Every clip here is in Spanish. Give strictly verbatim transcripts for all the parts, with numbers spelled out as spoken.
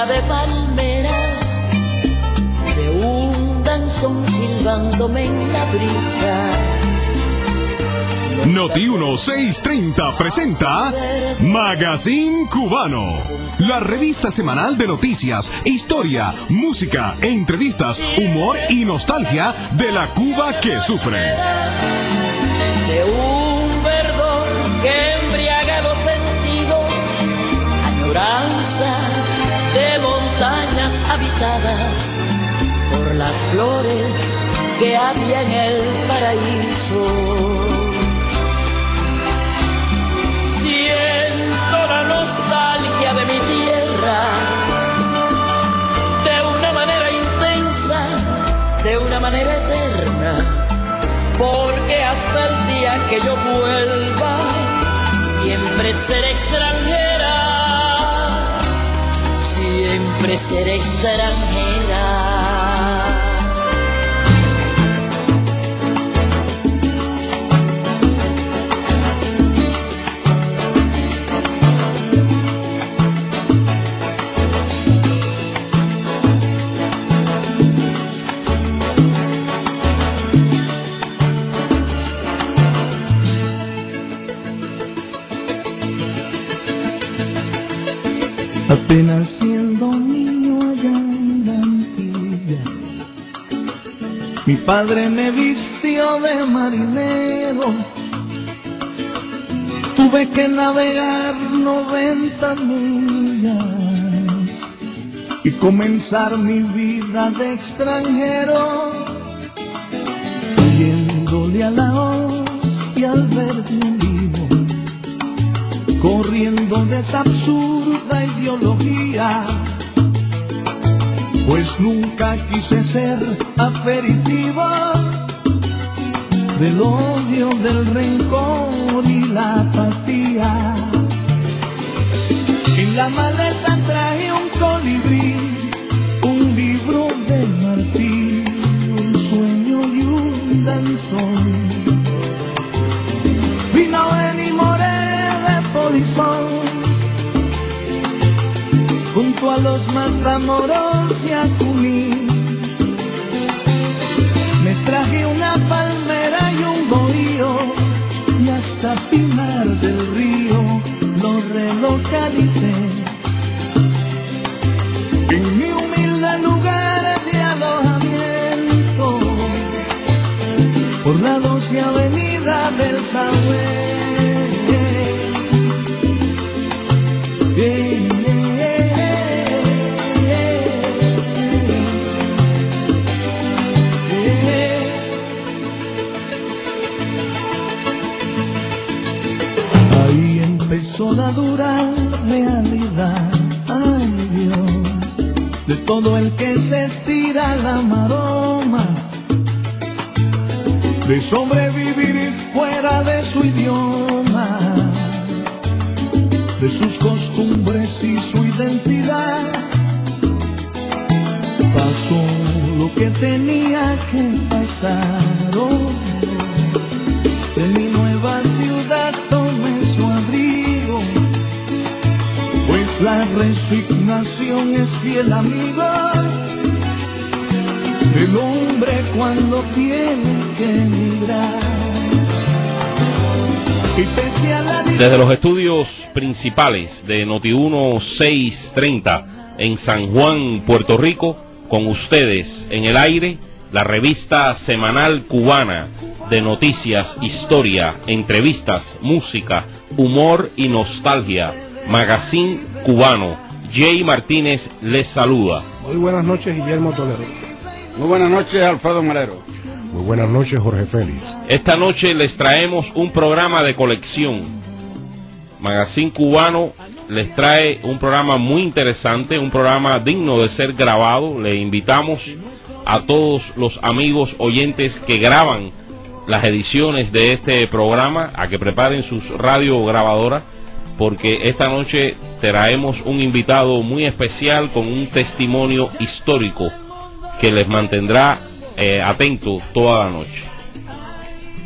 sombra de palmeras, de un danzón silbándome en la brisa. Noti uno seiscientos treinta presenta Magazine Cubano, la revista semanal de noticias, historia, música, entrevistas, humor y nostalgia de la Cuba que sufre. De un verdor que embriaga los sentidos, añoranza de montañas habitadas por las flores que había en el paraíso. Siento la nostalgia de mi tierra, de una manera intensa, de una manera eterna, porque hasta el día que yo vuelva, siempre seré extranjera, siempre seré extranjera. Apenas siendo niño allá en la Antilla, mi padre me vistió de marinero. Tuve que navegar noventa millas y comenzar mi vida de extranjero, huyéndole a la hoz y al verdulino, corriendo de esa absurda ideología, pues nunca quise ser aperitivo del odio, del rencor y la apatía. En la maleta traje un colibrí, un libro de Martí, un sueño y un danzón. Vino en y moré de polizón, junto a los Matamoros y a Junín. Me traje una palmera y un bohío, y hasta Pinar del Río lo relocalicé. En mi humilde lugar de alojamiento, por la doce avenida del Sahué. Yeah. Empezó la dura realidad, ay Dios, de todo el que se tira la maroma, de sobrevivir fuera de su idioma, de sus costumbres y su identidad. Pasó lo que tenía que pasar, oh, de mi nueva ciudad tomé su abrigo, pues la resignación es fiel amigo del hombre cuando tiene que emigrar. Y pese a la Desde los estudios principales de Noti uno seiscientos treinta en San Juan, Puerto Rico, con ustedes en el aire, la revista semanal cubana de noticias, historia, entrevistas, música, humor y nostalgia, Magazine Cubano. Jay Martínez les saluda. Muy buenas noches, Guillermo Toledo. Muy buenas noches, Alfredo Marero. Muy buenas noches, Jorge Félix. Esta noche les traemos un programa de colección. Magazine Cubano les trae un programa muy interesante, un programa digno de ser grabado. Le invitamos a todos los amigos oyentes que graban las ediciones de este programa a que preparen sus radiograbadoras, porque esta noche traemos un invitado muy especial con un testimonio histórico que les mantendrá eh, atentos toda la noche.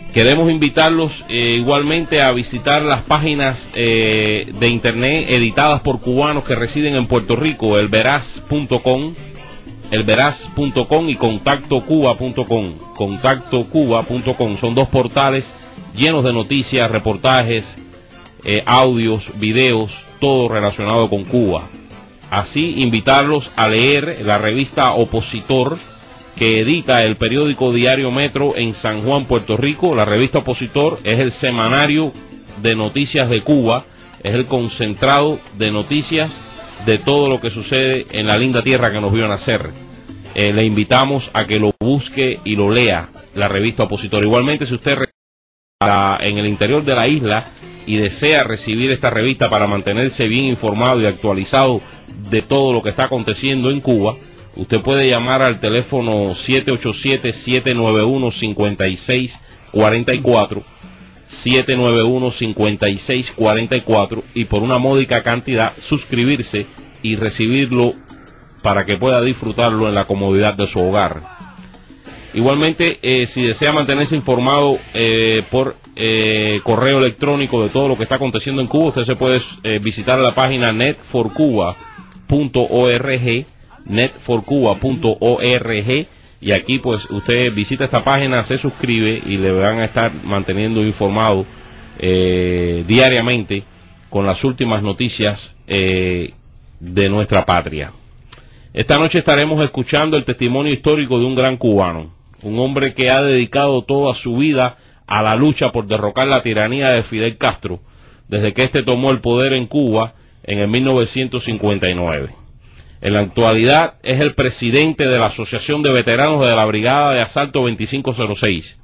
Queremos invitarlos eh, igualmente a visitar las páginas eh, de internet editadas por cubanos que residen en Puerto Rico, elveraz punto com, elveraz punto com y contacto cuba punto com, contacto cuba punto com. Son dos portales llenos de noticias, reportajes, eh, audios, videos, todo relacionado con Cuba. Así, invitarlos a leer la revista Opositor, que edita el periódico Diario Metro en San Juan, Puerto Rico. La revista Opositor es el semanario de noticias de Cuba, es el concentrado de noticias de todo lo que sucede en la linda tierra que nos vio nacer. Eh, le invitamos a que lo busque y lo lea, la revista Opositor. Igualmente, si usted está en el interior de la isla y desea recibir esta revista para mantenerse bien informado y actualizado de todo lo que está aconteciendo en Cuba, usted puede llamar al teléfono siete ocho siete, siete nueve uno, cinco seis cuatro cuatro, siete nueve uno, cinco seis cuatro cuatro, y por una módica cantidad suscribirse y recibirlo para que pueda disfrutarlo en la comodidad de su hogar. Igualmente, eh, si desea mantenerse informado eh, por eh, correo electrónico de todo lo que está aconteciendo en Cuba, usted se puede eh, visitar la página net for cuba punto org, net for cuba punto org, y aquí pues usted visita esta página, se suscribe y le van a estar manteniendo informado eh, diariamente con las últimas noticias eh, de nuestra patria. Esta noche estaremos escuchando el testimonio histórico de un gran cubano, un hombre que ha dedicado toda su vida a la lucha por derrocar la tiranía de Fidel Castro desde que éste tomó el poder en Cuba en el mil novecientos cincuenta y nueve. En la actualidad es el presidente de la Asociación de Veteranos de la Brigada de Asalto veinticinco cero seis.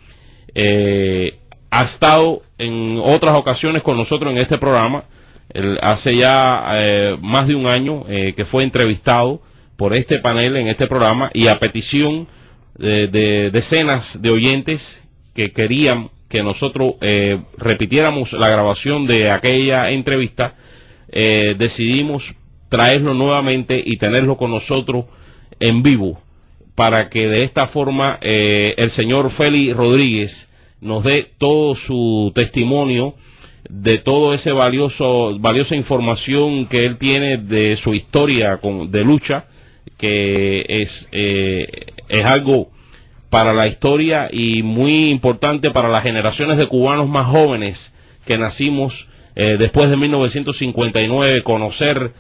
Eh, ha estado en otras ocasiones con nosotros en este programa. El, hace ya eh, más de un año eh, que fue entrevistado por este panel en este programa, y a petición de, de decenas de oyentes que querían que nosotros eh, repitiéramos la grabación de aquella entrevista, eh, decidimos traerlo nuevamente y tenerlo con nosotros en vivo, para que de esta forma eh, el señor Félix Rodríguez nos dé todo su testimonio de todo ese valioso valiosa información que él tiene de su historia con, de lucha, que es eh, es algo para la historia y muy importante para las generaciones de cubanos más jóvenes que nacimos eh, después de mil novecientos cincuenta y nueve, conocer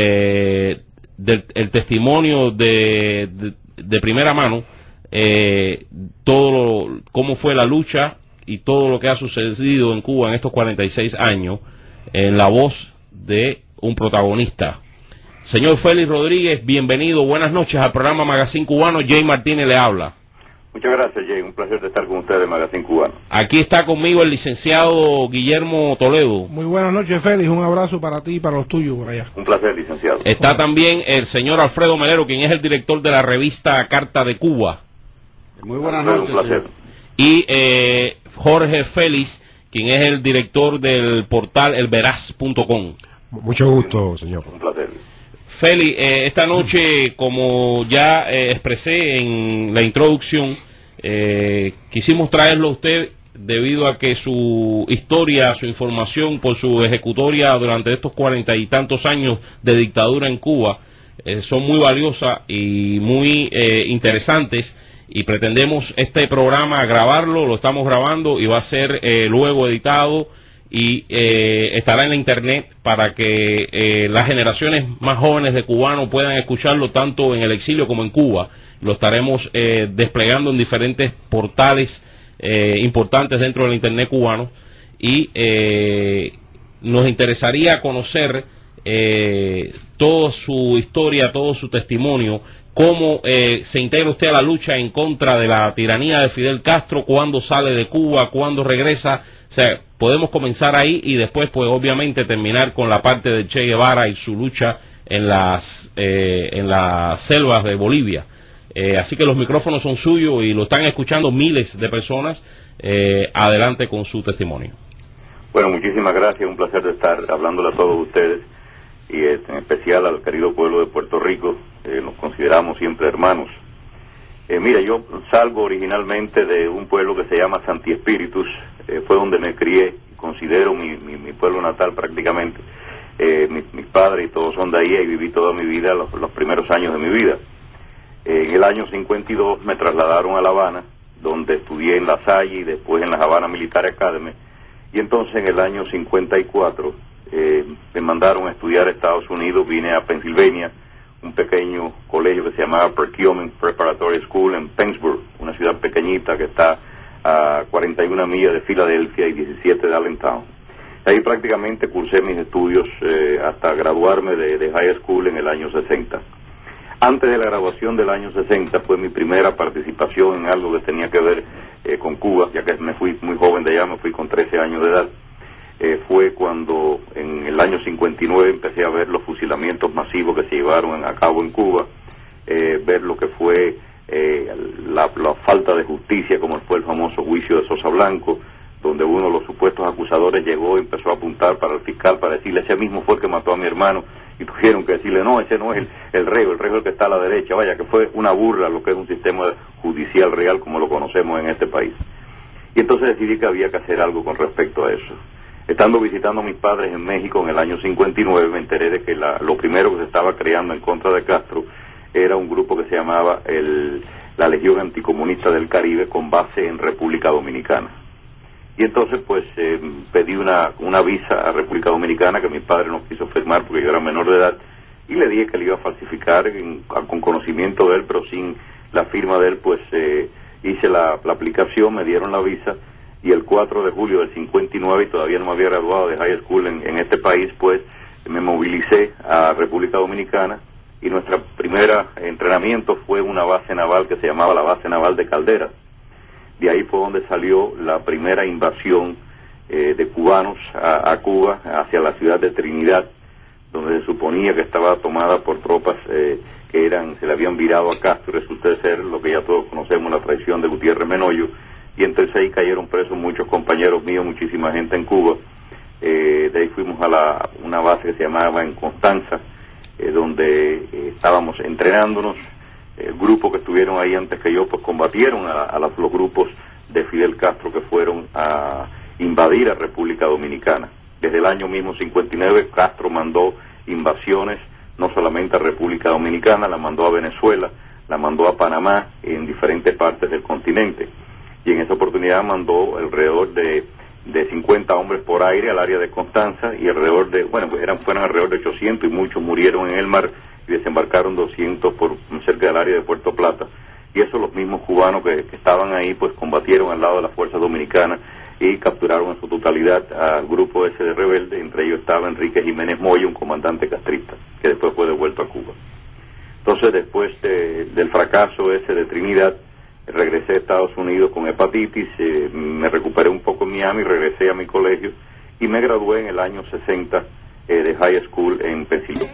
eh, del, el testimonio de, de, de primera mano, eh, todo lo, cómo fue la lucha y todo lo que ha sucedido en Cuba en estos cuarenta y seis años, en la voz de un protagonista. Señor Félix Rodríguez, bienvenido, buenas noches al programa Magazine Cubano. Jay Martínez le habla. Muchas gracias, Jay, un placer de estar con ustedes, Magazine Cubano. Aquí está conmigo el licenciado Guillermo Toledo. Muy buenas noches, Félix, un abrazo para ti y para los tuyos por allá. Un placer, licenciado. Está también el señor Alfredo Melero, quien es el director de la revista Carta de Cuba. Muy buenas noches. Un placer. Y eh, Jorge Félix, quien es el director del portal elveraz punto com. Mucho gusto, señor. Un placer. Félix, eh, esta noche, como ya eh, expresé en la introducción, eh, quisimos traerlo a usted debido a que su historia, su información por su ejecutoria durante estos cuarenta y tantos años de dictadura en Cuba eh, son muy valiosas y muy eh, interesantes, y pretendemos este programa grabarlo, lo estamos grabando y va a ser eh, luego editado y eh, estará en la internet para que eh, las generaciones más jóvenes de cubanos puedan escucharlo tanto en el exilio como en Cuba. Lo estaremos eh, desplegando en diferentes portales eh, importantes dentro del internet cubano, y eh, nos interesaría conocer eh, toda su historia, todo su testimonio, cómo eh, se integra usted a la lucha en contra de la tiranía de Fidel Castro, cuándo sale de Cuba, cuándo regresa. O sea, podemos comenzar ahí y después, pues obviamente, terminar con la parte de Che Guevara y su lucha en las eh, en las selvas de Bolivia. Eh, así que los micrófonos son suyos y lo están escuchando miles de personas. Eh, adelante con su testimonio. Bueno, muchísimas gracias, un placer de estar hablándole a todos ustedes, y en especial al querido pueblo de Puerto Rico. Eh, nos consideramos siempre hermanos, Eh, mira, yo salgo originalmente de un pueblo que se llama Santi Espíritus, eh, fue donde me crié, considero mi, mi, mi pueblo natal prácticamente. Eh, mis, mis padres y todos son de ahí, y viví toda mi vida, los, los primeros años de mi vida. Eh, en el año cincuenta y dos me trasladaron a La Habana, donde estudié en La Salle y después en la Havana Military Academy, y entonces en el año cincuenta y cuatro eh, me mandaron a estudiar a Estados Unidos, vine a Pennsylvania, un pequeño colegio que se llamaba Perkiomen Preparatory School en Pennsburg, una ciudad pequeñita que está a cuarenta y una millas de Filadelfia y diecisiete de Allentown. Ahí prácticamente cursé mis estudios eh, hasta graduarme de, de high school en el año sesenta. Antes de la graduación del año sesenta fue mi primera participación en algo que tenía que ver eh, con Cuba, ya que me fui muy joven de allá, me fui con trece años de edad. Eh, fue cuando en el año cincuenta y nueve empecé a ver los fusilamientos masivos que se llevaron a cabo en Cuba, eh, ver lo que fue eh, la, la falta de justicia, como fue el famoso juicio de Sosa Blanco, donde uno de los supuestos acusadores llegó y empezó a apuntar para el fiscal para decirle, ese mismo fue el que mató a mi hermano, y tuvieron que decirle, no, ese no es el, el reo, el reo es el que está a la derecha. Vaya, que fue una burla lo que es un sistema judicial real como lo conocemos en este país. Y entonces decidí que había que hacer algo con respecto a eso. Estando visitando a mis padres en México en el año cincuenta y nueve, me enteré de que la, lo primero que se estaba creando en contra de Castro era un grupo que se llamaba el, la Legión Anticomunista del Caribe, con base en República Dominicana. Y entonces pues eh, pedí una, una visa a República Dominicana que mi padre no quiso firmar porque yo era menor de edad, y le dije que le iba a falsificar en, con conocimiento de él, pero sin la firma de él. Pues eh, hice la, la aplicación, me dieron la visa, y el cuatro de julio del cincuenta y nueve, y todavía no me había graduado de high school en, en este país, pues me movilicé a República Dominicana, y nuestro primer entrenamiento fue una base naval que se llamaba la Base Naval de Calderas. De ahí fue donde salió la primera invasión eh, de cubanos a, a Cuba, hacia la ciudad de Trinidad, donde se suponía que estaba tomada por tropas eh, que eran, se le habían virado a Castro, y resultó ser lo que ya todos conocemos, la traición de Gutiérrez Menoyo, y entonces ahí cayeron presos muchos compañeros míos, muchísima gente en Cuba. Eh, de ahí fuimos a la, una base que se llamaba en Constanza, eh, donde eh, estábamos entrenándonos. El grupo que estuvieron ahí antes que yo, pues combatieron a, a los, los grupos de Fidel Castro que fueron a invadir a República Dominicana. Desde el año mismo cincuenta y nueve, Castro mandó invasiones no solamente a República Dominicana, la mandó a Venezuela, la mandó a Panamá, en diferentes partes del continente. Y en esa oportunidad mandó alrededor de, de cincuenta hombres por aire al área de Constanza, y alrededor de, bueno, pues eran, fueron alrededor de ochocientos, y muchos murieron en el mar, y desembarcaron doscientos por cerca del área de Puerto Plata. Y eso los mismos cubanos que, que estaban ahí, pues combatieron al lado de las fuerzas dominicanas y capturaron en su totalidad al grupo ese de rebeldes. Entre ellos estaba Enrique Jiménez Moya, un comandante castrista, que después fue devuelto a Cuba. Entonces, después de, del fracaso ese de Trinidad, regresé a Estados Unidos con hepatitis, eh, me recuperé un poco en Miami, regresé a mi colegio y me gradué en el año sesenta eh, de high school en Pensilvania.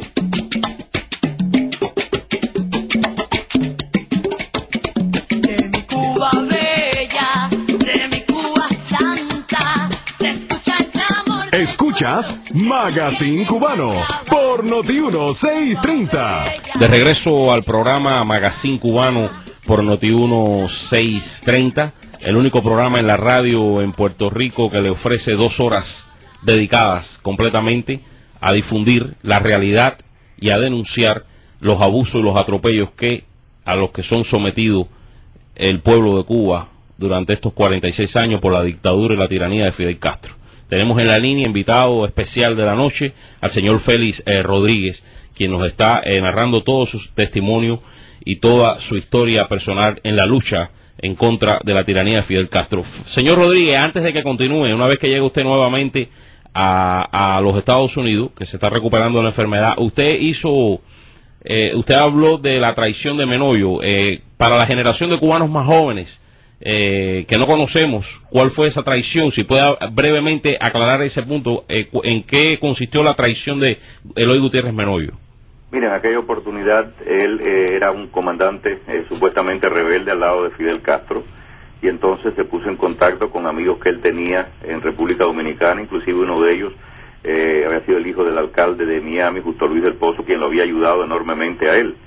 Escuchas Magazine Cubano por Noti uno seiscientos treinta. De regreso al programa Magazine Cubano por Noti uno seiscientos treinta, el único programa en la radio en Puerto Rico que le ofrece dos horas dedicadas completamente a difundir la realidad y a denunciar los abusos y los atropellos que a los que son sometidos el pueblo de Cuba durante estos cuarenta y seis años por la dictadura y la tiranía de Fidel Castro. Tenemos en la línea invitado especial de la noche al señor Félix eh, Rodríguez, quien nos está eh, narrando todo su testimonio y toda su historia personal en la lucha en contra de la tiranía de Fidel Castro. Señor Rodríguez, antes de que continúe, una vez que llegue usted nuevamente a, a los Estados Unidos, que se está recuperando de la enfermedad, usted hizo, eh, usted habló de la traición de Menoyo. Eh, para la generación de cubanos más jóvenes, Eh, que no conocemos cuál fue esa traición, si puede brevemente aclarar ese punto, eh, en qué consistió la traición de Eloy Gutiérrez Menoyo. Mira, en aquella oportunidad él eh, era un comandante eh, supuestamente rebelde al lado de Fidel Castro, y entonces se puso en contacto con amigos que él tenía en República Dominicana, inclusive uno de ellos eh, había sido el hijo del alcalde de Miami, Justo Luis del Pozo, quien lo había ayudado enormemente a él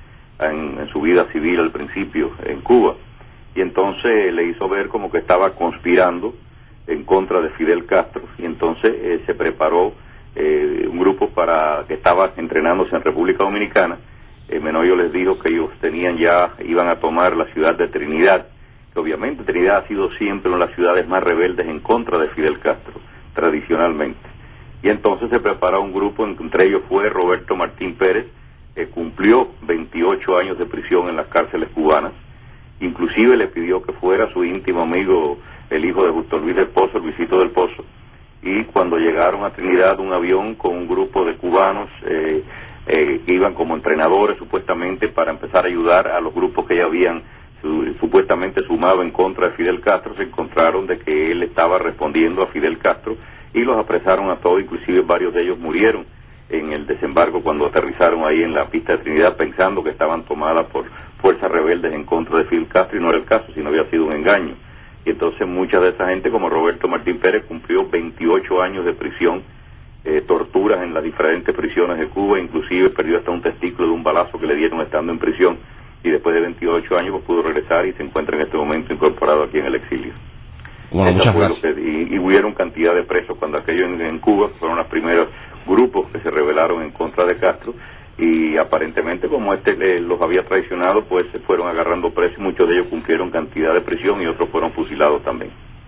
en, en su vida civil al principio en Cuba, y entonces le hizo ver como que estaba conspirando en contra de Fidel Castro, y entonces eh, se preparó eh, un grupo para que estaba entrenándose en República Dominicana. eh, Menoyo les dijo que ellos tenían ya, iban a tomar la ciudad de Trinidad, que obviamente Trinidad ha sido siempre una de las ciudades más rebeldes en contra de Fidel Castro, tradicionalmente. Y entonces se preparó un grupo, entre ellos fue Roberto Martín Pérez, que cumplió veintiocho años de prisión en las cárceles cubanas. Inclusive le pidió que fuera su íntimo amigo, el hijo de Justo Luis del Pozo, Luisito del Pozo. Y cuando llegaron a Trinidad, un avión con un grupo de cubanos eh, eh, que iban como entrenadores supuestamente para empezar a ayudar a los grupos que ya habían su, supuestamente sumado en contra de Fidel Castro, se encontraron de que él estaba respondiendo a Fidel Castro y los apresaron a todos, inclusive varios de ellos murieron en el desembarco cuando aterrizaron ahí en la pista de Trinidad pensando que estaban tomadas por fuerzas rebeldes en contra de Fidel Castro, y no era el caso, sino había sido un engaño. Y entonces mucha de esa gente, como Roberto Martín Pérez, cumplió veintiocho años de prisión, eh, torturas en las diferentes prisiones de Cuba, inclusive perdió hasta un testículo de un balazo que le dieron estando en prisión, y después de veintiocho años pues, pudo regresar y se encuentra en este momento incorporado aquí en el exilio. Bueno, muchas gracias. Que, y, y hubieron cantidad de presos cuando aquello en, en Cuba fueron los primeros grupos que se rebelaron en contra de Castro, y aparentemente como este eh, los había traicionado, pues se fueron agarrando presos, muchos de ellos cumplieron cantidad de prisión y otros fueron fusilados también.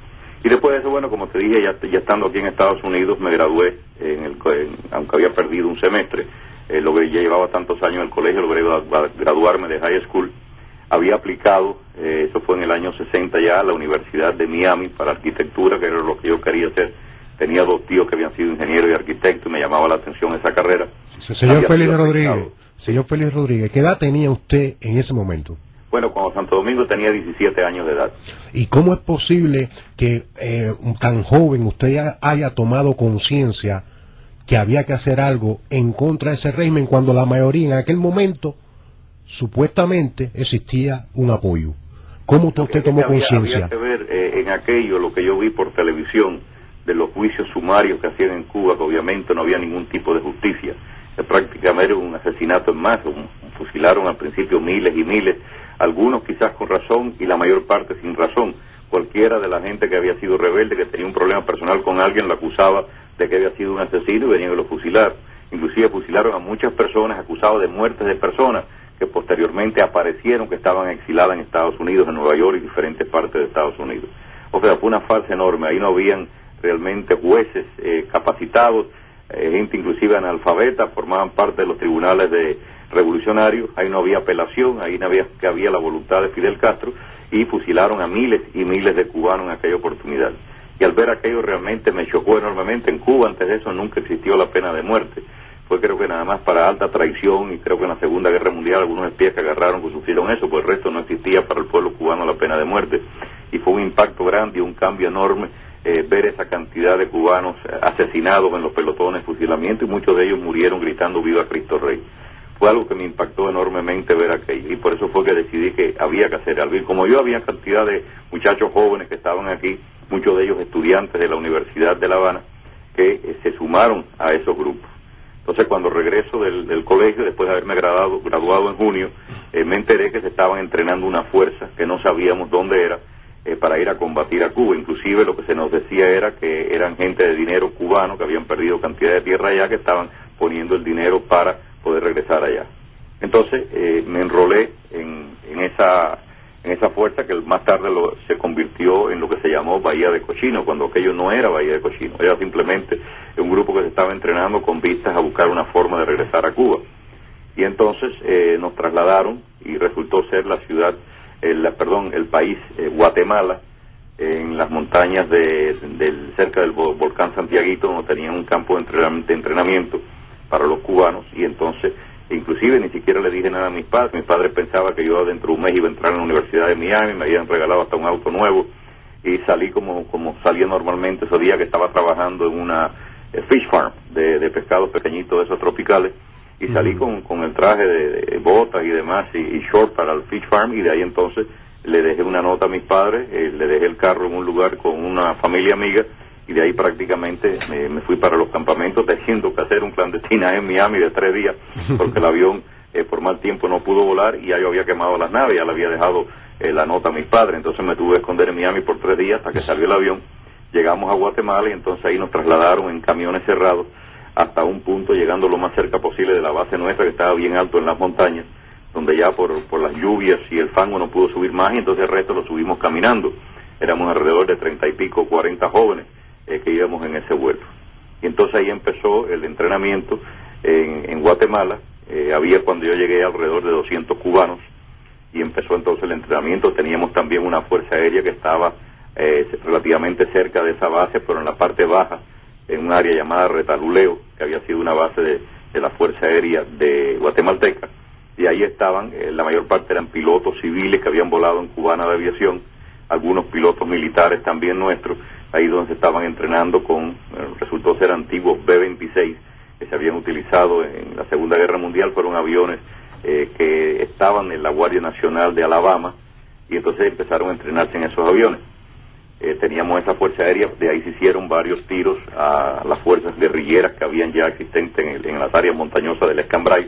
Y después de eso, bueno, como te dije, ya, ya estando aquí en Estados Unidos me gradué, en el, en, aunque había perdido un semestre, eh, logré, ya llevaba tantos años en el colegio, logré graduarme de high school. Había aplicado, eh, eso fue en el año sesenta ya, a la Universidad de Miami para arquitectura, que era lo que yo quería hacer. Tenía dos tíos que habían sido ingenieros y arquitectos y me llamaba la atención esa carrera. Señor Félix Rodríguez, señor Félix Rodríguez, ¿qué edad tenía usted en ese momento? Bueno, cuando Santo Domingo tenía diecisiete años de edad. ¿Y cómo es posible que eh, tan joven usted ya haya tomado conciencia que había que hacer algo en contra de ese régimen cuando la mayoría en aquel momento supuestamente existía un apoyo? ¿Cómo usted, usted tomó conciencia? Había que ver eh, en aquello lo que yo vi por televisión de los juicios sumarios que hacían en Cuba, que obviamente no había ningún tipo de justicia, que prácticamente era un asesinato en masa, un, fusilaron al principio miles y miles, algunos quizás con razón y la mayor parte sin razón. Cualquiera de la gente que había sido rebelde, que tenía un problema personal con alguien, lo acusaba de que había sido un asesino y venían y lo fusilaron. Inclusive fusilaron a muchas personas acusadas de muertes de personas que posteriormente aparecieron que estaban exiladas en Estados Unidos, en Nueva York y diferentes partes de Estados Unidos. O sea, fue una farsa enorme. Ahí no habían realmente jueces eh, capacitados, eh, gente inclusive analfabeta, formaban parte de los tribunales de revolucionarios. Ahí no había apelación, ahí no había, que había la voluntad de Fidel Castro, y fusilaron a miles y miles de cubanos en aquella oportunidad. Y al ver aquello realmente me chocó enormemente. En Cuba antes de eso nunca existió la pena de muerte. Fue creo que nada más para alta traición, y creo que en la Segunda Guerra Mundial algunos espías que agarraron que sufrieron eso, pues el resto no existía para el pueblo cubano la pena de muerte. Y fue un impacto grande y un cambio enorme eh, ver esa cantidad de cubanos asesinados en los pelotones de fusilamiento, y muchos de ellos murieron gritando "Viva Cristo Rey". Fue algo que me impactó enormemente ver aquello, y por eso fue que decidí que había que hacer algo. Y como yo, había cantidad de muchachos jóvenes que estaban aquí, muchos de ellos estudiantes de la Universidad de La Habana, que eh, se sumaron a esos grupos. Entonces, cuando regreso del, del colegio, después de haberme graduado, graduado en junio, eh, me enteré que se estaban entrenando una fuerza que no sabíamos dónde era, eh, para ir a combatir a Cuba. Inclusive lo que se nos decía era que eran gente de dinero cubano, que habían perdido cantidad de tierra allá, que estaban poniendo el dinero para poder regresar allá. Entonces, eh, me enrolé en, en esa en esa fuerza que más tarde lo, se convirtió en lo que se llamó Bahía de Cochino, cuando aquello no era Bahía de Cochino, era simplemente un grupo que se estaba entrenando con vistas a buscar una forma de regresar a Cuba. Y entonces eh, nos trasladaron, y resultó ser la ciudad, el, perdón, el país eh, Guatemala, en las montañas de, de cerca del volcán Santiaguito, donde tenían un campo de entrenamiento para los cubanos. Y entonces, inclusive ni siquiera le dije nada a mis padres. Mis padres pensaban que yo dentro de un mes iba a entrar en la Universidad de Miami, me habían regalado hasta un auto nuevo, y salí como como salía normalmente ese día, que estaba trabajando en una eh, fish farm de, de pescados pequeñitos de esos tropicales, y salí uh-huh. con, con el traje de, de botas y demás, y, y short para el fish farm, y de ahí entonces le dejé una nota a mis padres, eh, le dejé el carro en un lugar con una familia amiga, y de ahí prácticamente me, me fui para los campamentos, teniendo que hacer un clandestinaje en Miami de tres días, porque el avión eh, por mal tiempo no pudo volar y ya yo había quemado las naves, ya le había dejado eh, la nota a mis padres, entonces me tuve que esconder en Miami por tres días hasta que salió el avión. Llegamos a Guatemala y entonces ahí nos trasladaron en camiones cerrados hasta un punto, llegando lo más cerca posible de la base nuestra, que estaba bien alto en las montañas, donde ya por, por las lluvias y el fango no pudo subir más, y entonces el resto lo subimos caminando. Éramos alrededor de treinta y pico, cuarenta jóvenes eh, que íbamos en ese vuelo. Y entonces ahí empezó el entrenamiento en, en Guatemala. Eh, había cuando yo llegué alrededor de doscientos cubanos, y empezó entonces el entrenamiento. Teníamos también una fuerza aérea que estaba eh, relativamente cerca de esa base, pero en la parte baja, en un área llamada Retaluleo, que había sido una base de, de la Fuerza Aérea de guatemalteca, y ahí estaban, eh, la mayor parte eran pilotos civiles que habían volado en Cubana de Aviación, algunos pilotos militares también nuestros, ahí donde se estaban entrenando con, eh, resultó ser antiguos B veintiséis, que se habían utilizado en la Segunda Guerra Mundial, fueron aviones eh, que estaban en la Guardia Nacional de Alabama, y entonces empezaron a entrenarse en esos aviones. Eh, teníamos esa fuerza aérea, de ahí se hicieron varios tiros a las fuerzas guerrilleras que habían ya existentes en, el, en las áreas montañosas del Escambray,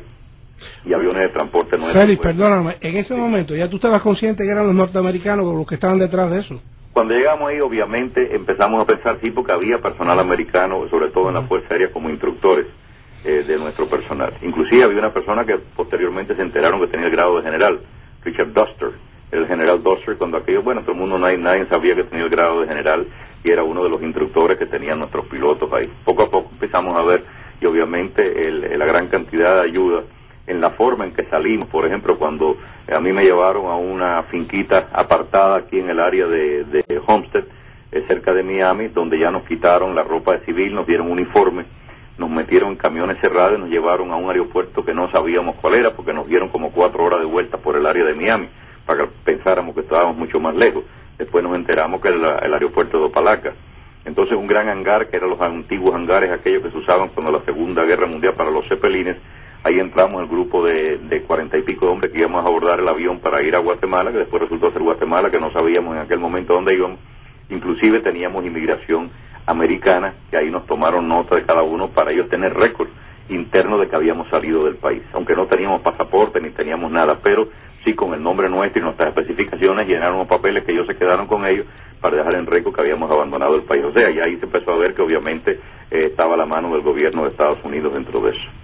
y aviones de transporte nuestros. Félix, pues, perdóname, en ese sí. momento ya tú estabas consciente que eran los norteamericanos los que estaban detrás de eso. Cuando llegamos ahí, obviamente, empezamos a pensar, sí, porque había personal americano, sobre todo en la Fuerza Aérea, como instructores eh, de nuestro personal. Inclusive había una persona que posteriormente se enteraron que tenía el grado de general, Richard Duster, el general Duster, cuando aquello, bueno, todo el mundo, nadie, nadie sabía que tenía el grado de general, y era uno de los instructores que tenían nuestros pilotos ahí. Poco a poco empezamos a ver, y obviamente el, el, la gran cantidad de ayuda en la forma en que salimos. Por ejemplo, cuando a mí me llevaron a una finquita apartada aquí en el área de, de Homestead, eh, cerca de Miami, donde ya nos quitaron la ropa de civil, nos dieron uniforme, nos metieron en camiones cerrados y nos llevaron a un aeropuerto que no sabíamos cuál era, porque nos dieron como cuatro horas de vuelta por el área de Miami, para que pensáramos que estábamos mucho más lejos. Después nos enteramos que era el aeropuerto de Opalaca. Entonces un gran hangar, que eran los antiguos hangares aquellos que se usaban cuando la Segunda Guerra Mundial para los Zeppelines. Ahí entramos el grupo de, de cuarenta y pico de hombres que íbamos a abordar el avión para ir a Guatemala, que después resultó ser Guatemala, que no sabíamos en aquel momento dónde íbamos. Inclusive teníamos inmigración americana, que ahí nos tomaron nota de cada uno para ellos tener récord interno de que habíamos salido del país, aunque no teníamos pasaporte ni teníamos nada, pero sí con el nombre nuestro y nuestras especificaciones llenaron unos papeles que ellos se quedaron con ellos para dejar en récord que habíamos abandonado el país. O sea, y ahí se empezó a ver que obviamente eh, estaba la mano del gobierno de Estados Unidos dentro de eso.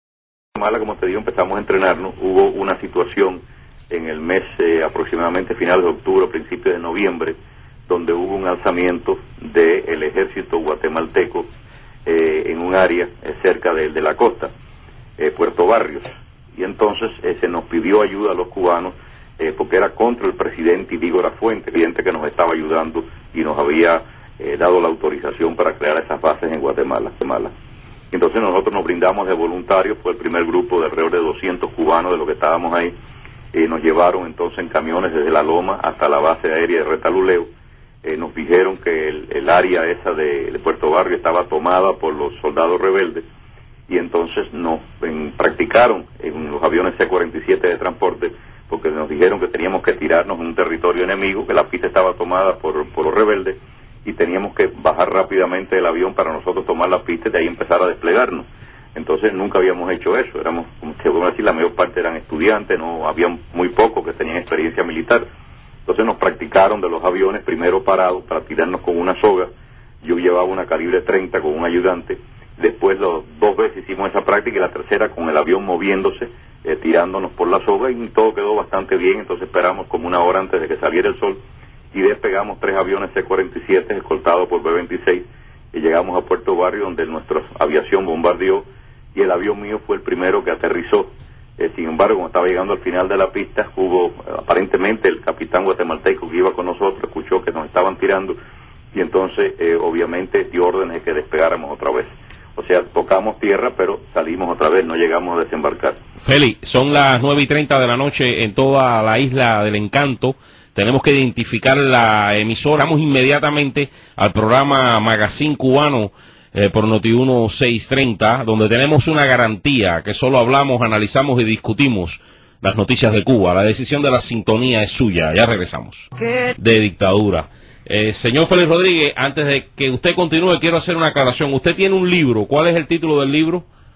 Mala, como te digo, empezamos a entrenarnos. Hubo una situación en el mes eh, aproximadamente finales de octubre, principios de noviembre, donde hubo un alzamiento del ejército guatemalteco eh, en un área eh, cerca de, de la costa, eh, Puerto Barrios, y entonces eh, se nos pidió ayuda a los cubanos eh, porque era contra el presidente Idigo Lafuente, presidente que nos estaba ayudando y nos había eh, dado la autorización para crear esas bases en Guatemala. Guatemala. Entonces nosotros nos brindamos de voluntarios, fue el primer grupo de alrededor de doscientos cubanos de los que estábamos ahí, eh, nos llevaron entonces en camiones desde la loma hasta la base aérea de Retaluleo. Eh, nos dijeron que el, el área esa de, de Puerto Barrio estaba tomada por los soldados rebeldes, y entonces nos en, practicaron en los aviones C cuarenta y siete de transporte, porque nos dijeron que teníamos que tirarnos en un territorio enemigo, que la pista estaba tomada por, por los rebeldes, y teníamos que bajar rápidamente del avión para nosotros tomar la pista y de ahí empezar a desplegarnos. Entonces nunca habíamos hecho eso, éramos, como se puede decir, la mayor parte eran estudiantes, no había muy pocos que tenían experiencia militar. Entonces nos practicaron de los aviones, primero parados para tirarnos con una soga. Yo llevaba una calibre treinta con un ayudante. Después los dos veces hicimos esa práctica, y la tercera con el avión moviéndose, eh, tirándonos por la soga, y todo quedó bastante bien. Entonces esperamos como una hora antes de que saliera el sol y despegamos tres aviones C cuarenta y siete escoltados por B veintiséis, y llegamos a Puerto Barrio, donde nuestra aviación bombardeó, y el avión mío fue el primero que aterrizó. Eh, sin embargo, cuando estaba llegando al final de la pista, hubo, aparentemente el capitán guatemalteco que iba con nosotros escuchó que nos estaban tirando, y entonces eh, obviamente dio órdenes de que despegáramos otra vez. O sea, tocamos tierra, pero salimos otra vez, no llegamos a desembarcar. Félix, son las nueve y treinta de la noche en toda la isla del Encanto. Tenemos que identificar la emisora. Vamos inmediatamente al programa Magazine Cubano eh, por Noti uno seiscientos treinta, donde tenemos una garantía que solo hablamos, analizamos y discutimos las noticias de Cuba. La decisión de la sintonía es suya. Ya regresamos. De dictadura. Eh, señor Félix Rodríguez, antes de que usted continúe, quiero hacer una aclaración. Usted tiene un libro. ¿Cuál es el título del libro?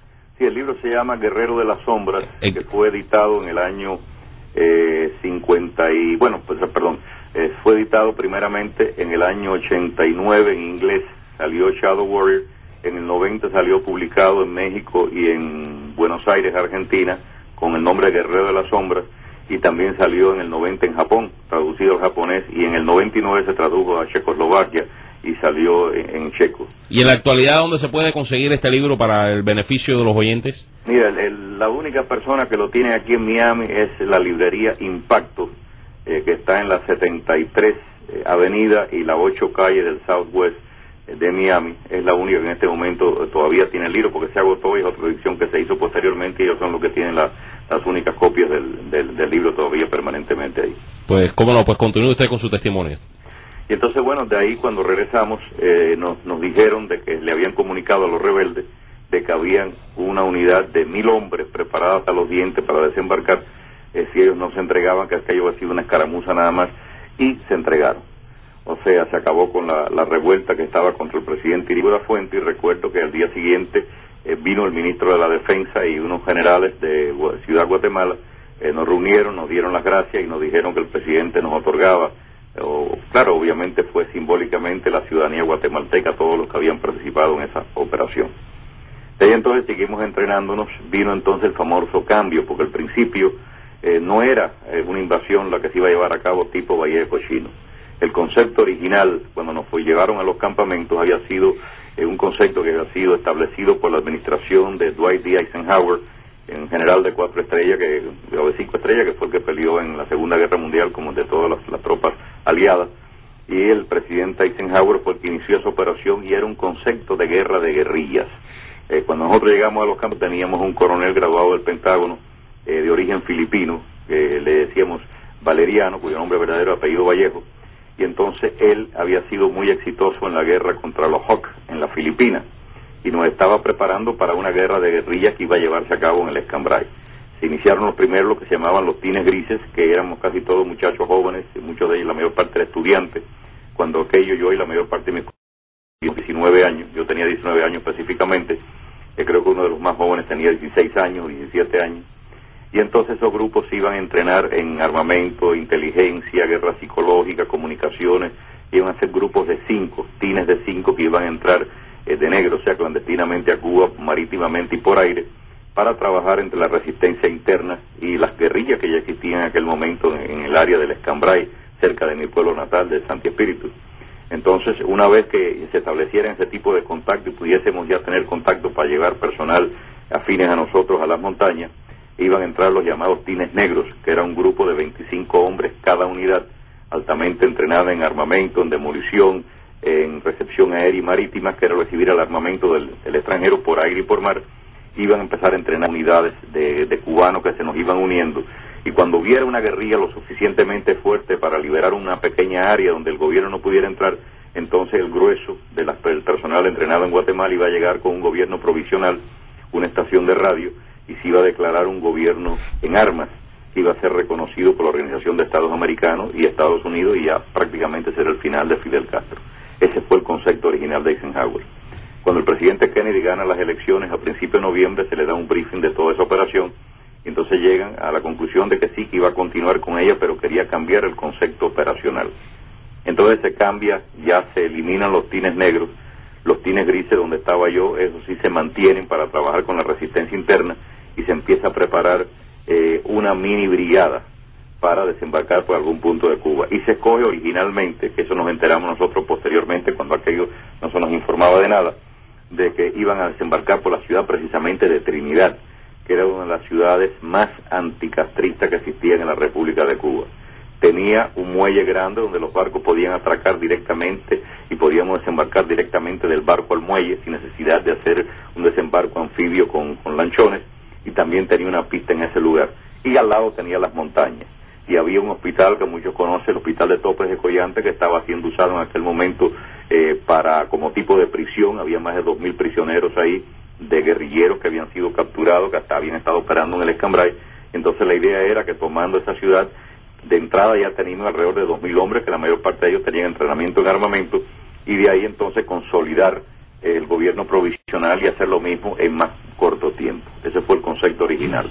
Sí, el libro se llama Guerrero de las Sombras, que fue editado en el año eh, cincuenta y... Bueno, pues perdón, eh, fue editado primeramente en el año ochenta y nueve en inglés, salió Shadow Warrior, en el noventa salió publicado en México y en Buenos Aires, Argentina, con el nombre Guerrero de las Sombras, y también salió en el noventa en Japón, traducido al japonés, y en el noventa y nueve se tradujo a Checoslovaquia y salió en, en checo. ¿Y en la actualidad dónde se puede conseguir este libro para el beneficio de los oyentes? Mira, el, el, la única persona que lo tiene aquí en Miami es la librería Impacto, eh, que está en la setenta y tres eh, Avenida y la ocho calle del Southwest eh, de Miami. Es la única que en este momento eh, todavía tiene el libro, porque se agotó y es otra edición que se hizo posteriormente, y ellos son los que tienen la, las únicas copias del, del, del libro todavía permanentemente ahí. Pues cómo no, pues continúe usted con su testimonio. Y entonces, bueno, de ahí cuando regresamos eh, nos, nos dijeron de que le habían comunicado a los rebeldes de que habían una unidad de mil hombres preparados hasta los dientes para desembarcar eh, si ellos no se entregaban, que aquello había sido una escaramuza nada más, y se entregaron. O sea, se acabó con la, la revuelta que estaba contra el presidente Irigo da Fuente, y recuerdo que al día siguiente eh, vino el ministro de la Defensa y unos generales de Ciudad Guatemala, eh, nos reunieron, nos dieron las gracias y nos dijeron que el presidente nos otorgaba, o, claro, obviamente fue simbólicamente la ciudadanía guatemalteca, todos los que habían participado en esa operación. De ahí entonces seguimos entrenándonos, vino entonces el famoso cambio, porque al principio eh, no era eh, una invasión la que se iba a llevar a cabo tipo Valle de Cochino. El concepto original, cuando nos fue, llevaron a los campamentos, había sido eh, un concepto que había sido establecido por la administración de Dwight D. Eisenhower, en general de cuatro estrellas, que, o de cinco estrellas, que fue el que peleó en la Segunda Guerra Mundial como de todas las, las tropas aliadas, y el presidente Eisenhower fue el que inició esa operación, y era un concepto de guerra de guerrillas. Eh, cuando nosotros llegamos a los campos teníamos un coronel graduado del Pentágono, eh, de origen filipino, que le decíamos Valeriano, cuyo nombre verdadero apellido Vallejo, y entonces él había sido muy exitoso en la guerra contra los Hawks en la Filipinas, y nos estaba preparando para una guerra de guerrillas que iba a llevarse a cabo en el Escambray. Se iniciaron los primeros, lo que se llamaban los tines grises, que éramos casi todos muchachos jóvenes, y muchos de ellos, la mayor parte, eran estudiantes, cuando aquello yo y la mayor parte de mis diecinueve años, yo tenía diecinueve años específicamente, eh, creo que uno de los más jóvenes tenía dieciséis años, diecisiete años, y entonces esos grupos se iban a entrenar en armamento, inteligencia, guerra psicológica, comunicaciones, iban a ser grupos de cinco, tines de cinco que iban a entrar eh, de negro, o sea, clandestinamente a Cuba, marítimamente y por aire, para trabajar entre la resistencia interna y las guerrillas que ya existían en aquel momento en, en el área del Escambray, cerca de mi pueblo natal, de Santi Espíritu. Entonces, una vez que se estableciera ese tipo de contacto y pudiésemos ya tener contacto para llevar personal afines a nosotros a las montañas, iban a entrar los llamados tines negros, que era un grupo de veinticinco hombres cada unidad, altamente entrenada en armamento, en demolición, en recepción aérea y marítima, que era recibir el armamento del, del extranjero por aire y por mar. Iban a empezar a entrenar unidades de, de cubanos que se nos iban uniendo, y cuando hubiera una guerrilla lo suficientemente fuerte para liberar una pequeña área donde el gobierno no pudiera entrar, entonces el grueso de la, del personal entrenado en Guatemala iba a llegar con un gobierno provisional, una estación de radio, y se iba a declarar un gobierno en armas, que iba a ser reconocido por la Organización de Estados Americanos y Estados Unidos, y ya prácticamente será el final de Fidel Castro. Ese fue el concepto original de Eisenhower. Cuando el presidente Kennedy gana las elecciones a principios de noviembre, se le da un briefing de toda esa operación, y entonces llegan a la conclusión de que sí, que iba a continuar con ella, pero quería cambiar el concepto operacional. Entonces se cambia, ya se eliminan los tines negros, los tines grises donde estaba yo, esos sí se mantienen para trabajar con la resistencia interna, y se empieza a preparar eh, una mini brigada para desembarcar por algún punto de Cuba. Y se escoge originalmente, que eso nos enteramos nosotros posteriormente cuando aquello no se nos informaba de nada, de que iban a desembarcar por la ciudad precisamente de Trinidad, que era una de las ciudades más anticastristas que existían en la República de Cuba. Tenía un muelle grande donde los barcos podían atracar directamente y podíamos desembarcar directamente del barco al muelle sin necesidad de hacer un desembarco anfibio con, con lanchones, y también tenía una pista en ese lugar. Y al lado tenía las montañas. Y había un hospital que muchos conocen, el Hospital de Topes de Collante, que estaba siendo usado en aquel momento eh, para como tipo de prisión. Había más de dos mil prisioneros ahí, de guerrilleros que habían sido capturados, que hasta habían estado operando en el Escambray. Entonces la idea era que tomando esa ciudad, de entrada ya teníamos alrededor de dos mil hombres, que la mayor parte de ellos tenían entrenamiento en armamento, y de ahí entonces consolidar eh, el gobierno provisional y hacer lo mismo en más corto tiempo. Ese fue el concepto original.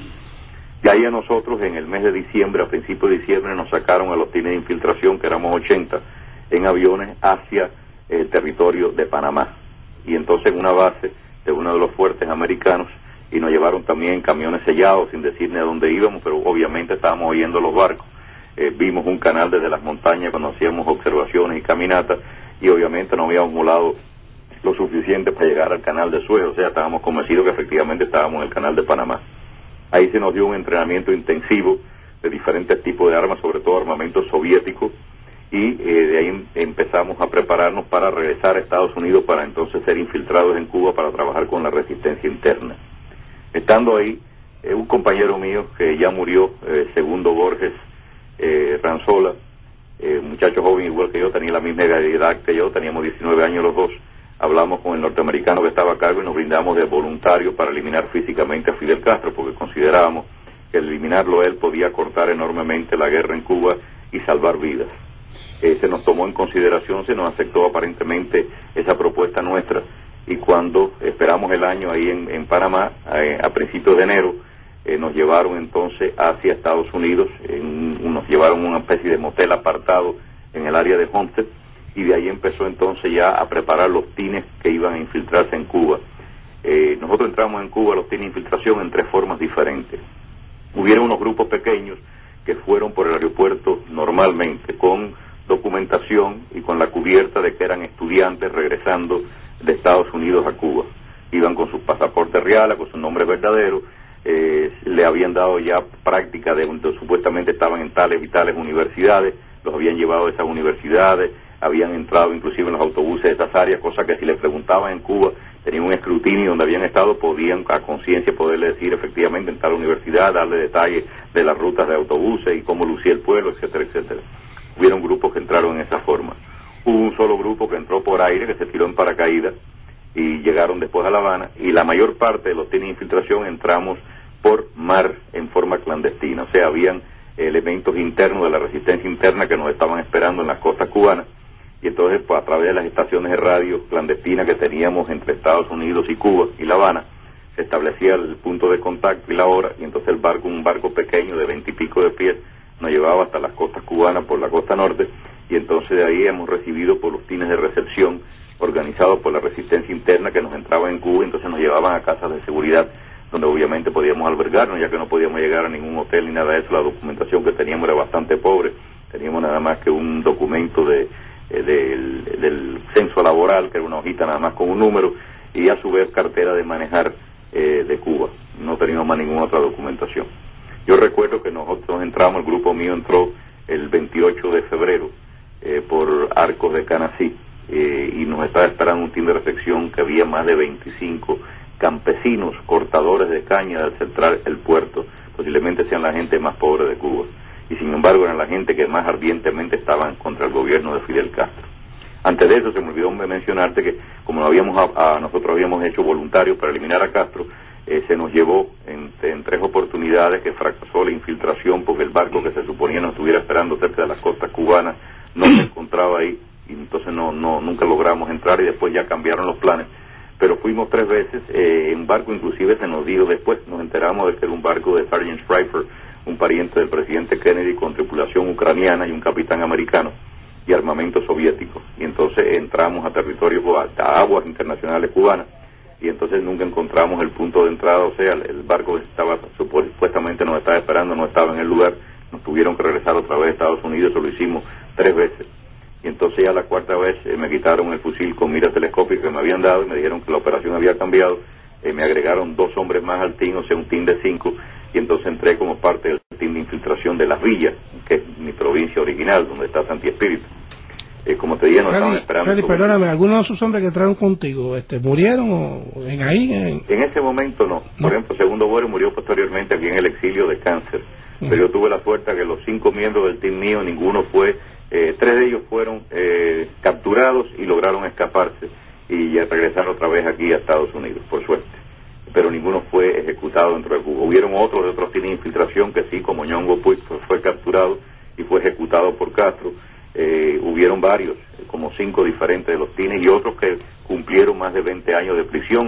Y ahí a nosotros, en el mes de diciembre, a principios de diciembre, nos sacaron a los tines de infiltración, que éramos ochenta, en aviones hacia el territorio de Panamá. Y entonces en una base de uno de los fuertes americanos, y nos llevaron también camiones sellados, sin decir ni a dónde íbamos, pero obviamente estábamos oyendo los barcos. Eh, vimos un canal desde las montañas cuando hacíamos observaciones y caminatas, y obviamente no habíamos volado lo suficiente para llegar al canal de Suez, o sea, estábamos convencidos que efectivamente estábamos en el canal de Panamá. Ahí se nos dio un entrenamiento intensivo de diferentes tipos de armas, sobre todo armamento soviético, y eh, de ahí em empezamos a prepararnos para regresar a Estados Unidos para entonces ser infiltrados en Cuba para trabajar con la resistencia interna. Estando ahí, eh, un compañero mío que ya murió, eh, Segundo Borges eh, Ranzola, eh, muchacho joven igual que yo, tenía la misma edad que yo, teníamos diecinueve años los dos, hablamos con el norteamericano que estaba a cargo y nos brindamos de voluntario para eliminar físicamente a Fidel Castro, porque considerábamos que el eliminarlo él podía cortar enormemente la guerra en Cuba y salvar vidas. Eh, se nos tomó en consideración, se nos aceptó aparentemente esa propuesta nuestra, y cuando esperamos el año ahí en, en Panamá, eh, a principios de enero, eh, nos llevaron entonces hacia Estados Unidos, en, nos llevaron a una especie de motel apartado en el área de Homestead, y de ahí empezó entonces ya a preparar los tines que iban a infiltrarse en Cuba. Eh, nosotros entramos en Cuba, los tines de infiltración, en tres formas diferentes. Hubieron unos grupos pequeños que fueron por el aeropuerto normalmente, con documentación y con la cubierta de que eran estudiantes regresando de Estados Unidos a Cuba. Iban con sus pasaportes reales, con sus nombres verdaderos, eh, le habían dado ya práctica de, de supuestamente estaban en tales y tales universidades, los habían llevado a esas universidades, habían entrado inclusive en los autobuses de esas áreas, cosa que si le preguntaban en Cuba, tenían un escrutinio donde habían estado, podían a conciencia poderle decir efectivamente en tal universidad, darle detalles de las rutas de autobuses y cómo lucía el pueblo, etcétera, etcétera. Hubieron grupos que entraron en esa forma. Hubo un solo grupo que entró por aire, que se tiró en paracaídas, y llegaron después a La Habana, y la mayor parte de los tines de infiltración entramos por mar en forma clandestina, o sea, habían elementos internos de la resistencia interna que nos estaban esperando en las costas cubanas, y entonces pues, a través de las estaciones de radio clandestinas que teníamos entre Estados Unidos y Cuba y La Habana, se establecía el punto de contacto y la hora, y entonces el barco, un barco pequeño de veinte y pico de pies, nos llevaba hasta las costas cubanas por la costa norte, y entonces de ahí hemos recibido por los tines de recepción organizados por la resistencia interna que nos entraba en Cuba, y entonces nos llevaban a casas de seguridad donde obviamente podíamos albergarnos, ya que no podíamos llegar a ningún hotel ni nada de eso. La documentación que teníamos era bastante pobre, teníamos nada más que un documento de, eh, del, del censo laboral, que era una hojita nada más con un número, y a su vez cartera de manejar eh, de Cuba, no teníamos más ninguna otra documentación. Yo recuerdo que nosotros entramos, el grupo mío entró el veintiocho de febrero eh, por Arcos de Canací, eh, y nos estaba esperando un team de recepción que había más de veinticinco campesinos cortadores de caña al centrar el puerto, posiblemente sean la gente más pobre de Cuba, y sin embargo eran la gente que más ardientemente estaban contra el gobierno de Fidel Castro. Antes de eso se me olvidó mencionarte que como lo habíamos a, a, nosotros habíamos hecho voluntarios para eliminar a Castro, eh, se nos llevó en, en tres oportunidades que fracasó la infiltración, porque el barco que se suponía nos estuviera esperando cerca de las costas cubanas no se encontraba ahí, y entonces no, no nunca logramos entrar, y después ya cambiaron los planes. Pero fuimos tres veces, eh, en barco inclusive se nos dijo después, nos enteramos de que era un barco de Sergeant Schreifer, un pariente del presidente Kennedy, con tripulación ucraniana y un capitán americano y armamento soviético, y entonces entramos a territorio, a aguas internacionales cubanas, y entonces nunca encontramos el punto de entrada, o sea, el, el barco que estaba supuestamente nos estaba esperando no estaba en el lugar, nos tuvieron que regresar otra vez a Estados Unidos, eso lo hicimos tres veces. Y entonces ya la cuarta vez eh, me quitaron el fusil con mira telescópica que me habían dado y me dijeron que la operación había cambiado, eh, me agregaron dos hombres más al team, o sea un team de cinco, y entonces entré como parte del team de infiltración de Las Villas, que es mi provincia original, donde está Santi Espíritu. Eh, como te dije, nos estaban esperando. Feli, perdóname, ¿algunos de esos hombres que trajeron contigo este, murieron o en ahí? En... en ese momento no. no. Por ejemplo, Segundo Borges murió posteriormente aquí en el exilio de cáncer, uh-huh. Pero yo tuve la suerte que los cinco miembros del team mío, ninguno fue... Eh, tres de ellos fueron eh, capturados y lograron escaparse y ya regresaron otra vez aquí a Estados Unidos, por suerte. Pero ninguno fue ejecutado dentro de Cuba. Hubieron otros de otros tines de infiltración que sí, como Ñongo Puig fue, fue capturado y fue ejecutado por Castro. Eh, hubieron varios, como cinco diferentes de los tines, y otros que cumplieron más de veinte años de prisión,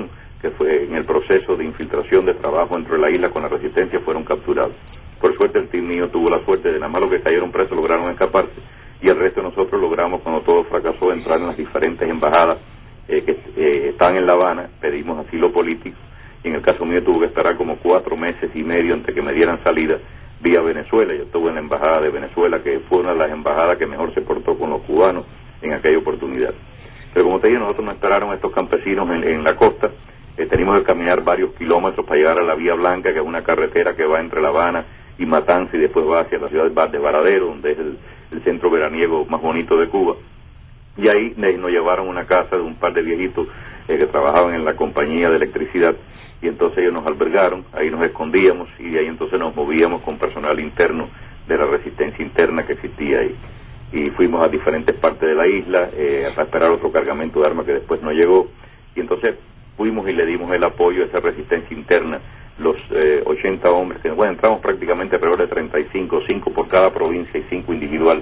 que fue en el proceso de infiltración de trabajo entre la isla con la resistencia, fueron capturados. Por suerte el team mío tuvo la suerte de nada más los que cayeron presos lograron escaparse, y el resto de nosotros logramos, cuando todo fracasó, entrar en las diferentes embajadas eh, que eh, estaban en La Habana. Pedimos asilo político, y en el caso mío tuvo que esperar como cuatro meses y medio antes que me dieran salida vía Venezuela. Yo estuve en la embajada de Venezuela, que fue una de las embajadas que mejor se portó con los cubanos en aquella oportunidad. Pero como te digo, nosotros nos esperaron estos campesinos en, en la costa. Eh, teníamos que caminar varios kilómetros para llegar a la Vía Blanca, que es una carretera que va entre La Habana y Matanza, y después va hacia la ciudad de Varadero, donde es el, el centro veraniego más bonito de Cuba. Y ahí nos llevaron a una casa de un par de viejitos eh, que trabajaban en la compañía de electricidad, y entonces ellos nos albergaron, ahí nos escondíamos, y de ahí entonces nos movíamos con personal interno de la resistencia interna que existía ahí. Y fuimos a diferentes partes de la isla eh, para esperar otro cargamento de armas que después no llegó, y entonces fuimos y le dimos el apoyo a esa resistencia interna. Los eh, ochenta hombres, que bueno, entramos prácticamente alrededor de treinta y cinco, cinco por cada provincia y cinco individual,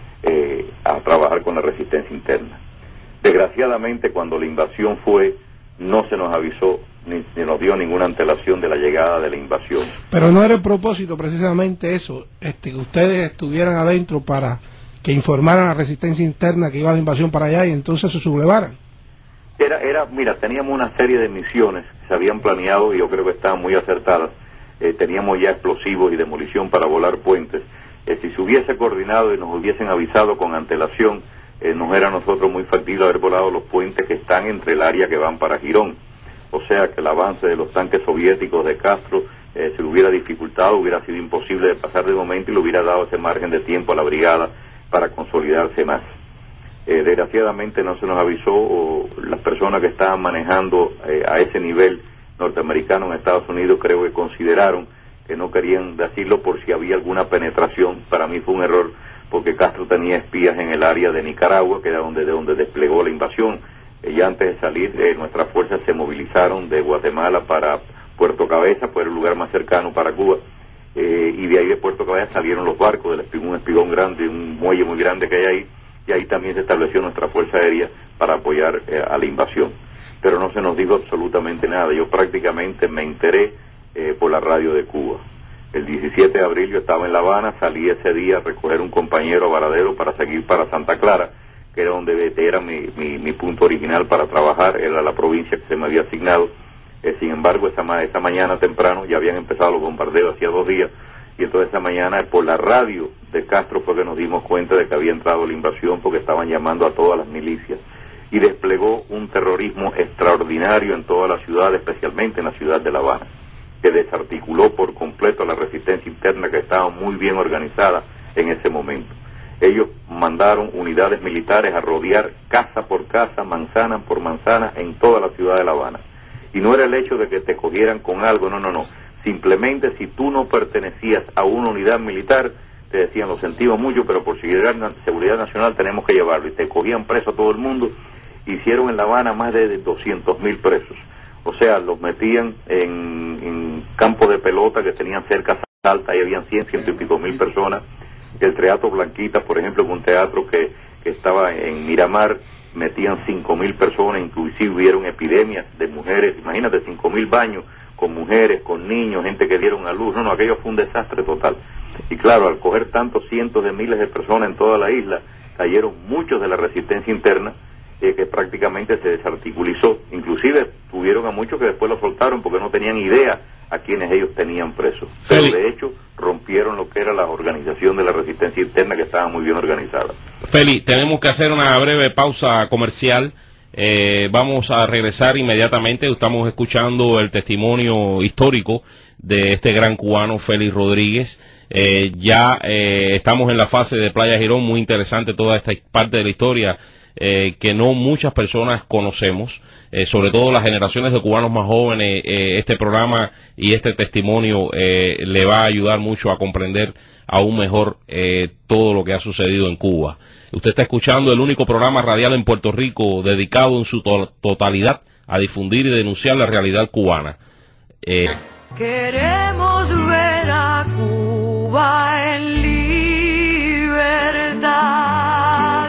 eh, a trabajar con la resistencia interna. Desgraciadamente, cuando la invasión fue, no se nos avisó ni se nos dio ninguna antelación de la llegada de la invasión. Pero no era el propósito precisamente eso, este, que ustedes estuvieran adentro para que informaran a la resistencia interna que iba la invasión para allá y entonces se sublevaran. Era, era, mira, teníamos una serie de misiones que se habían planeado y yo creo que estaban muy acertadas. Eh, teníamos ya explosivos y demolición para volar puentes. Eh, si se hubiese coordinado y nos hubiesen avisado con antelación, eh, nos era a nosotros muy factible haber volado los puentes que están entre el área que van para Girón. O sea que el avance de los tanques soviéticos de Castro eh, se hubiera dificultado, hubiera sido imposible de pasar de momento y le hubiera dado ese margen de tiempo a la brigada para consolidarse más. Eh, desgraciadamente no se nos avisó, o las personas que estaban manejando eh, a ese nivel norteamericano en Estados Unidos creo que consideraron que no querían decirlo por si había alguna penetración. Para mí fue un error, porque Castro tenía espías en el área de Nicaragua, que era donde, de donde desplegó la invasión. Eh, ya antes de salir, eh, nuestras fuerzas se movilizaron de Guatemala para Puerto Cabeza, pues el lugar más cercano para Cuba, eh, y de ahí de Puerto Cabeza salieron los barcos, del espigón, un espigón grande, un muelle muy grande que hay ahí, y ahí también se estableció nuestra fuerza aérea para apoyar eh, a la invasión. Pero no se nos dijo absolutamente nada. Yo prácticamente me enteré eh, por la radio de Cuba. El diecisiete de abril yo estaba en La Habana, salí ese día a recoger un compañero a Varadero para seguir para Santa Clara, que era donde era mi, mi, mi punto original para trabajar, era la provincia que se me había asignado. Eh, sin embargo, esa, ma esa mañana temprano ya habían empezado los bombardeos hacía dos días, y entonces esa mañana por la radio de Castro fue que nos dimos cuenta de que había entrado la invasión, porque estaban llamando a todas las milicias, y desplegó un terrorismo extraordinario en toda la ciudad, especialmente en la ciudad de La Habana, que desarticuló por completo la resistencia interna, que estaba muy bien organizada en ese momento. Ellos mandaron unidades militares a rodear casa por casa, manzana por manzana, en toda la ciudad de La Habana. Y no era el hecho de que te cogieran con algo, no, no, no. Simplemente si tú no pertenecías a una unidad militar, te decían, lo sentimos mucho, pero por seguridad, seguridad nacional tenemos que llevarlo. Y te cogían preso a todo el mundo. Hicieron en La Habana más de doscientos mil presos. O sea, los metían en, en campos de pelota que tenían cerca Salta, ahí habían cien, ciento y pico mil personas. El Teatro Blanquita, por ejemplo, un teatro que, que estaba en Miramar, metían cinco mil personas, inclusive hubieron epidemias de mujeres, imagínate, cinco mil baños con mujeres, con niños, gente que dieron a luz. No, no, aquello fue un desastre total. Y claro, al coger tantos cientos de miles de personas en toda la isla, cayeron muchos de la resistencia interna, eh, que prácticamente se desarticulizó. Inclusive tuvieron a muchos que después los soltaron porque no tenían idea a quienes ellos tenían presos. Pero de hecho rompieron lo que era la organización de la resistencia interna, que estaba muy bien organizada. Feli, tenemos que hacer una breve pausa comercial. Eh, vamos a regresar inmediatamente. Estamos escuchando el testimonio histórico de este gran cubano, Félix Rodríguez. Eh, ya eh, estamos en la fase de Playa Girón, muy interesante toda esta parte de la historia eh, que no muchas personas conocemos, eh, sobre todo las generaciones de cubanos más jóvenes. Eh, este programa y este testimonio eh, le va a ayudar mucho a comprender aún mejor eh, todo lo que ha sucedido en Cuba. Usted está escuchando el único programa radial en Puerto Rico dedicado en su to totalidad a difundir y denunciar la realidad cubana. Eh, Queremos ver a Cuba en libertad.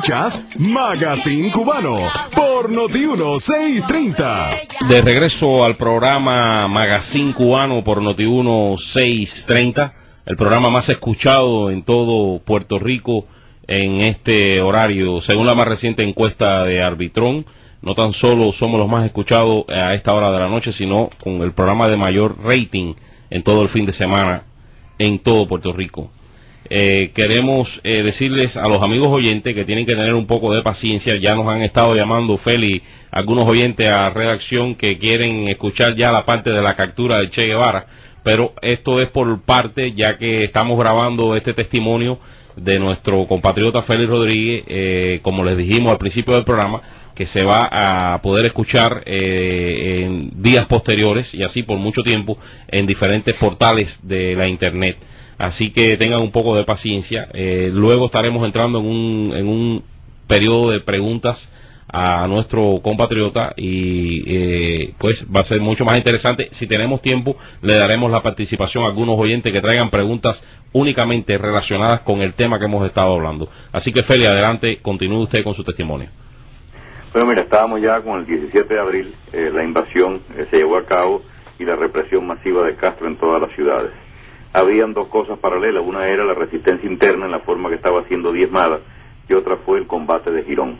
Escuchas Magazine Cubano por Noti uno seiscientos treinta. De regreso al programa Magazine Cubano por Noti uno seiscientos treinta, el programa más escuchado en todo Puerto Rico en este horario, según la más reciente encuesta de Arbitron. No tan solo somos los más escuchados a esta hora de la noche, sino con el programa de mayor rating en todo el fin de semana en todo Puerto Rico. Eh, queremos eh, decirles a los amigos oyentes que tienen que tener un poco de paciencia. Ya nos han estado llamando, Feli, algunos oyentes a redacción que quieren escuchar ya la parte de la captura de Che Guevara, pero esto es por parte, ya que estamos grabando este testimonio de nuestro compatriota Félix Rodríguez, eh, como les dijimos al principio del programa, que se va a poder escuchar eh, en días posteriores y así por mucho tiempo en diferentes portales de la internet. Así que tengan un poco de paciencia. Eh, luego estaremos entrando en un, en un periodo de preguntas a nuestro compatriota y eh, pues va a ser mucho más interesante. Si tenemos tiempo, le daremos la participación a algunos oyentes que traigan preguntas únicamente relacionadas con el tema que hemos estado hablando. Así que, Feli, adelante, continúe usted con su testimonio. Bueno, mira, estábamos ya con el diecisiete de abril, eh, la invasión eh, se llevó a cabo y la represión masiva de Castro en todas las ciudades. Habían dos cosas paralelas, una era la resistencia interna en la forma que estaba siendo diezmada y otra fue el combate de Girón.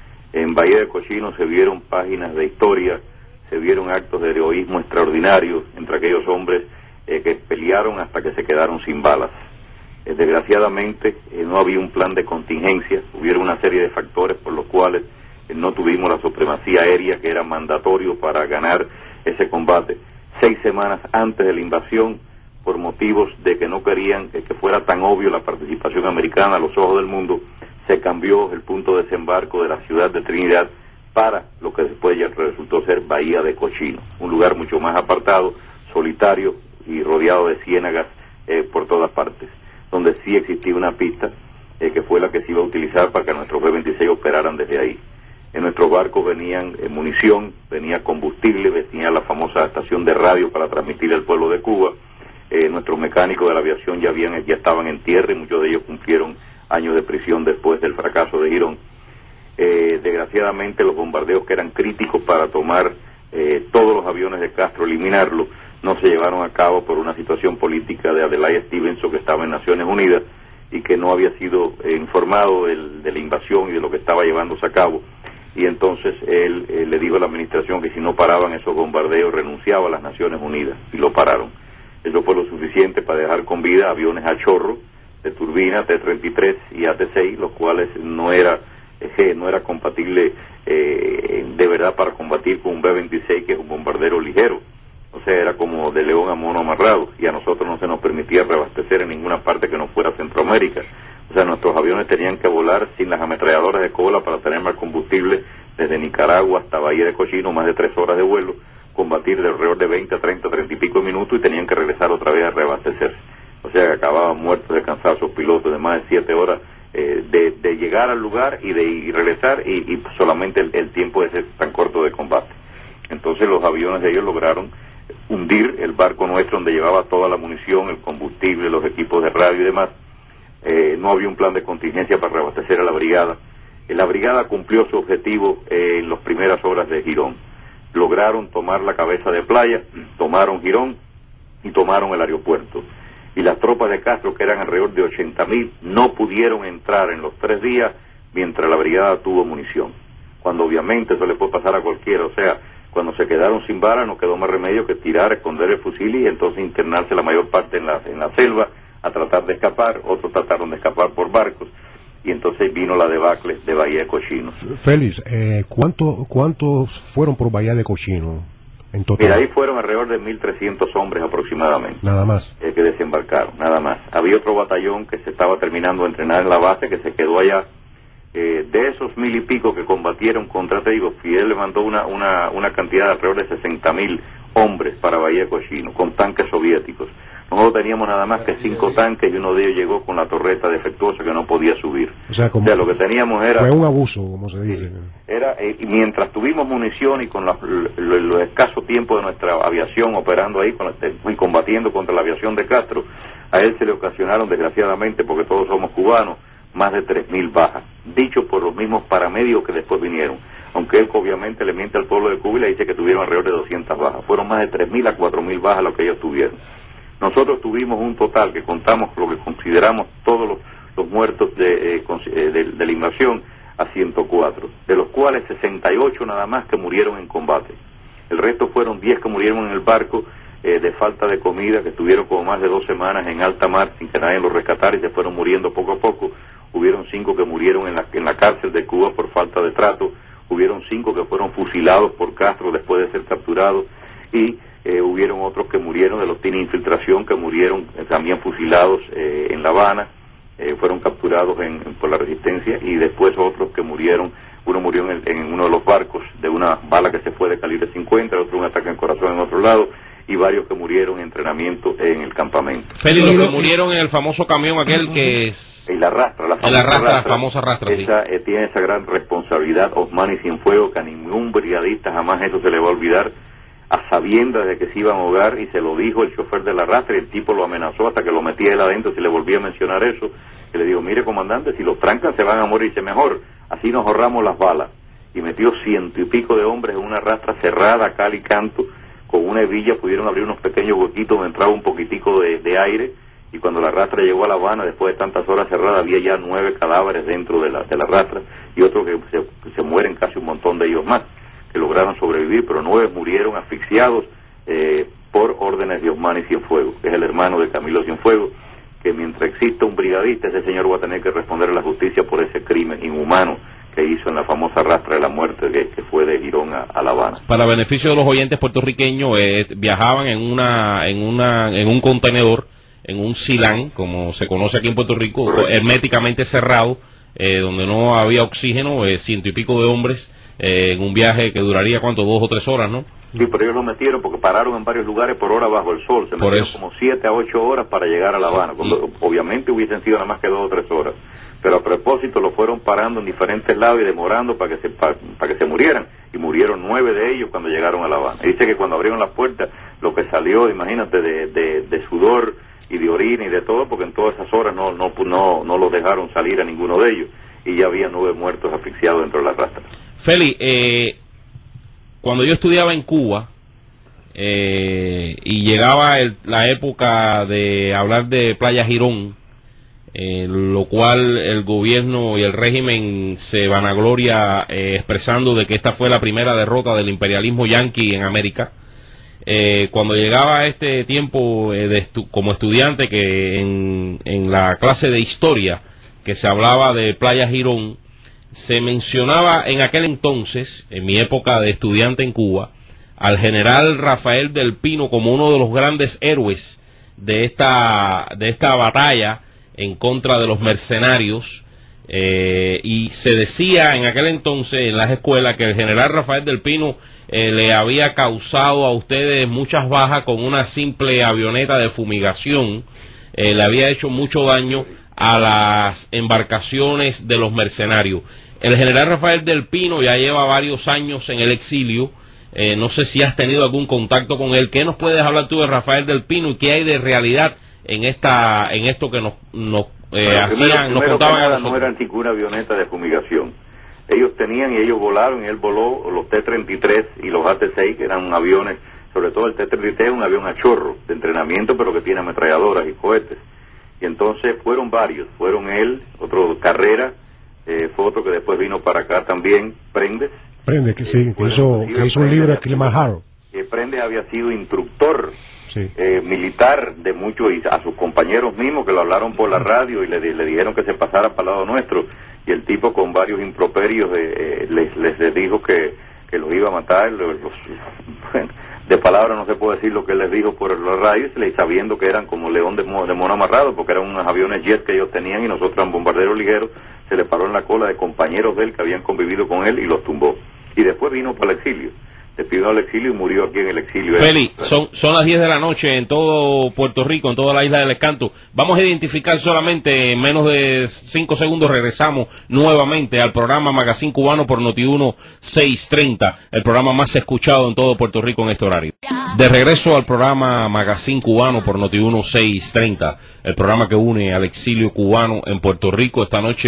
En Bahía de Cochinos se vieron páginas de historia, se vieron actos de heroísmo extraordinarios entre aquellos hombres eh, que pelearon hasta que se quedaron sin balas. Eh, desgraciadamente eh, no había un plan de contingencia, hubieron una serie de factores por los cuales eh, no tuvimos la supremacía aérea que era mandatorio para ganar ese combate. Seis semanas antes de la invasión, por motivos de que no querían que, que fuera tan obvio la participación americana a los ojos del mundo, se cambió el punto de desembarco de la ciudad de Trinidad para lo que después ya resultó ser Bahía de Cochinos, un lugar mucho más apartado, solitario y rodeado de ciénagas eh, por todas partes, donde sí existía una pista eh, que fue la que se iba a utilizar para que nuestros B veintiséis operaran desde ahí. En nuestros barcos venían eh, munición, venía combustible, venía la famosa estación de radio para transmitir al pueblo de Cuba. Eh, nuestros mecánicos de la aviación ya, habían, ya estaban en tierra y muchos de ellos cumplieron años de prisión después del fracaso de Girón. Eh, desgraciadamente los bombardeos que eran críticos para tomar eh, todos los aviones de Castro, eliminarlos, no se llevaron a cabo por una situación política de Adlai Stevenson, que estaba en Naciones Unidas y que no había sido eh, informado del, de la invasión y de lo que estaba llevándose a cabo. Y entonces él eh, le dijo a la administración que si no paraban esos bombardeos renunciaba a las Naciones Unidas, y lo pararon. Eso fue lo suficiente para dejar con vida aviones a chorro de turbina T treinta y tres y A T seis, los cuales no era eh, no era compatible eh, de verdad para combatir con un B veintiséis, que es un bombardero ligero. O sea, era como de león a mono amarrado, y a nosotros no se nos permitía reabastecer en ninguna parte que no fuera Centroamérica. O sea, nuestros aviones tenían que volar sin las ametralladoras de cola para tener más combustible desde Nicaragua hasta Bahía de Cochinos, más de tres horas de vuelo, combatir de alrededor de veinte a treinta, treinta y pico minutos, y tenían que regresar otra vez a reabastecerse. O sea, que acababan muertos de cansazo pilotos de más de siete horas eh, de, de llegar al lugar y de y regresar, y, y solamente el, el tiempo de ser tan corto de combate. Entonces los aviones de ellos lograron hundir el barco nuestro, donde llevaba toda la munición, el combustible, los equipos de radio y demás. Eh, no había un plan de contingencia para reabastecer a la brigada. Eh, la brigada cumplió su objetivo eh, en las primeras horas de Girón. Lograron tomar la cabeza de playa, tomaron Girón y tomaron el aeropuerto. Y las tropas de Castro, que eran alrededor de ochenta mil, no pudieron entrar en los tres días mientras la brigada tuvo munición. Cuando obviamente eso le puede pasar a cualquiera. O sea, cuando se quedaron sin bala, no quedó más remedio que tirar, esconder el fusil y entonces internarse la mayor parte en la, en la selva a tratar de escapar. Otros trataron de escapar por barcos. Y entonces vino la debacle de Bahía de Cochinos. Félix, eh, ¿cuánto, ¿cuántos fueron por Bahía de Cochinos en total? Mira, ahí fueron alrededor de mil trescientos hombres aproximadamente. Nada más. Eh, que desembarcaron, nada más. Había otro batallón que se estaba terminando de entrenar en la base, que se quedó allá. Eh, de esos mil y pico que combatieron contra, te digo, Fidel le mandó una, una, una cantidad de alrededor de sesenta mil hombres para Bahía de Cochinos, con tanques soviéticos. Nosotros teníamos nada más que cinco tanques y uno de ellos llegó con la torreta defectuosa que no podía subir. O sea, como o sea lo que teníamos era... Fue un abuso, como se dice. Era, eh, y mientras tuvimos munición y con los lo, lo escaso tiempo de nuestra aviación operando ahí con la, y combatiendo contra la aviación de Castro, a él se le ocasionaron, desgraciadamente, porque todos somos cubanos, más de tres mil bajas. dicho por los mismos paramédicos que después vinieron. Aunque él obviamente le miente al pueblo de Cuba y le dice que tuvieron alrededor de doscientas bajas. Fueron más de tres mil a cuatro mil bajas lo que ellos tuvieron. Nosotros tuvimos un total que contamos lo que consideramos todos los, los muertos de, eh, de, de la invasión a ciento cuatro, de los cuales sesenta y ocho nada más que murieron en combate. El resto fueron diez que murieron en el barco eh, de falta de comida, que estuvieron como más de dos semanas en alta mar sin que nadie los rescatara y se fueron muriendo poco a poco. Hubieron cinco que murieron en la, en la cárcel de Cuba por falta de trato. Hubieron cinco que fueron fusilados por Castro después de ser capturados y eh, hubieron otros que murieron de los Tini Infiltración, que murieron eh, también fusilados eh, en La Habana, eh, fueron capturados en, por la resistencia, y después otros que murieron, uno murió en, el, en uno de los barcos de una bala que se fue de calibre cincuenta, otro un ataque en corazón en otro lado, y varios que murieron en entrenamiento en el campamento. Félix, los que murieron en el famoso camión aquel que es... Y la rastra, la famosa, rastra, rastra, la famosa rastra, esa, sí. eh, tiene esa gran responsabilidad, Osman y Cienfuegos, que a ningún brigadista jamás eso se le va a olvidar, a sabiendas de que se iban a ahogar, y se lo dijo el chofer de la rastra, y el tipo lo amenazó hasta que lo metía él adentro, si le volvía a mencionar eso, que le dijo, mire comandante, si los trancan se van a morirse mejor, así nos ahorramos las balas. Y metió ciento y pico de hombres en una rastra cerrada, cal y canto, con una hebilla pudieron abrir unos pequeños huequitos donde entraba un poquitico de, de aire, y cuando la rastra llegó a La Habana, después de tantas horas cerradas, había ya nueve cadáveres dentro de la, de la rastra, y otros que se, que se mueren, casi un montón de ellos más, que lograron sobrevivir, pero nueve murieron asfixiados eh, por órdenes de Osman y Cienfuegos, que es el hermano de Camilo Cienfuegos, que mientras exista un brigadista, ese señor va a tener que responder a la justicia por ese crimen inhumano que hizo en la famosa rastra de la muerte que, que fue de Girón a, a La Habana. Para beneficio de los oyentes puertorriqueños, eh, viajaban en una en una en un contenedor, en un silán, como se conoce aquí en Puerto Rico, correcto, herméticamente cerrado, eh, donde no había oxígeno, eh, ciento y pico de hombres, eh, en un viaje que duraría, ¿cuánto? Dos o tres horas, ¿no? Sí, pero ellos lo metieron porque pararon en varios lugares por hora bajo el sol, se por metieron eso. como siete a ocho horas para llegar a La Habana, cuando y... obviamente hubiesen sido nada más que dos o tres horas. Pero a propósito lo fueron parando en diferentes lados y demorando para que se para, para que se murieran, y murieron nueve de ellos cuando llegaron a La Habana. Dice que cuando abrieron las puertas, lo que salió, imagínate, de, de, de sudor y de orina y de todo, porque en todas esas horas no no no no los dejaron salir a ninguno de ellos, y ya había nueve muertos asfixiados dentro de la rastra. Félix, eh, cuando yo estudiaba en Cuba, eh, y llegaba el, la época de hablar de Playa Girón, Eh, lo cual el gobierno y el régimen se vanagloria eh, expresando de que esta fue la primera derrota del imperialismo yanqui en América. Eh, cuando llegaba este tiempo eh, de estu como estudiante, que en, en la clase de historia que se hablaba de Playa Girón, se mencionaba en aquel entonces, en mi época de estudiante en Cuba, al general Rafael del Pino como uno de los grandes héroes de esta, de esta batalla en contra de los mercenarios, eh, y se decía en aquel entonces en las escuelas que el general Rafael del Pino eh, le había causado a ustedes muchas bajas con una simple avioneta de fumigación, eh, le había hecho mucho daño a las embarcaciones de los mercenarios. El general Rafael del Pino ya lleva varios años en el exilio, eh, no sé si has tenido algún contacto con él. ¿Qué nos puedes hablar tú de Rafael del Pino y qué hay de realidad en esta en esto que nos nos eh, bueno, hacían primero, nos primero contaban nada, a nosotros? No eran ninguna avioneta de fumigación. Ellos tenían y ellos volaron, y él voló los T treinta y tres y los A T seis, que eran aviones, sobre todo el T treinta y tres es un avión a chorro de entrenamiento, pero que tiene ametralladoras y cohetes. Y entonces fueron varios, fueron él, otro Carrera, eh, fue otro que después vino para acá también, Prendes. Prendes, que sí, que hizo, que hizo un libro de Kilimanjaro. Eh, Prendes había sido instructor Sí. Eh, militar de muchos, y a sus compañeros mismos que lo hablaron por la radio y le, le dijeron que se pasara para el lado nuestro, y el tipo con varios improperios eh, les, les, les dijo que, que los iba a matar. Los, los, bueno, de palabra no se puede decir lo que les dijo por la radio, sabiendo que eran como león de, de mono amarrado, porque eran unos aviones jet que ellos tenían, y nosotros eran bombarderos ligeros. Se le paró en la cola de compañeros de él que habían convivido con él y los tumbó, y después vino para el exilio. Se pidió al exilio y murió aquí en el exilio. Félix, son, son las diez de la noche en todo Puerto Rico, en toda la isla del Encanto. Vamos a identificar solamente en menos de cinco segundos. Regresamos nuevamente al programa Magazine Cubano por Noti uno seiscientos treinta, el programa más escuchado en todo Puerto Rico en este horario. De regreso al programa Magazine Cubano por Noti uno seiscientos treinta, el programa que une al exilio cubano en Puerto Rico. Esta noche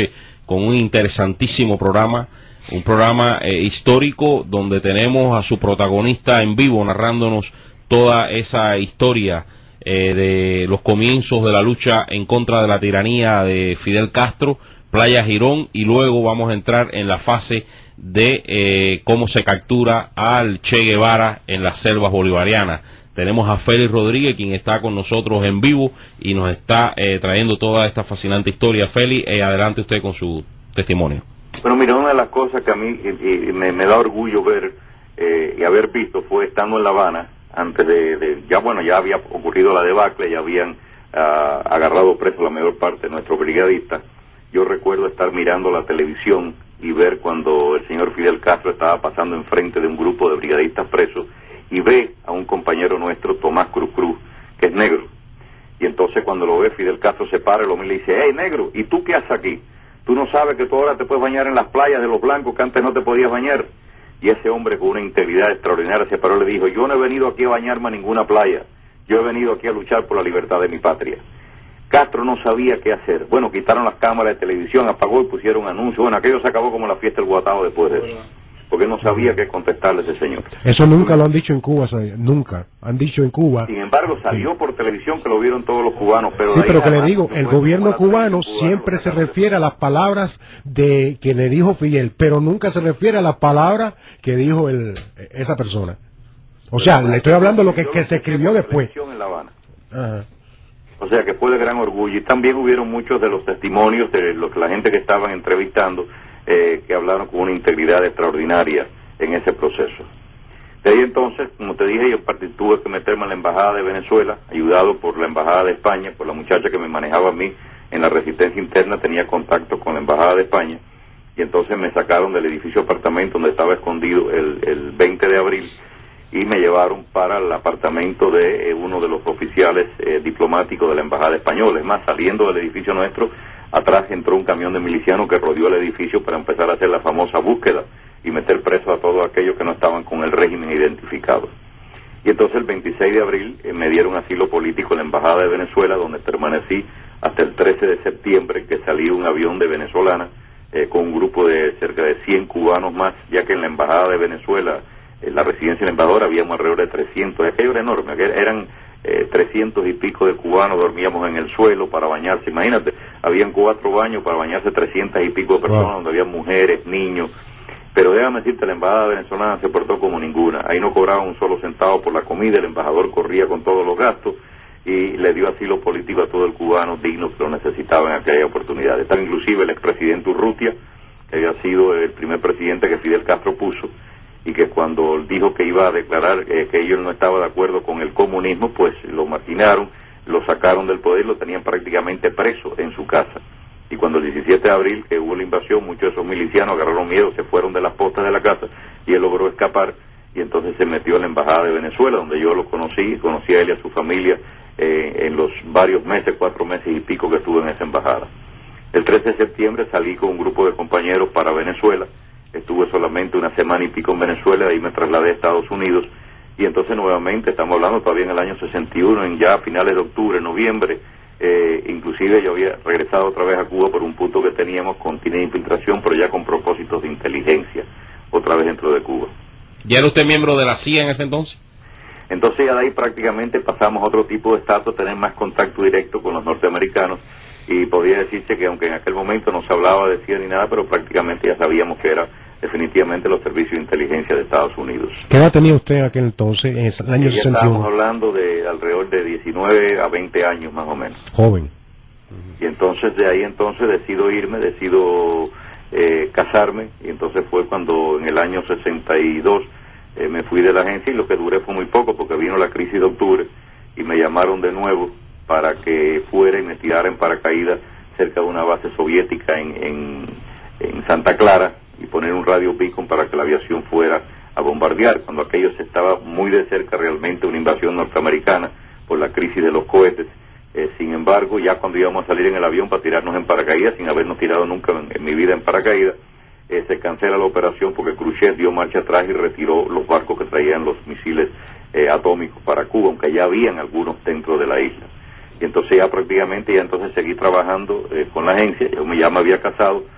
con un interesantísimo programa, un programa eh, histórico donde tenemos a su protagonista en vivo narrándonos toda esa historia eh, de los comienzos de la lucha en contra de la tiranía de Fidel Castro, Playa Girón, y luego vamos a entrar en la fase de eh, cómo se captura al Che Guevara en las selvas bolivarianas. Tenemos a Félix Rodríguez, quien está con nosotros en vivo y nos está eh, trayendo toda esta fascinante historia. Félix, eh, adelante usted con su testimonio. Bueno, mira, una de las cosas que a mí eh, eh, me, me da orgullo ver eh, y haber visto fue estando en La Habana, antes de, de ya bueno, ya había ocurrido la debacle, ya habían uh, agarrado preso la mayor parte de nuestros brigadistas. Yo recuerdo estar mirando la televisión y ver cuando el señor Fidel Castro estaba pasando enfrente de un grupo de brigadistas presos y ve a un compañero nuestro, Tomás Cruz Cruz, que es negro. Y entonces cuando lo ve, Fidel Castro se para y lo mira y le dice: hey, negro, ¿y tú qué haces aquí? ¿Tú no sabes que tú ahora te puedes bañar en las playas de los blancos que antes no te podías bañar? Y ese hombre con una integridad extraordinaria se paró y le dijo: yo no he venido aquí a bañarme a ninguna playa, yo he venido aquí a luchar por la libertad de mi patria. Castro no sabía qué hacer. Bueno, quitaron las cámaras de televisión, apagó y pusieron anuncios. Bueno, aquello se acabó como la fiesta del Guatao después de eso, porque no sabía qué contestarle a ese señor. Eso nunca lo han dicho en Cuba, nunca. Han dicho en Cuba. Sin embargo, salió sí. por televisión, que lo vieron todos los cubanos. Pero sí, pero que le digo, el gobierno cubano siempre se refiere a las palabras de que le dijo Fidel, pero nunca se refiere a las palabras que dijo el, esa persona. O sea, le estoy hablando de lo que, que se escribió después. En La Habana. Ajá. O sea, que fue de gran orgullo. Y también hubieron muchos de los testimonios de lo que la gente que estaban entrevistando, eh, que hablaron con una integridad extraordinaria en ese proceso. De ahí entonces, como te dije, yo tuve que meterme en la Embajada de Venezuela, ayudado por la Embajada de España, por la muchacha que me manejaba a mí en la resistencia interna, tenía contacto con la Embajada de España, y entonces me sacaron del edificio apartamento donde estaba escondido el, el veinte de abril, y me llevaron para el apartamento de eh, uno de los oficiales eh, diplomáticos de la Embajada Española. Es más, saliendo del edificio nuestro, atrás entró un camión de milicianos que rodeó el edificio para empezar a hacer la famosa búsqueda y meter preso a todos aquellos que no estaban con el régimen identificados. Y entonces el veintiséis de abril eh, me dieron asilo político en la Embajada de Venezuela, donde permanecí hasta el trece de septiembre, que salí un avión de venezolana eh, con un grupo de cerca de cien cubanos más, ya que en la Embajada de Venezuela, en la residencia del embajador, habíamos alrededor de trescientos, aquello era enorme, aquello eran eh, trescientos y pico de cubanos, dormíamos en el suelo para bañarse, imagínate, habían cuatro baños para bañarse trescientas y pico de personas, wow. donde había mujeres, niños, pero déjame decirte, la embajada venezolana se portó como ninguna, ahí no cobraban un solo centavo por la comida, el embajador corría con todos los gastos y le dio asilo político a todo el cubano digno que lo necesitaba en aquella oportunidad. Estaba inclusive el expresidente Urrutia, que había sido el primer presidente que Fidel Castro puso, y que cuando dijo que iba a declarar eh, que ellos no estaban de acuerdo con el comunismo, pues lo marginaron, lo sacaron del poder y lo tenían prácticamente preso en su casa. Y cuando el diecisiete de abril, que hubo la invasión, muchos de esos milicianos agarraron miedo, se fueron de las postas de la casa y él logró escapar, y entonces se metió en la Embajada de Venezuela, donde yo lo conocí, conocí a él y a su familia eh, en los varios meses, cuatro meses y pico que estuve en esa embajada. El trece de septiembre salí con un grupo de compañeros para Venezuela. Estuve solamente una semana y pico en Venezuela, de ahí me trasladé a Estados Unidos, y entonces nuevamente, estamos hablando todavía en el año sesenta y uno, en ya a finales de octubre, noviembre, eh, inclusive yo había regresado otra vez a Cuba por un punto que teníamos con tinte de infiltración, pero ya con propósitos de inteligencia, otra vez dentro de Cuba. ¿Ya era usted miembro de la C I A en ese entonces? Entonces ya de ahí prácticamente pasamos a otro tipo de estatus, tener más contacto directo con los norteamericanos, y podría decirse que aunque en aquel momento no se hablaba de C I A ni nada, pero prácticamente ya sabíamos que era definitivamente los servicios de inteligencia de Estados Unidos. ¿Qué edad tenía usted en aquel entonces, en el año ya sesenta y uno? Estábamos hablando de alrededor de diecinueve a veinte años más o menos. Joven. Y entonces de ahí entonces decido irme, decido eh, casarme, y entonces fue cuando en el año sesenta y dos eh, me fui de la agencia, y lo que duré fue muy poco porque vino la crisis de octubre y me llamaron de nuevo para que fuera y me tirara en paracaídas cerca de una base soviética en, en, en Santa Clara, y poner un radio beacon para que la aviación fuera a bombardear, cuando aquello se estaba muy de cerca realmente una invasión norteamericana por la crisis de los cohetes. Eh, sin embargo, ya cuando íbamos a salir en el avión para tirarnos en paracaídas, sin habernos tirado nunca en, en mi vida en paracaídas, eh, se cancela la operación porque Khrushchev dio marcha atrás y retiró los barcos que traían los misiles eh, atómicos para Cuba, aunque ya habían algunos dentro de la isla. Y entonces ya prácticamente, ya entonces seguí trabajando eh, con la agencia, yo me, ya me había casado,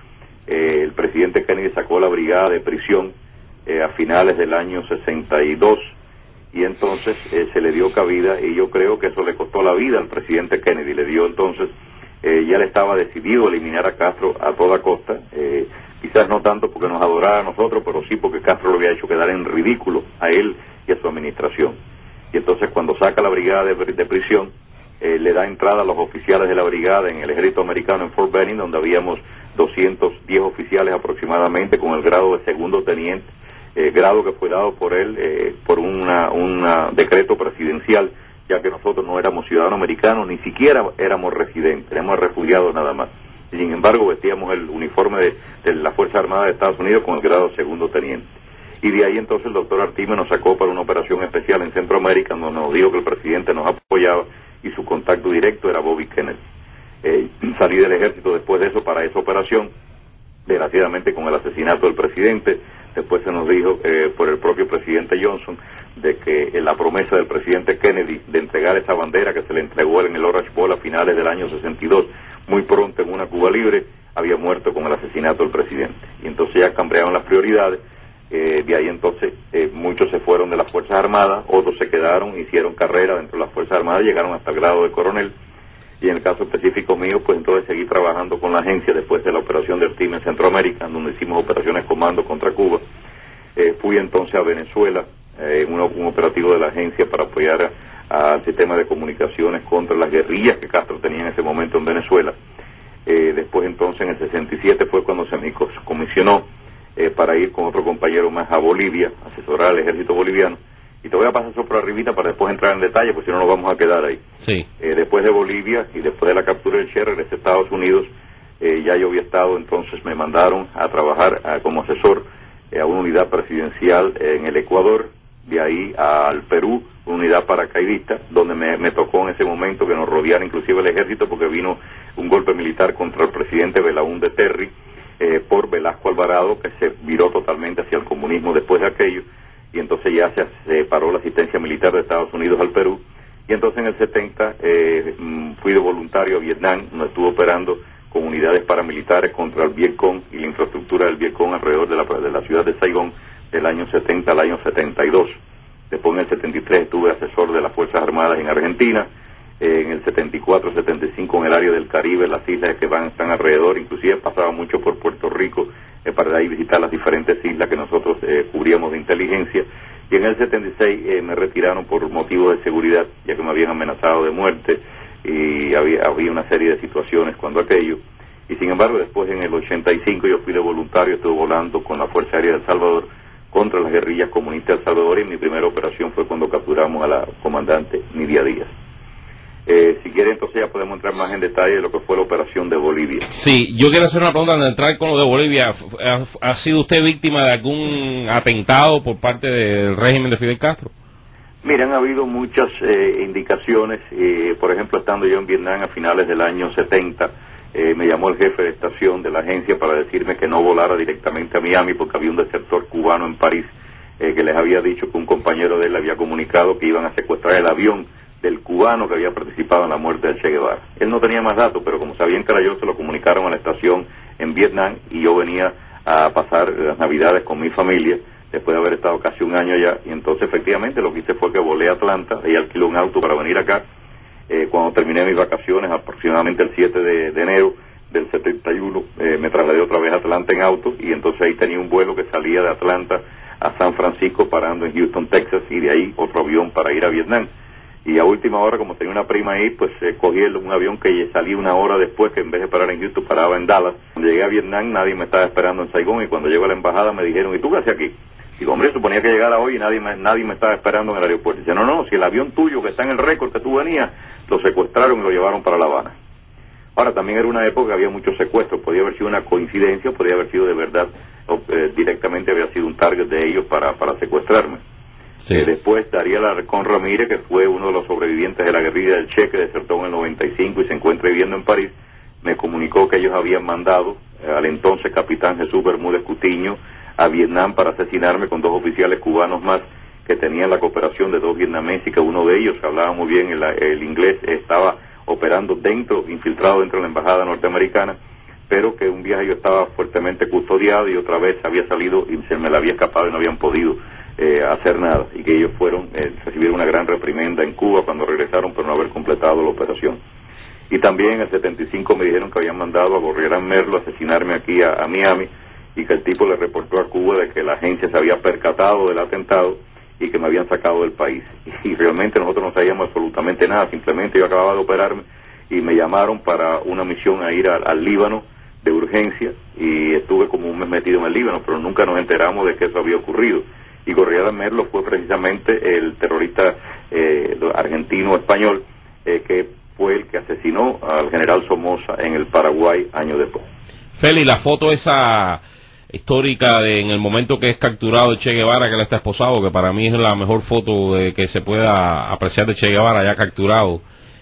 eh, el presidente Kennedy sacó la brigada de prisión eh, a finales del año sesenta y dos, y entonces eh, se le dio cabida, y yo creo que eso le costó la vida al presidente Kennedy. Le dio entonces, eh, ya le estaba decidido a eliminar a Castro a toda costa, eh, quizás no tanto porque nos adorara a nosotros, pero sí porque Castro lo había hecho quedar en ridículo a él y a su administración. Y entonces cuando saca la brigada de, de prisión, eh, le da entrada a los oficiales de la brigada en el ejército americano en Fort Benning, donde habíamos doscientos diez oficiales aproximadamente con el grado de segundo teniente, eh, grado que fue dado por él eh, por una, una decreto presidencial, ya que nosotros no éramos ciudadanos americanos, ni siquiera éramos residentes, éramos refugiados nada más. Y sin embargo vestíamos el uniforme de, de la Fuerza Armada de Estados Unidos con el grado de segundo teniente. Y de ahí entonces el doctor Artime nos sacó para una operación especial en Centroamérica, donde nos dijo que el presidente nos apoyaba y su contacto directo era Bobby Kennedy. Eh, salí del ejército después de eso para esa operación, desgraciadamente con el asesinato del presidente. Después se nos dijo eh, por el propio presidente Johnson de que eh, la promesa del presidente Kennedy de entregar esa bandera que se le entregó en el Orange Bowl a finales del año sesenta y dos, muy pronto en una Cuba libre, había muerto con el asesinato del presidente. Y entonces ya cambiaron las prioridades. Eh, de ahí entonces eh, muchos se fueron de las Fuerzas Armadas, otros se quedaron, hicieron carrera dentro de las Fuerzas Armadas, llegaron hasta el grado de coronel. Y en el caso específico mío, pues entonces seguí trabajando con la agencia después de la operación del Team en Centroamérica, donde hicimos operaciones comando contra Cuba. Eh, fui entonces a Venezuela, eh, un, un operativo de la agencia para apoyar al sistema de comunicaciones contra las guerrillas que Castro tenía en ese momento en Venezuela. Eh, después entonces en el sesenta y siete fue cuando se me comisionó eh, para ir con otro compañero más a Bolivia, asesorar al ejército boliviano. Y te voy a pasar eso por arribita para después entrar en detalle, porque si no nos vamos a quedar ahí. Sí. Eh, después de Bolivia y después de la captura del Che, regresé a Estados Unidos. Eh, ya yo había estado, entonces me mandaron a trabajar a, como asesor eh, a una unidad presidencial en el Ecuador, de ahí al Perú, una unidad paracaidista, donde me, me tocó en ese momento que nos rodeara inclusive el ejército, porque vino un golpe militar contra el presidente Belaúnde Terry eh, por Velasco Alvarado, que se viró totalmente hacia el comunismo después de aquello. Y entonces ya se, se paró la asistencia militar de Estados Unidos al Perú, y entonces en el setenta eh, fui de voluntario a Vietnam, donde estuve operando con unidades paramilitares contra el Vietcong y la infraestructura del Vietcong alrededor de la, de la ciudad de Saigón, del año setenta al año setenta y dos. Después en el setenta y tres estuve asesor de las Fuerzas Armadas en Argentina, eh, en el setenta y cuatro setenta y cinco en el área del Caribe, las islas que van están alrededor, inclusive pasaba mucho por Puerto Rico, Eh, para de ahí visitar las diferentes islas que nosotros eh, cubríamos de inteligencia. Y en el setenta y seis eh, me retiraron por motivos de seguridad, ya que me habían amenazado de muerte y había, había una serie de situaciones cuando aquello. Y sin embargo después en el ochenta y cinco yo fui de voluntario, estuve volando con la Fuerza Aérea de El Salvador contra las guerrillas comunistas de El Salvador, y mi primera operación fue cuando capturamos a la comandante Nidia Díaz. Eh, si quiere, entonces ya podemos entrar más en detalle de lo que fue la operación de Bolivia. Sí, yo quiero hacer una pregunta antes de entrar con lo de Bolivia. ¿Ha, ha sido usted víctima de algún atentado por parte del régimen de Fidel Castro? Mira, han habido muchas eh, indicaciones. Eh, por ejemplo, estando yo en Vietnam a finales del año setenta, eh, me llamó el jefe de estación de la agencia para decirme que no volara directamente a Miami porque había un desertor cubano en París eh, que les había dicho que un compañero de él le había comunicado que iban a secuestrar el avión del cubano que había participado en la muerte de Che Guevara. Él no tenía más datos, pero como sabían que era yo, se lo comunicaron a la estación en Vietnam, y yo venía a pasar las navidades con mi familia, después de haber estado casi un año allá, y entonces efectivamente lo que hice fue que volé a Atlanta y alquilé un auto para venir acá. Eh, cuando terminé mis vacaciones, aproximadamente el siete de enero del setenta y uno, eh, me trasladé otra vez a Atlanta en auto, y entonces ahí tenía un vuelo que salía de Atlanta a San Francisco, parando en Houston, Texas, y de ahí otro avión para ir a Vietnam. Y a última hora, como tenía una prima ahí, pues eh, cogí el, un avión que salía una hora después, que en vez de parar en Houston paraba en Dallas. Cuando llegué a Vietnam nadie me estaba esperando en Saigón, y cuando llego a la embajada me dijeron, ¿y tú qué haces aquí? Digo, hombre, suponía que llegara hoy y nadie me, nadie me estaba esperando en el aeropuerto. Dice, no, no, si el avión tuyo que está en el récord que tú venías, lo secuestraron y lo llevaron para La Habana. Ahora, también era una época que había muchos secuestros, podía haber sido una coincidencia, podía haber sido de verdad, o, eh, directamente había sido un target de ellos para, para secuestrarme. Sí. Eh, después Dariel Alarcón Ramírez, que fue uno de los sobrevivientes de la guerrilla del Che, que desertó en el noventa y cinco y se encuentra viviendo en París, me comunicó que ellos habían mandado eh, al entonces capitán Jesús Bermúdez Cutiño a Vietnam para asesinarme con dos oficiales cubanos más que tenían la cooperación de dos vietnameses, y que uno de ellos, que hablaba muy bien el, el inglés, estaba operando dentro, infiltrado dentro de la embajada norteamericana. pero que un viaje yo estaba fuertemente custodiado y otra vez había salido y se me la había escapado y no habían podido eh, hacer nada, y que ellos fueron, eh, recibieron una gran reprimenda en Cuba cuando regresaron por no haber completado la operación. Y también en el setenta y cinco me dijeron que habían mandado a Gorriarán Merlo a asesinarme aquí a, a Miami, y que el tipo le reportó a Cuba de que la agencia se había percatado del atentado y que me habían sacado del país. Y, y realmente nosotros no sabíamos absolutamente nada, simplemente yo acababa de operarme y me llamaron para una misión a ir a, al Líbano de urgencia, y estuve como un mes metido en el Líbano, pero nunca nos enteramos de que eso había ocurrido. Y Gorriarán Merlo fue precisamente el terrorista eh, argentino-español eh, que fue el que asesinó al general Somoza en el Paraguay años después. Feli, la foto esa histórica de en el momento que es capturado el Che Guevara, que él está esposado, que para mí es la mejor foto de que se pueda apreciar de Che Guevara ya capturado,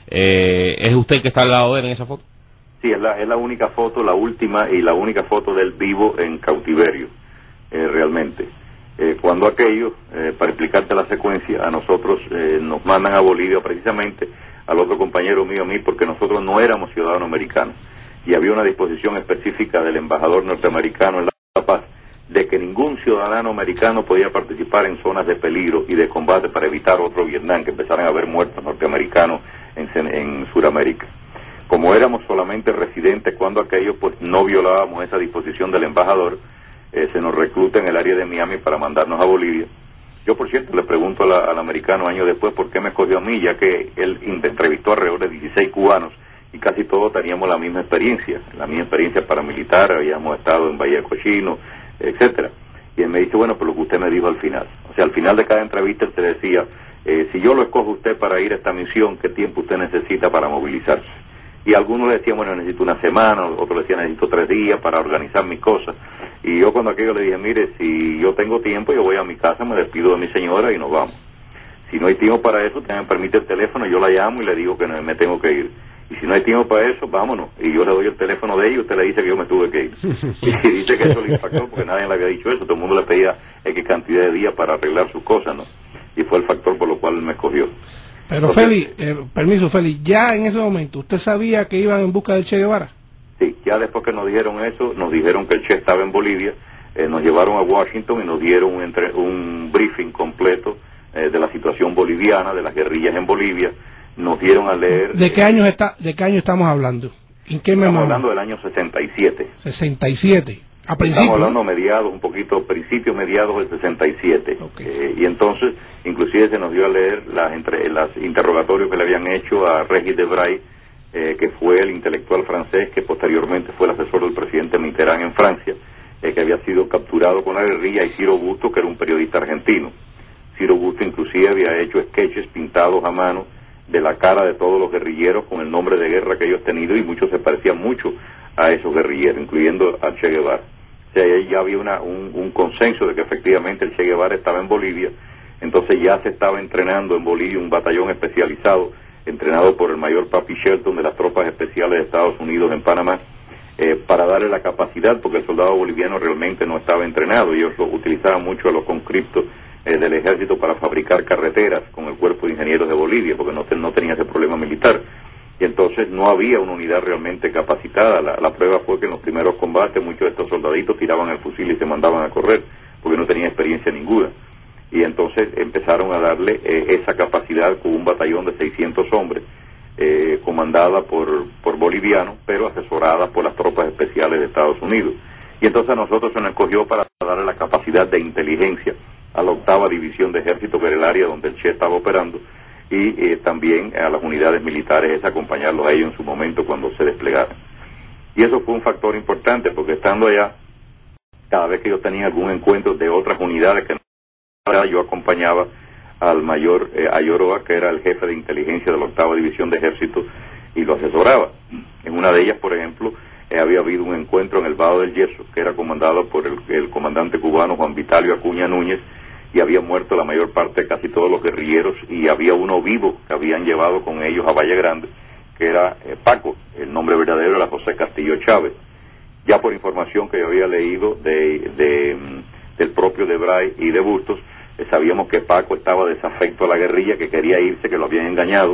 eh, ¿es usted que está al lado de él en esa foto? Sí, es la, es la única foto, la última y la única foto del vivo en cautiverio, eh, realmente. Eh, cuando aquello, eh, para explicarte la secuencia, a nosotros eh, nos mandan a Bolivia precisamente, al otro compañero mío a mí, porque nosotros no éramos ciudadanos americanos, y había una disposición específica del embajador norteamericano en La Paz de que ningún ciudadano americano podía participar en zonas de peligro y de combate para evitar otro Vietnam, que empezaran a haber muertos norteamericanos en, en Sudamérica. Como éramos solamente residentes cuando aquello, pues no violábamos esa disposición del embajador. Eh, se nos recluta en el área de Miami para mandarnos a Bolivia. Yo, por cierto, le pregunto a la, al americano años después por qué me escogió a mí, ya que él entrevistó alrededor de dieciséis cubanos y casi todos teníamos la misma experiencia, la misma experiencia paramilitar, habíamos estado en Bahía Cochino, etcétera. Y él me dice, bueno, pues lo que usted me dijo al final. O sea, al final de cada entrevista él te decía, eh, si yo lo escojo a usted para ir a esta misión, ¿qué tiempo usted necesita para movilizarse? Y algunos le decían, bueno, necesito una semana, otros le decían, necesito tres días para organizar mis cosas. Y yo cuando aquello le dije, mire, si yo tengo tiempo, yo voy a mi casa, me despido de mi señora y nos vamos. Si no hay tiempo para eso, usted me permite el teléfono, yo la llamo y le digo que no, me tengo que ir. Y si no hay tiempo para eso, vámonos. Y yo le doy el teléfono de ella y usted le dice que yo me tuve que ir. Y dice que eso le impactó porque nadie le había dicho eso. Todo el mundo le pedía X cantidad de días para arreglar sus cosas, ¿no? Y fue el factor por lo cual él me escogió. Pero Entonces, Feli, eh, permiso Feli, ya en ese momento, ¿usted sabía que iban en busca del Che Guevara? Sí, ya después que nos dijeron eso, nos dijeron que el Che estaba en Bolivia, eh, nos llevaron a Washington y nos dieron un, entre, un briefing completo eh, de la situación boliviana, de las guerrillas en Bolivia, nos dieron a leer... ¿De qué, eh, años está, de qué año estamos hablando? ¿En qué estamos hablando del año sesenta y siete. sesenta y siete, a principios. Estamos hablando mediados, un poquito, principios, mediados del sesenta y siete. Okay. Eh, y entonces, inclusive se nos dio a leer las, entre, las interrogatorios que le habían hecho a Régis Debray, eh, que fue el intelectual francés que posteriormente fue el asesor del presidente Mitterrand en Francia, eh, que había sido capturado con la guerrilla, y Ciro Busto, que era un periodista argentino. Ciro Busto inclusive había hecho sketches pintados a mano de la cara de todos los guerrilleros con el nombre de guerra que ellos tenido, y muchos se parecían mucho a esos guerrilleros, incluyendo a Che Guevara. O sea, ahí ya había una, un, un consenso de que efectivamente el Che Guevara estaba en Bolivia. Entonces ya se estaba entrenando en Bolivia un batallón especializado, entrenado por el mayor Papi Shelton de las tropas especiales de Estados Unidos en Panamá, eh, para darle la capacidad, porque el soldado boliviano realmente no estaba entrenado. Ellos lo utilizaban mucho a los conscriptos eh, del ejército para fabricar carreteras con el cuerpo de ingenieros de Bolivia, porque no, te, no tenía ese problema militar. Y entonces no había una unidad realmente capacitada. La, la prueba fue que en los primeros combates muchos de estos soldaditos tiraban el fusil y se mandaban a correr, porque no tenían experiencia ninguna. Y entonces empezaron a darle eh, esa capacidad con un batallón de seiscientos hombres, eh, comandada por, por bolivianos, pero asesorada por las tropas especiales de Estados Unidos. Y entonces a nosotros se nos escogió para darle la capacidad de inteligencia a la octava división de ejército, que era el área donde el Che estaba operando, y eh, también a las unidades militares, es acompañarlos a ellos en su momento cuando se desplegaran. Y eso fue un factor importante, porque estando allá, cada vez que yo tenía algún encuentro de otras unidades que no, yo acompañaba al mayor eh, Ayoroa, que era el jefe de inteligencia de la octava división de ejército, y lo asesoraba. En una de ellas, por ejemplo, eh, había habido un encuentro en el Vado del Yeso, que era comandado por el, el comandante cubano Juan Vitalio Acuña Núñez, y había muerto la mayor parte de casi todos los guerrilleros, y había uno vivo que habían llevado con ellos a Valle Grande, que era eh, Paco. El nombre verdadero era José Castillo Chávez. Ya por información que yo había leído de, de, del propio Debray y de Bustos, eh, sabíamos que Paco estaba desafecto a la guerrilla, que quería irse, que lo habían engañado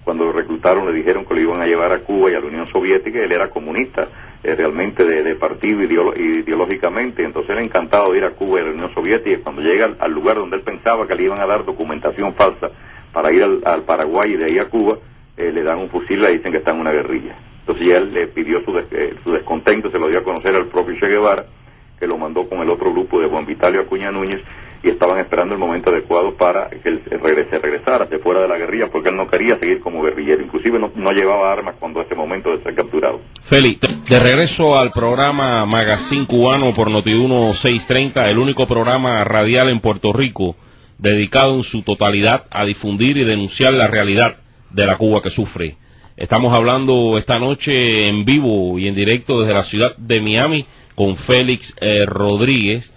cuando lo reclutaron le dijeron que lo iban a llevar a Cuba y a la Unión Soviética, y él era comunista, eh, realmente de, de partido ideolo ideológicamente, entonces era encantado de ir a Cuba y a la Unión Soviética, y cuando llega al, al lugar donde él pensaba que le iban a dar documentación falsa para ir al, al Paraguay y de ahí a Cuba, eh, le dan un fusil y le dicen que está en una guerrilla. Entonces ya él le pidió su, des eh, su descontento, se lo dio a conocer al propio Che Guevara, que lo mandó con el otro grupo de Juan Vitalio Acuña Núñez, y estaban esperando el momento adecuado para que él regrese, regresara, se fuera de la guerrilla, porque él no quería seguir como guerrillero, inclusive no, no llevaba armas cuando ese momento de ser capturado. Feli, de regreso al programa Magazine Cubano por Noti uno seiscientos treinta, el único programa radial en Puerto Rico dedicado en su totalidad a difundir y denunciar la realidad de la Cuba que sufre. Estamos hablando esta noche en vivo y en directo desde la ciudad de Miami con Félix eh, Rodríguez,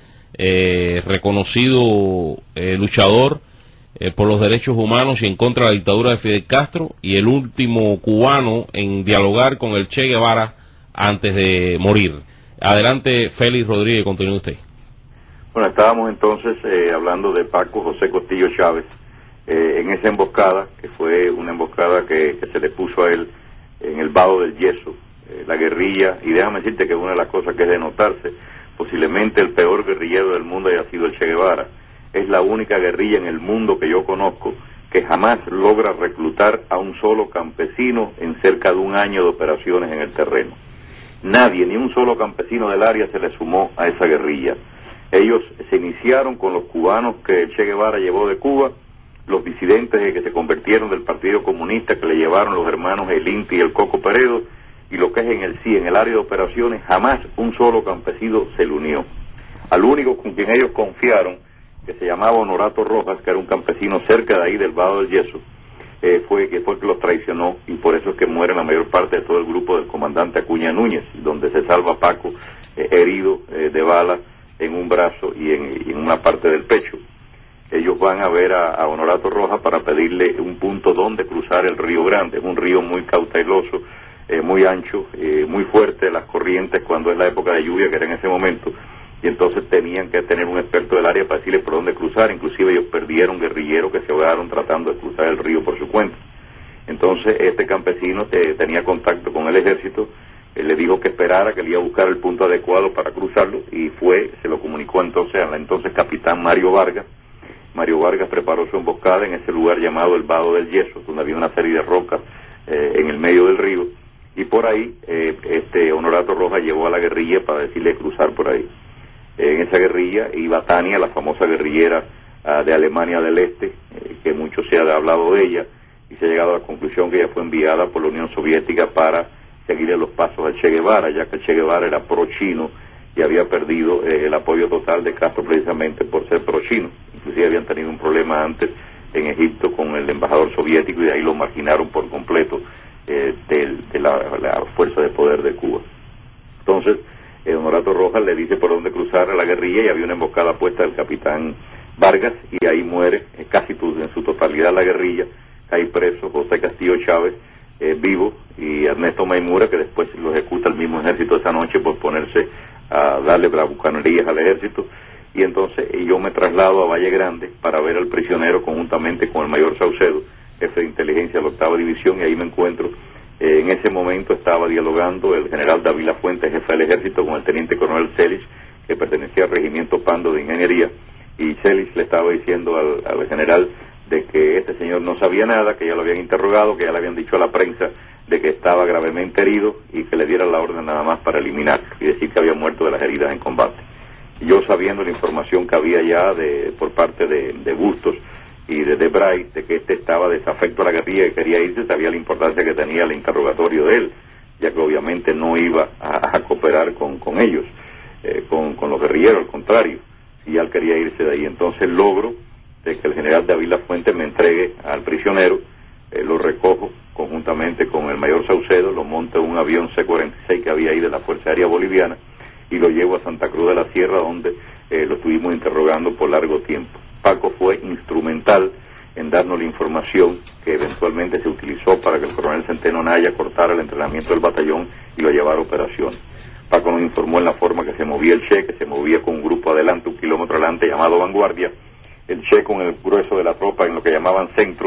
Eh, reconocido eh, luchador eh, por los derechos humanos y en contra de la dictadura de Fidel Castro, y el último cubano en dialogar con el Che Guevara antes de morir. Adelante, Félix Rodríguez, continúe usted. Bueno, estábamos entonces eh, hablando de Paco José Costillo Chávez, eh, en esa emboscada, que fue una emboscada que, que se le puso a él en el Vado del Yeso, eh, la guerrilla, y déjame decirte que una de las cosas que es de notarse, posiblemente el peor guerrillero del mundo haya sido el Che Guevara. Es la única guerrilla en el mundo que yo conozco que jamás logra reclutar a un solo campesino en cerca de un año de operaciones en el terreno. Nadie, ni un solo campesino del área se le sumó a esa guerrilla. Ellos se iniciaron con los cubanos que el Che Guevara llevó de Cuba, los disidentes que se convirtieron del Partido Comunista que le llevaron los hermanos El Inti y el Coco Peredo, y lo que es en el C I, en el área de operaciones, jamás un solo campesino se le unió. Al único con quien ellos confiaron, que se llamaba Honorato Rojas, que era un campesino cerca de ahí del Vado del Yeso, eh, fue que fue que los traicionó, y por eso es que muere la mayor parte de todo el grupo del comandante Acuña Núñez, donde se salva Paco eh, herido eh, de bala en un brazo y en, y en una parte del pecho. Ellos van a ver a, a Honorato Rojas para pedirle un punto donde cruzar el Río Grande. Es un río muy cauteloso, Eh, muy ancho, eh, muy fuerte las corrientes cuando es la época de lluvia, que era en ese momento, y entonces tenían que tener un experto del área para decirle por dónde cruzar. Inclusive ellos perdieron guerrilleros que se ahogaron tratando de cruzar el río por su cuenta. Entonces este campesino eh, tenía contacto con el ejército, eh, le dijo que esperara, que le iba a buscar el punto adecuado para cruzarlo, y fue, se lo comunicó entonces al entonces capitán Mario Vargas. Mario Vargas preparó su emboscada en ese lugar llamado el Vado del Yeso, donde había una serie de rocas eh, en el medio del río, y por ahí eh, este Honorato Rojas llevó a la guerrilla para decirle cruzar por ahí. Eh, en esa guerrilla iba Tania, la famosa guerrillera uh, de Alemania del Este, eh, que mucho se ha hablado de ella, y se ha llegado a la conclusión que ella fue enviada por la Unión Soviética para seguirle los pasos al Che Guevara, ya que el Che Guevara era pro-chino y había perdido eh, el apoyo total de Castro precisamente por ser pro-chino. Inclusive habían tenido un problema antes en Egipto con el embajador soviético, y de ahí lo marginaron por completo Eh, de, de la, la fuerza de poder de Cuba. Entonces, eh, Honorato Rojas le dice por dónde cruzar a la guerrilla, y había una emboscada puesta del capitán Vargas, y ahí muere eh, casi tu, en su totalidad la guerrilla. Cae preso José Castillo Chávez, eh, vivo, y Ernesto Maimura, que después lo ejecuta el mismo ejército esa noche por ponerse a darle bravuconerías al ejército. Y entonces eh, yo me traslado a Valle Grande para ver al prisionero conjuntamente con el mayor Saucedo, jefe de inteligencia de la octava división, y ahí me encuentro. Eh, en ese momento estaba dialogando el general Dávila Fuentes, jefe del ejército, con el teniente coronel Celis, que pertenecía al regimiento Pando de Ingeniería, y Celis le estaba diciendo al, al general de que este señor no sabía nada, que ya lo habían interrogado, que ya le habían dicho a la prensa de que estaba gravemente herido y que le diera la orden nada más para eliminarlo y decir que había muerto de las heridas en combate. Y yo, sabiendo la información que había ya de por parte de, de Bustos y de Debray, de que este estaba desafecto a la guerrilla y quería irse, sabía la importancia que tenía el interrogatorio de él, ya que obviamente no iba a, a cooperar con, con ellos, eh, con, con los guerrilleros, al contrario, si ya él quería irse de ahí. Entonces logro de que el general Dávila Fuentes me entregue al prisionero, eh, lo recojo conjuntamente con el mayor Saucedo, lo monto en un avión C cuarenta y seis que había ahí de la Fuerza Aérea Boliviana, y lo llevo a Santa Cruz de la Sierra, donde eh, lo estuvimos interrogando por largo tiempo. Paco fue instrumental en darnos la información que eventualmente se utilizó para que el coronel Centeno Naya cortara el entrenamiento del batallón y lo llevara a operaciones. Paco nos informó en la forma que se movía el Che, que se movía con un grupo adelante, un kilómetro adelante, llamado Vanguardia, el Che con el grueso de la tropa en lo que llamaban centro,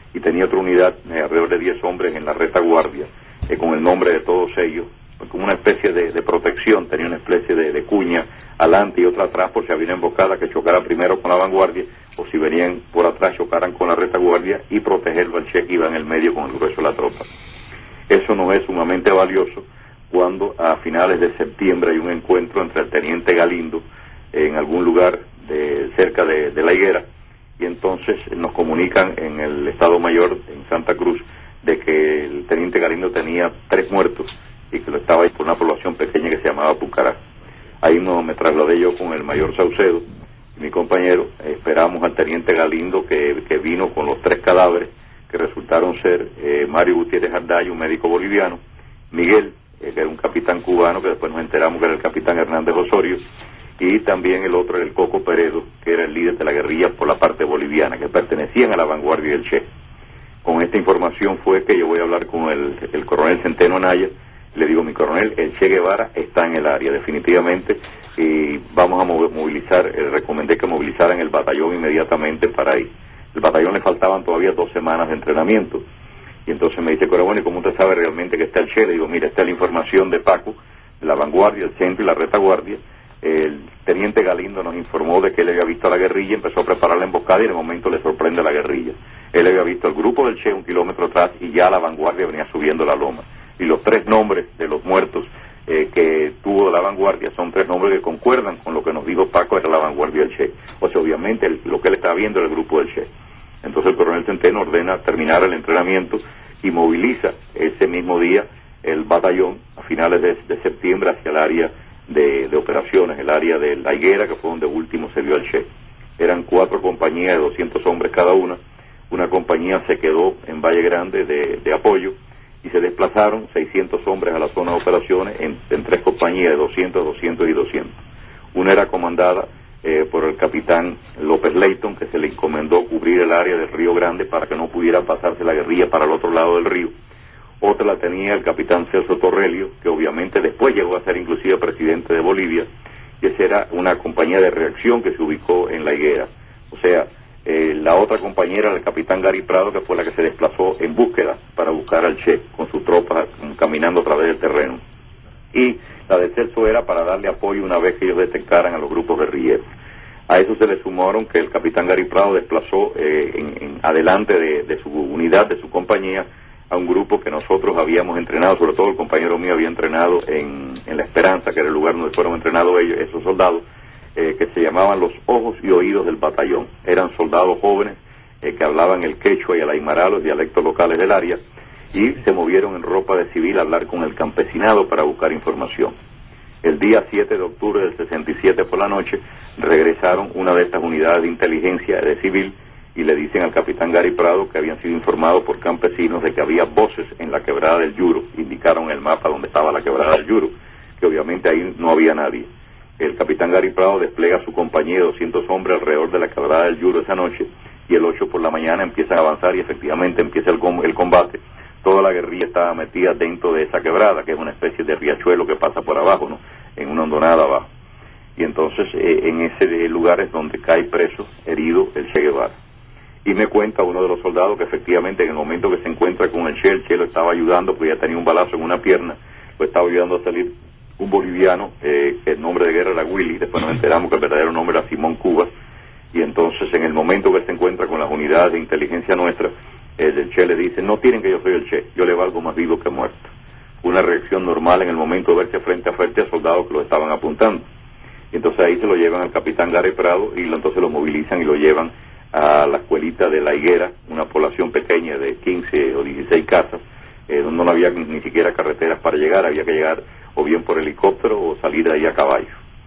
y tenía otra unidad, eh, alrededor de diez hombres en la retaguardia, eh, con el nombre de todos ellos, como una especie de, de protección, tenía una especie de, de cuña adelante y otra atrás por si había una emboscada que chocara primero con la vanguardia, o si venían por atrás chocaran con la retaguardia, y protegerlo al Che que iba en el medio con el grueso de la tropa. Eso nos es sumamente valioso cuando a finales de septiembre hay un encuentro entre el teniente Galindo en algún lugar de, cerca de, de La Higuera, y entonces nos comunican en el Estado Mayor en Santa Cruz de que el teniente Galindo tenía tres muertos y que lo estaba ahí por una población pequeña que se llamaba Pucará. Ahí no, me trasladé yo con el mayor Saucedo y mi compañero, esperamos al teniente Galindo que, que vino con los tres cadáveres que resultaron ser eh, Mario Gutiérrez Arday, un médico boliviano, Miguel, eh, que era un capitán cubano, que después nos enteramos que era el capitán Hernández Osorio, y también el otro era el Coco Peredo, que era el líder de la guerrilla por la parte boliviana, que pertenecían a la vanguardia del Che. Con esta información fue que yo voy a hablar con el, el coronel Centeno Anaya. Le digo, mi coronel, el Che Guevara está en el área, definitivamente, y vamos a movilizar, eh, recomendé que movilizaran el batallón inmediatamente para ir. El batallón le faltaban todavía dos semanas de entrenamiento, y entonces me dice, pero bueno, ¿y cómo usted sabe realmente que está el Che? Le digo, mira, está la información de Paco, de la vanguardia, el centro y la retaguardia. El teniente Galindo nos informó de que él había visto a la guerrilla, empezó a preparar la emboscada y en el momento le sorprende a la guerrilla. Él había visto el grupo del Che un kilómetro atrás y ya la vanguardia venía subiendo la loma. Y los tres nombres de los muertos eh, que tuvo la vanguardia son tres nombres que concuerdan con lo que nos dijo Paco, era la vanguardia del Che. O sea, obviamente el, lo que él estaba viendo era el grupo del Che. Entonces el coronel Centeno ordena terminar el entrenamiento y moviliza ese mismo día el batallón a finales de, de septiembre hacia el área de, de operaciones, el área de La Higuera, que fue donde último se vio al Che. Eran cuatro compañías de doscientos hombres cada una. Una compañía se quedó en Valle Grande de, de apoyo, y se desplazaron seiscientos hombres a la zona de operaciones en, en tres compañías de doscientos, doscientos y doscientos. Una era comandada eh, por el capitán López Leighton, que se le encomendó cubrir el área del Río Grande para que no pudiera pasarse la guerrilla para el otro lado del río. Otra la tenía el capitán Celso Torrelio, que obviamente después llegó a ser inclusive presidente de Bolivia, y esa era una compañía de reacción que se ubicó en La Higuera. O sea, Eh, la otra compañera, el capitán Gary Prado, que fue la que se desplazó en búsqueda para buscar al Che con sus tropas caminando a través del terreno. Y la de Celso era para darle apoyo una vez que ellos detectaran a los grupos guerrilleros. A eso se le sumaron que el capitán Gary Prado desplazó eh, en, en adelante de, de su unidad, de su compañía, a un grupo que nosotros habíamos entrenado, sobre todo el compañero mío había entrenado en, en La Esperanza, que era el lugar donde fueron entrenados ellos, esos soldados, Eh, que se llamaban los ojos y oídos del batallón. Eran soldados jóvenes eh, que hablaban el quechua y el aymara, los dialectos locales del área, y se movieron en ropa de civil a hablar con el campesinado para buscar información. El día siete de octubre del sesenta y siete por la noche regresaron una de estas unidades de inteligencia de civil y le dicen al capitán Gary Prado que habían sido informados por campesinos de que había voces en la quebrada del Yuro. Indicaron el mapa donde estaba la quebrada del Yuro, que obviamente ahí no había nadie. El capitán Gary Prado despliega su compañía de doscientos hombres alrededor de la quebrada del Yuro esa noche, y el ocho por la mañana empiezan a avanzar y efectivamente empieza el, com el combate. Toda la guerrilla estaba metida dentro de esa quebrada, que es una especie de riachuelo que pasa por abajo, ¿no? En una hondonada abajo. Y entonces eh, en ese lugar es donde cae preso, herido, el Che Guevara. Y me cuenta uno de los soldados que efectivamente en el momento que se encuentra con el Che, el Che lo estaba ayudando, porque ya tenía un balazo en una pierna, lo estaba ayudando a salir un boliviano, eh, que el nombre de guerra era Willy, después nos enteramos que el verdadero nombre era Simón Cubas, y entonces en el momento que se encuentra con las unidades de inteligencia nuestra, eh, el Che le dice, no tienen que yo soy el Che, yo le valgo más vivo que muerto. Una reacción normal en el momento de verse frente a frente a soldados que lo estaban apuntando. Y entonces ahí se lo llevan al capitán Gary Prado y lo, entonces lo movilizan y lo llevan a la escuelita de La Higuera, una población pequeña de quince o dieciséis casas, eh, donde no había ni siquiera carreteras para llegar, había que llegar o bien por helicóptero o salir de ahí a caballo.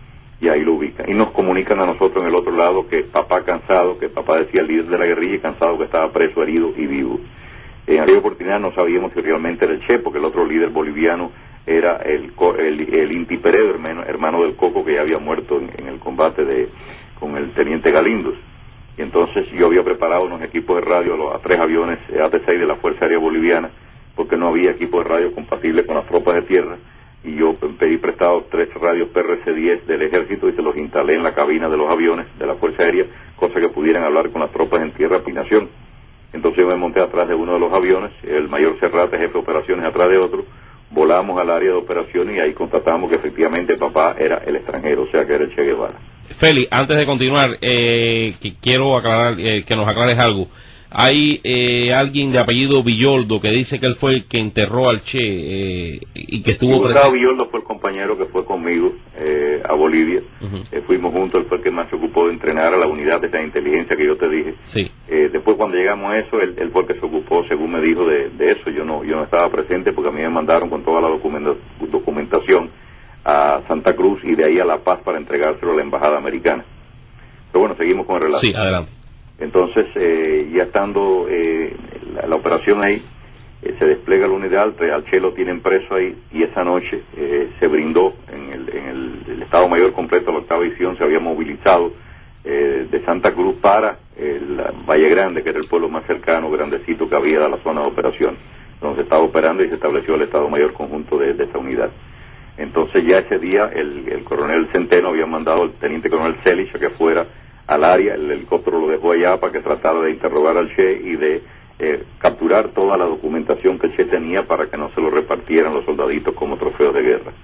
Y ahí lo ubican. Y nos comunican a nosotros en el otro lado que papá cansado, que papá decía el líder de la guerrilla, cansado que estaba preso, herido y vivo. En aquella oportunidad no sabíamos si realmente era el Che, porque el otro líder boliviano era el, el, el Inti Peredo, hermano, hermano del Coco, que ya había muerto en, en el combate de con el teniente Galindos. Y entonces yo había preparado unos equipos de radio a, los, a tres aviones A T seis de la Fuerza Aérea Boliviana, porque no había equipo de radio compatible con las tropas de tierra, y yo pedí prestado tres radios P R C diez del ejército y se los instalé en la cabina de los aviones de la Fuerza Aérea, cosa que pudieran hablar con las tropas en tierra y nación. Entonces yo me monté atrás de uno de los aviones, el mayor Serrate, jefe de operaciones, atrás de otro, volamos al área de operaciones y ahí constatamos que efectivamente papá era el extranjero, o sea que era el Che Guevara. Félix, antes de continuar, eh, que quiero aclarar, eh, que nos aclares algo. Hay eh, alguien de apellido Villoldo que dice que él fue el que enterró al Che eh, y que estuvo Gustavo presente. Villoldo fue el compañero que fue conmigo eh, a Bolivia. Uh-huh. eh, fuimos juntos, él fue el que más se ocupó de entrenar a la unidad de esa inteligencia que yo te dije. Sí. Eh, después cuando llegamos a eso, él, él fue el que se ocupó, según me dijo, de, de eso. Yo no yo no estaba presente porque a mí me mandaron con toda la documenta, documentación a Santa Cruz y de ahí a La Paz para entregárselo a la embajada americana. Pero bueno, seguimos con el relato. Sí, adelante. Entonces, eh, ya estando eh, la, la operación ahí, eh, se despliega la unidad, al Che lo tienen preso ahí, y esa noche eh, se brindó en, el, en el, el Estado Mayor completo de la octava división, se había movilizado eh, de Santa Cruz para el Valle Grande, que era el pueblo más cercano, grandecito que había de la zona de operación, donde se estaba operando y se estableció el Estado Mayor conjunto de, de esa unidad. Entonces ya ese día el, el coronel Centeno había mandado al teniente coronel Celich a que fuera al área, el helicóptero lo dejó allá para que tratara de interrogar al Che y de eh, capturar toda la documentación que el Che tenía para que no se lo repartieran los soldaditos como trofeos de guerra.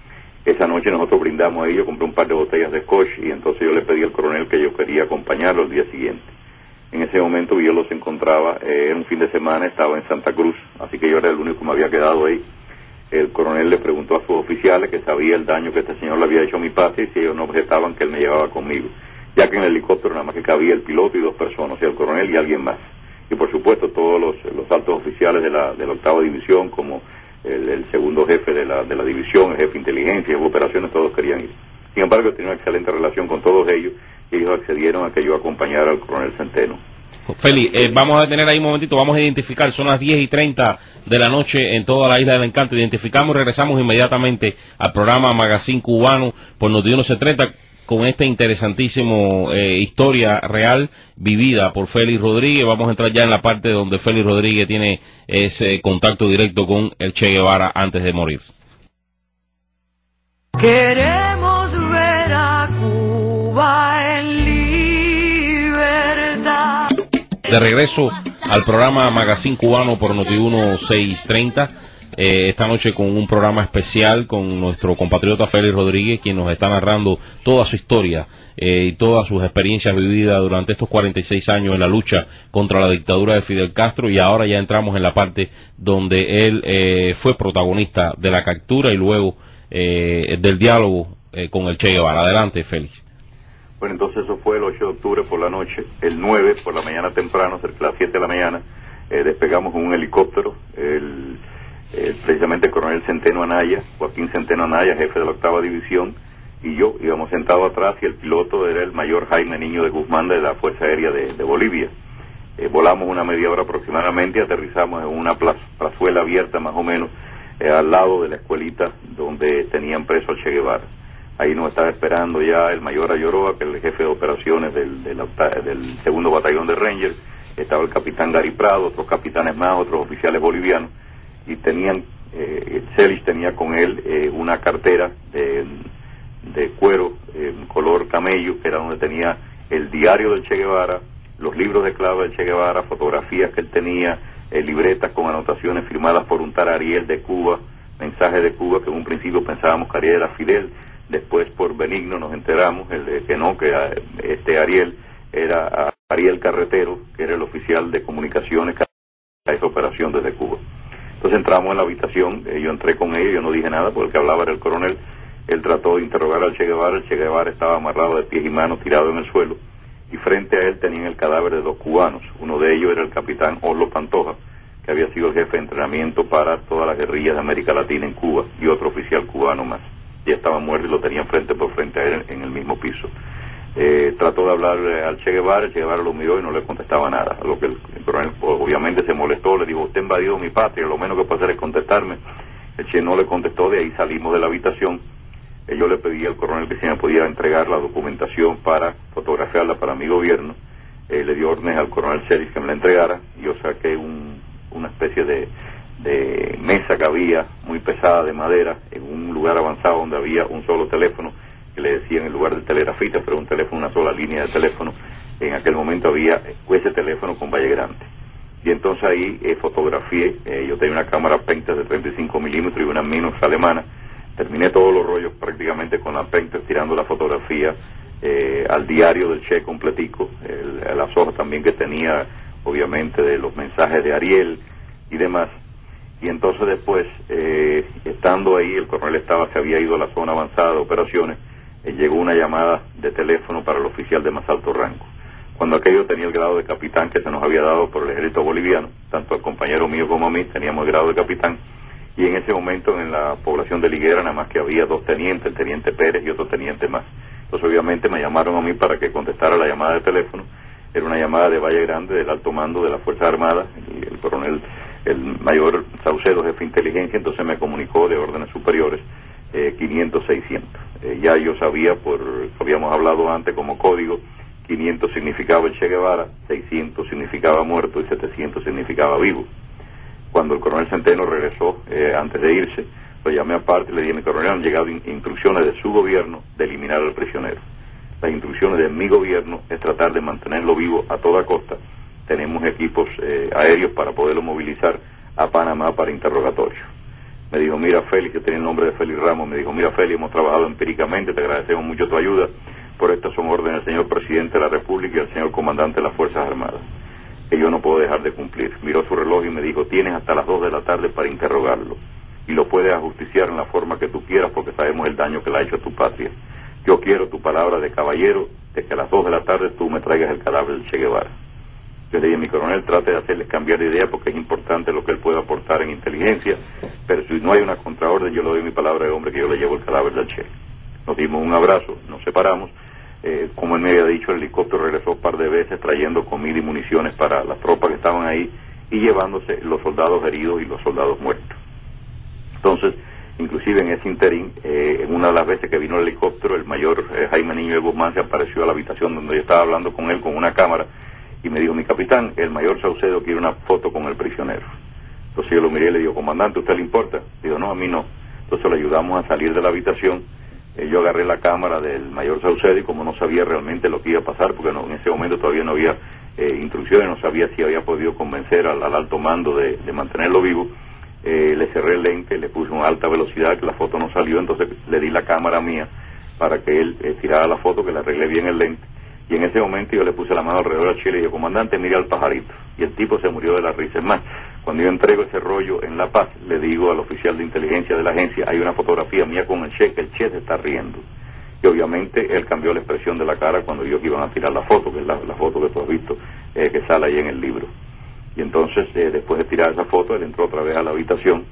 Esa noche nosotros brindamos a ellos, compré un par de botellas de scotch y entonces yo le pedí al coronel que yo quería acompañarlo el día siguiente. En ese momento yo los encontraba, eh, era un fin de semana, estaba en Santa Cruz, así que yo era el único que me había quedado ahí. El coronel le preguntó a sus oficiales que sabía el daño que este señor le había hecho a mi patria y si ellos no objetaban que él me llevaba conmigo, ya que en el helicóptero nada más que cabía el piloto y dos personas, o sea, el coronel y alguien más. Y por supuesto todos los, los altos oficiales de la, de la octava división, como el, el segundo jefe de la, de la división, el jefe de inteligencia, jefe de operaciones, todos querían ir. Sin embargo, tenía una excelente relación con todos ellos y ellos accedieron a que yo acompañara al coronel Centeno. Félix, eh, vamos a detener ahí un momentito, vamos a identificar, son las diez y treinta de la noche en toda la Isla del Encanto, identificamos y regresamos inmediatamente al programa Magazine Cubano por Noti uno setenta con esta interesantísimo eh, historia real vivida por Félix Rodríguez. Vamos a entrar ya en la parte donde Félix Rodríguez tiene ese contacto directo con el Che Guevara antes de morir. Queremos ver a Cuba en libertad. De regreso al programa Magazine Cubano por Noti uno seiscientos treinta. Eh, esta noche con un programa especial con nuestro compatriota Félix Rodríguez, quien nos está narrando toda su historia eh, y todas sus experiencias vividas durante estos cuarenta y seis años en la lucha contra la dictadura de Fidel Castro, y ahora ya entramos en la parte donde él eh, fue protagonista de la captura y luego eh, del diálogo eh, con el Che Guevara. Adelante, Félix. Bueno, entonces eso fue el ocho de octubre por la noche, el nueve por la mañana temprano, cerca de las siete de la mañana, eh, despegamos con un helicóptero, el Eh, precisamente el coronel Centeno Anaya, Joaquín Centeno Anaya, jefe de la octava división, y yo íbamos sentados atrás y el piloto era el mayor Jaime Niño de Guzmán de la Fuerza Aérea de, de Bolivia. Eh, volamos una media hora aproximadamente y aterrizamos en una plaza, plazuela abierta más o menos, eh, al lado de la escuelita donde tenían preso al Che Guevara. Ahí nos estaba esperando ya el mayor Ayoroa, que es el jefe de operaciones del, del, del segundo batallón de Rangers, estaba el capitán Gary Prado, otros capitanes más, otros oficiales bolivianos, y tenían, eh, Celich tenía con él eh, una cartera de, de cuero, eh, color camello, que era donde tenía el diario del Che Guevara, los libros de clave del Che Guevara, fotografías que él tenía, eh, libretas con anotaciones firmadas por un tal Ariel de Cuba, mensajes de Cuba, que en un principio pensábamos que Ariel era Fidel, después por Benigno nos enteramos el de, que no, que eh, este Ariel era Ariel Carretero, que era el oficial de comunicaciones que hacía esa operación desde Cuba. Entonces entramos en la habitación, eh, yo entré con ellos, yo no dije nada porque el que hablaba era el coronel. Él trató de interrogar al Che Guevara, el Che Guevara estaba amarrado de pies y manos, tirado en el suelo, y frente a él tenían el cadáver de dos cubanos. Uno de ellos era el capitán Orlo Pantoja, que había sido el jefe de entrenamiento para todas las guerrillas de América Latina en Cuba, y otro oficial cubano más. Ya estaba muerto y lo tenían frente por frente a él en el mismo piso. Eh, trató de hablar al Che Guevara, el Che Guevara lo miró y no le contestaba nada, a lo que el, el coronel obviamente se molestó, le dijo: usted ha invadido mi patria, lo menos que puede hacer es contestarme. El Che no le contestó, de ahí salimos de la habitación. Eh, yo le pedí al coronel que si me podía entregar la documentación para fotografiarla para mi gobierno. Eh, le dio órdenes al coronel Celis que me la entregara, y yo saqué un, una especie de, de mesa que había muy pesada de madera en un lugar avanzado donde había un solo teléfono, que le decían en lugar del telegrafista, pero un teléfono, una sola línea de teléfono. En aquel momento había ese teléfono con Valle Grande. Y entonces ahí eh, fotografié, eh, yo tenía una cámara Pentax de treinta y cinco milímetros y una Minus alemana. Terminé todos los rollos prácticamente con la Pentax, tirando la fotografía eh, al diario del Che completico, el, las hojas también que tenía, obviamente, de los mensajes de Ariel y demás. Y entonces después, eh, estando ahí, el coronel estaba, se había ido a la zona avanzada de operaciones, eh, llegó una llamada de teléfono para el oficial de más alto rango. Cuando aquello tenía el grado de capitán que se nos había dado por el ejército boliviano, tanto al compañero mío como a mí teníamos el grado de capitán, y en ese momento en la población de Liguera nada más que había dos tenientes, el teniente Pérez y otro teniente más. Entonces obviamente me llamaron a mí para que contestara la llamada de teléfono. Era una llamada de Valle Grande, del alto mando de las Fuerzas Armadas, y el coronel, el mayor Saucedo, jefe de inteligencia, entonces me comunicó de órdenes superiores eh, quinientos, seiscientos. Eh, ya yo sabía, por habíamos hablado antes como código, quinientos significaba el Che Guevara, seiscientos significaba muerto y setecientos significaba vivo. Cuando el coronel Centeno regresó, eh, antes de irse, lo llamé aparte y le dije: mi coronel, han llegado in instrucciones de su gobierno de eliminar al prisionero. Las instrucciones de mi gobierno es tratar de mantenerlo vivo a toda costa. Tenemos equipos eh, aéreos para poderlo movilizar a Panamá para interrogatorio. Me dijo: mira, Félix, que tenía el nombre de Félix Ramos, me dijo: mira, Félix, hemos trabajado empíricamente, te agradecemos mucho tu ayuda, por estas son órdenes del señor presidente de la República y del señor comandante de las Fuerzas Armadas, que yo no puedo dejar de cumplir. Miró su reloj y me dijo: tienes hasta las dos de la tarde para interrogarlo, y lo puedes ajusticiar en la forma que tú quieras, porque sabemos el daño que le ha hecho a tu patria. Yo quiero tu palabra de caballero de que a las dos de la tarde tú me traigas el cadáver del Che Guevara. Yo le dije: mi coronel, trate de hacerles cambiar de idea, porque es importante lo que él puede aportar en inteligencia, pero si no hay una contraorden, yo le doy mi palabra de hombre que yo le llevo el cadáver del Che. Nos dimos un abrazo, nos separamos. Eh, como él me había dicho, el helicóptero regresó un par de veces trayendo comida y municiones para las tropas que estaban ahí y llevándose los soldados heridos y los soldados muertos. Entonces, inclusive en ese interín, eh, en una de las veces que vino el helicóptero, el mayor eh, Jaime Niño de Guzmán se apareció a la habitación donde yo estaba hablando con él con una cámara y me dijo: mi capitán, el mayor Saucedo quiere una foto con el prisionero. Entonces yo lo miré y le digo: comandante, ¿a usted le importa? Digo: no, a mí no. Entonces le ayudamos a salir de la habitación. Eh, yo agarré la cámara del mayor Saucedo y como no sabía realmente lo que iba a pasar, porque no, en ese momento todavía no había eh, instrucciones, no sabía si había podido convencer al, al alto mando de, de mantenerlo vivo, eh, le cerré el lente, le puse una alta velocidad, que la foto no salió, entonces le di la cámara mía para que él eh, tirara la foto, que le arreglé bien el lente, y en ese momento yo le puse la mano alrededor del Che y le dije: comandante, mire al pajarito, y el tipo se murió de la risa. Es más, cuando yo entrego ese rollo en La Paz, le digo al oficial de inteligencia de la agencia: hay una fotografía mía con el Che, que el Che se está riendo. Y obviamente él cambió la expresión de la cara cuando vio que iban a tirar la foto, que es la, la foto que tú has visto, eh, que sale ahí en el libro. Y entonces, eh, después de tirar esa foto, él entró otra vez a la habitación,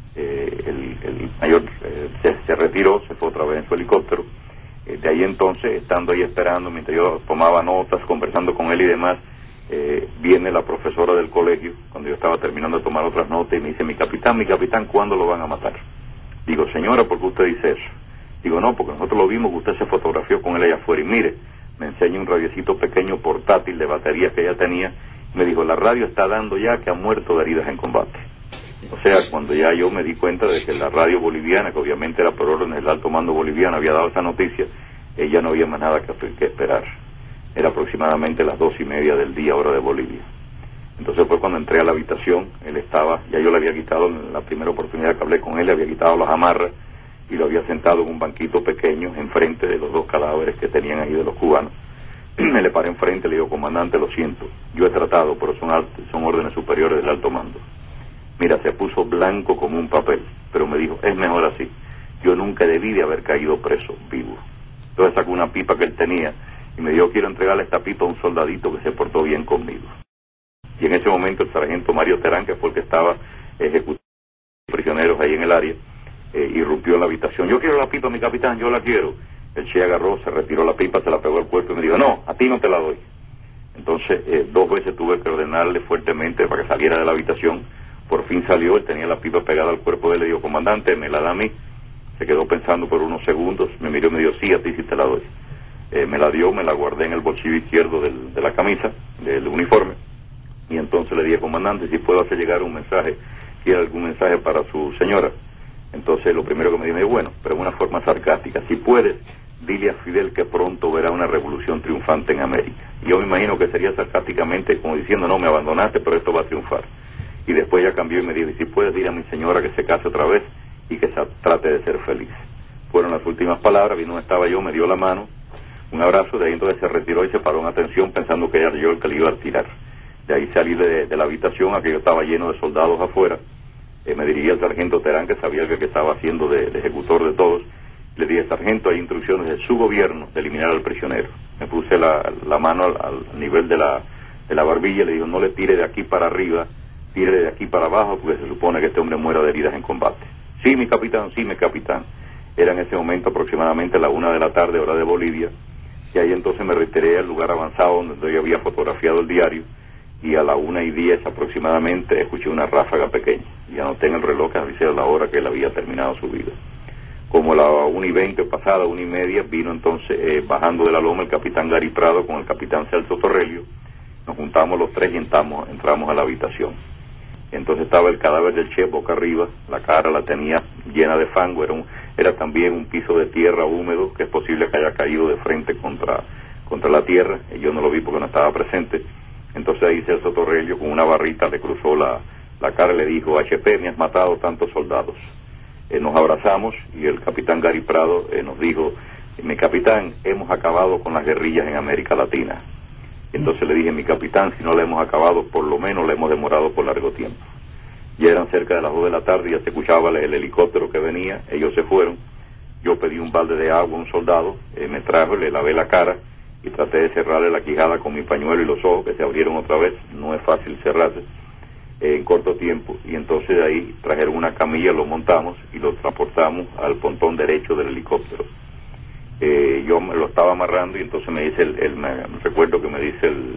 eh, el, el mayor eh, se, se retiró, se fue otra vez en su helicóptero. Eh, de ahí entonces, estando ahí esperando, mientras yo tomaba notas, conversando con él y demás, Eh, viene la profesora del colegio, cuando yo estaba terminando de tomar otras notas, y me dice: mi capitán, mi capitán, ¿cuándo lo van a matar? Digo: señora, ¿por qué usted dice eso? Digo: no, porque nosotros lo vimos que usted se fotografió con él allá afuera, y mire, me enseña un radiocito pequeño portátil de baterías que ella tenía, y me dijo: la radio está dando ya que ha muerto de heridas en combate. O sea, cuando ya yo me di cuenta de que la radio boliviana, que obviamente era por órdenes del alto mando boliviano, había dado esa noticia, ella no había más nada que, que esperar. Era aproximadamente las dos y media del día, hora de Bolivia. Entonces fue cuando entré a la habitación, él estaba, ya yo le había quitado, en la primera oportunidad que hablé con él, le había quitado las amarras y lo había sentado en un banquito pequeño enfrente de los dos cadáveres que tenían ahí de los cubanos. Me le paré enfrente y le digo: comandante, lo siento, yo he tratado, pero son, altos, son órdenes superiores del alto mando. Mira, se puso blanco como un papel, pero me dijo: es mejor así, yo nunca debí de haber caído preso, vivo. Entonces sacó una pipa que él tenía y me dijo: quiero entregarle esta pipa a un soldadito que se portó bien conmigo. Y en ese momento el sargento Mario Terán, que fue el que estaba ejecutando prisioneros ahí en el área, eh, irrumpió en la habitación: yo quiero la pipa, mi capitán, yo la quiero. El Che agarró, se retiró la pipa, se la pegó al cuerpo y me dijo: no, a ti no te la doy. Entonces eh, dos veces tuve que ordenarle fuertemente para que saliera de la habitación. Por fin salió, él tenía la pipa pegada al cuerpo de él, le dijo: comandante, me la da a mí. Se quedó pensando por unos segundos, me miró y me dijo: sí, a ti sí te la doy. Eh, me la dio, me la guardé en el bolsillo izquierdo del, de la camisa, del uniforme, y entonces le dije: comandante, si puedo hacer llegar un mensaje, ¿quiere algún mensaje para su señora? Entonces lo primero que me dijo, me dijo: bueno, pero en una forma sarcástica, si puedes, dile a Fidel que pronto verá una revolución triunfante en América. Y yo me imagino que sería sarcásticamente como diciendo, no, me abandonaste, pero esto va a triunfar. Y después ella cambió y me dijo, y si puedes decir a mi señora que se case otra vez y que se trate de ser feliz. Fueron las últimas palabras, vino donde estaba yo, me dio la mano, un abrazo, de ahí entonces se retiró y se paró en atención pensando que era yo el que le iba a tirar. De ahí salí de, de la habitación, aquello estaba lleno de soldados afuera. Eh, me dirigí al sargento Terán, que sabía que, que estaba haciendo de, de ejecutor de todos. Le dije, sargento, hay instrucciones de su gobierno de eliminar al prisionero. Me puse la, la mano al, al nivel de la, de la barbilla y le digo, no le tire de aquí para arriba, tire de aquí para abajo, porque se supone que este hombre muera de heridas en combate. Sí, mi capitán, sí, mi capitán. Era en ese momento aproximadamente la una de la tarde, hora de Bolivia, y ahí entonces me retiré al lugar avanzado donde yo había fotografiado el diario, y a la una y diez aproximadamente escuché una ráfaga pequeña, y anoté en el reloj que avisé la hora que él había terminado su vida. Como la una y veinte pasada, una y media, vino entonces eh, bajando de la loma el capitán Gary Prado con el capitán Celso Torrelio. Nos juntamos los tres y entramos, entramos a la habitación. Entonces estaba el cadáver del chef boca arriba, la cara la tenía llena de fango, era, un, era también un piso de tierra húmedo, que es posible que haya caído de frente contra, contra la tierra, y yo no lo vi porque no estaba presente. Entonces ahí Celso Torrelio con una barrita le cruzó la, la cara y le dijo, H P, me has matado tantos soldados. Eh, nos abrazamos y el capitán Gary Prado eh, nos dijo, mi capitán, hemos acabado con las guerrillas en América Latina. Entonces le dije, mi capitán, si no la hemos acabado, por lo menos la hemos demorado por largo tiempo. Ya eran cerca de las dos de la tarde, ya se escuchaba el, el helicóptero que venía, ellos se fueron. Yo pedí un balde de agua a un soldado, eh, me trajo, le lavé la cara y traté de cerrarle la quijada con mi pañuelo y los ojos que se abrieron otra vez. No es fácil cerrarse eh, en corto tiempo. Y entonces de ahí trajeron una camilla, lo montamos y lo transportamos al pontón derecho del helicóptero. Eh, yo me lo estaba amarrando y entonces me dice, el, el me, recuerdo que me dice el,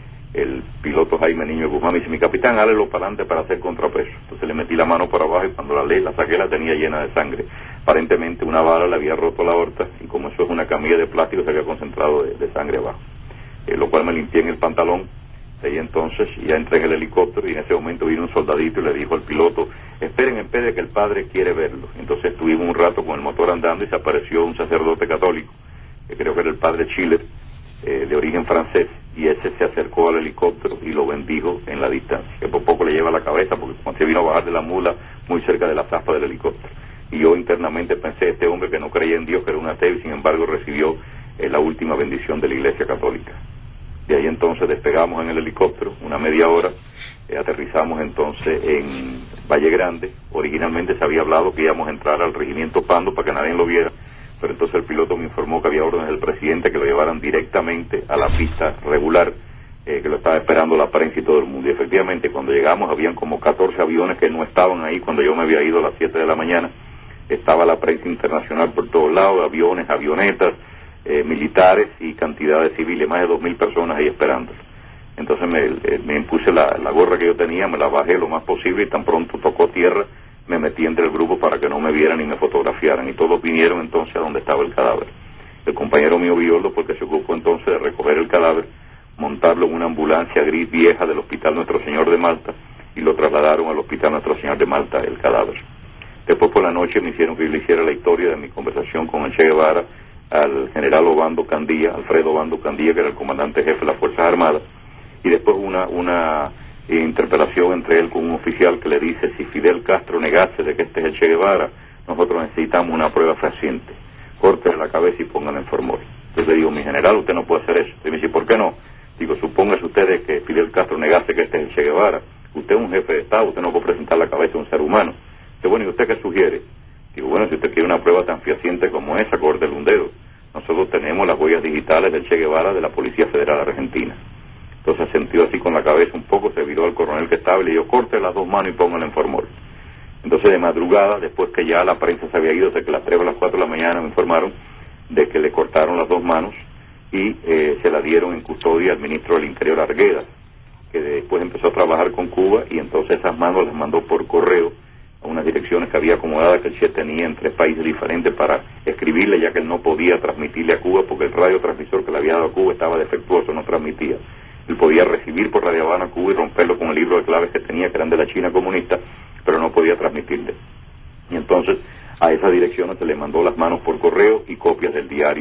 el piloto Jaime Niño Guzmán, me dice, mi capitán, hálelo para adelante para hacer contrapeso. Entonces le metí la mano por abajo y cuando la leí, la saqué, la tenía llena de sangre. Aparentemente una bala le había roto la aorta y como eso es una camilla de plástico se había concentrado de, de sangre abajo. Eh, lo cual me limpié en el pantalón. Y entonces ya entré en el helicóptero y en ese momento vino un soldadito y le dijo al piloto, esperen en pie de que el padre quiere verlo. Entonces estuvimos un rato con el motor andando y se apareció un sacerdote católico, que creo que era el padre Schiller, eh, de origen francés, y ese se acercó al helicóptero y lo bendijo en la distancia, que por poco le lleva la cabeza porque cuando se vino a bajar de la mula muy cerca de la zapa del helicóptero. Y yo internamente pensé, este hombre que no creía en Dios, que era un ateo, y sin embargo recibió eh, la última bendición de la Iglesia Católica. De ahí entonces despegamos en el helicóptero, una media hora, eh, aterrizamos entonces en Valle Grande. Originalmente se había hablado que íbamos a entrar al regimiento Pando para que nadie lo viera, pero entonces el piloto me informó que había órdenes del presidente que lo llevaran directamente a la pista regular, eh, que lo estaba esperando la prensa y todo el mundo. Y efectivamente cuando llegamos habían como catorce aviones que no estaban ahí cuando yo me había ido a las siete de la mañana. Estaba la prensa internacional por todos lados, aviones, avionetas, Eh, militares y cantidades civiles, más de dos mil personas ahí esperando. Entonces me, eh, me impuse la, la gorra que yo tenía, me la bajé lo más posible y tan pronto tocó tierra, me metí entre el grupo para que no me vieran ni me fotografiaran y todos vinieron entonces a donde estaba el cadáver. El compañero mío Violdo, porque se ocupó entonces de recoger el cadáver, montarlo en una ambulancia gris vieja del Hospital Nuestro Señor de Malta y lo trasladaron al Hospital Nuestro Señor de Malta, el cadáver. Después por la noche me hicieron que yo le hiciera la historia de mi conversación con el Che Guevara, al general Obando Candía, Alfredo Obando Candía, que era el comandante jefe de las Fuerzas Armadas, y después una una eh, interpelación entre él con un oficial que le dice, si Fidel Castro negase de que este es el Che Guevara, nosotros necesitamos una prueba fehaciente, córtele la cabeza y pónganla en formol. Entonces le digo, mi general, usted no puede hacer eso. Y me dice, ¿por qué no? Digo, supóngase ustedes que Fidel Castro negase que este es el Che Guevara, usted es un jefe de Estado, usted no puede presentar la cabeza de un ser humano. Dice, bueno, ¿y usted qué sugiere? Digo, bueno, si usted quiere una prueba tan fehaciente como esa, córtele un dedo. Nosotros tenemos las huellas digitales del Che Guevara de la Policía Federal Argentina. Entonces sentió así con la cabeza un poco, se viró al coronel que estaba y le dijo, corte las dos manos y póngala en formol. Entonces de madrugada, después que ya la prensa se había ido, de que las tres o las cuatro de la mañana me informaron de que le cortaron las dos manos y eh, se la dieron en custodia al ministro del Interior Arguedas, que después empezó a trabajar con Cuba y entonces esas manos las mandó por correo a unas direcciones que había acomodadas que el Che tenía en tres países diferentes para escribirle, ya que él no podía transmitirle a Cuba porque el radiotransmisor que le había dado a Cuba estaba defectuoso, no transmitía. Él podía recibir por Radio Habana a Cuba y romperlo con el libro de claves que tenía, que eran de la China comunista, pero no podía transmitirle. Y entonces a esas direcciones se le mandó las manos por correo y copias del diario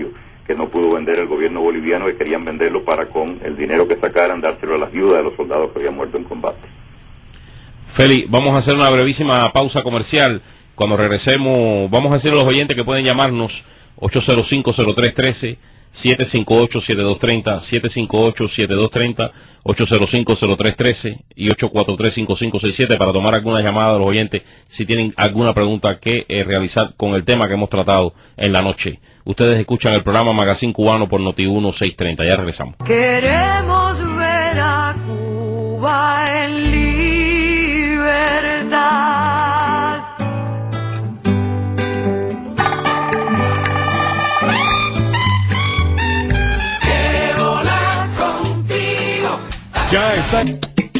que no pudo vender el gobierno boliviano, que querían venderlo para con el dinero que sacaran dárselo a las viudas de los soldados que habían muerto en combate. Feli, vamos a hacer una brevísima pausa comercial. Cuando regresemos, vamos a decirle a los oyentes que pueden llamarnos ocho cero cinco, cero tres uno tres, siete cinco ocho, siete dos tres cero, siete cinco ocho, siete dos tres cero, ocho cero cinco, cero tres uno tres y ocho cuatro tres, cinco cinco seis siete para tomar alguna llamada de los oyentes si tienen alguna pregunta que eh, realizar con el tema que hemos tratado en la noche. Ustedes escuchan el programa Magazine Cubano por Noti uno seiscientos treinta. Ya regresamos. Queremos ver a Cuba en libertad. Ya está. De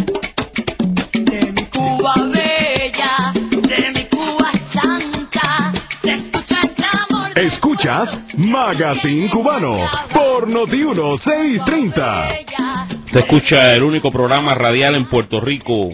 mi Cuba bella, de mi Cuba santa, se escucha el clamor. Escuchas Magazine Cubano por Noti uno seiscientos treinta. Te escucha el único programa radial en Puerto Rico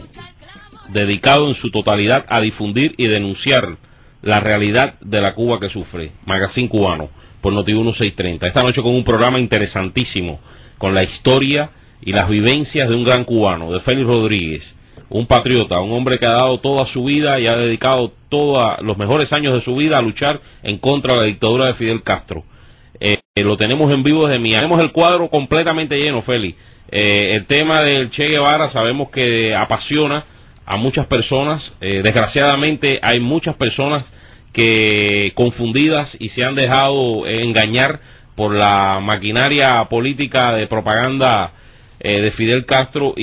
dedicado en su totalidad a difundir y denunciar la realidad de la Cuba que sufre. Magazine Cubano por Noti uno seiscientos treinta. Esta noche con un programa interesantísimo con la historia y las vivencias de un gran cubano, de Félix Rodríguez, un patriota, un hombre que ha dado toda su vida y ha dedicado todos los mejores años de su vida a luchar en contra de la dictadura de Fidel Castro. Eh, eh, lo tenemos en vivo desde Miami. Tenemos el cuadro completamente lleno, Félix. Eh, el tema del Che Guevara sabemos que apasiona a muchas personas. Eh, desgraciadamente hay muchas personas que confundidas y se han dejado engañar por la maquinaria política de propaganda Eh, de Fidel Castro,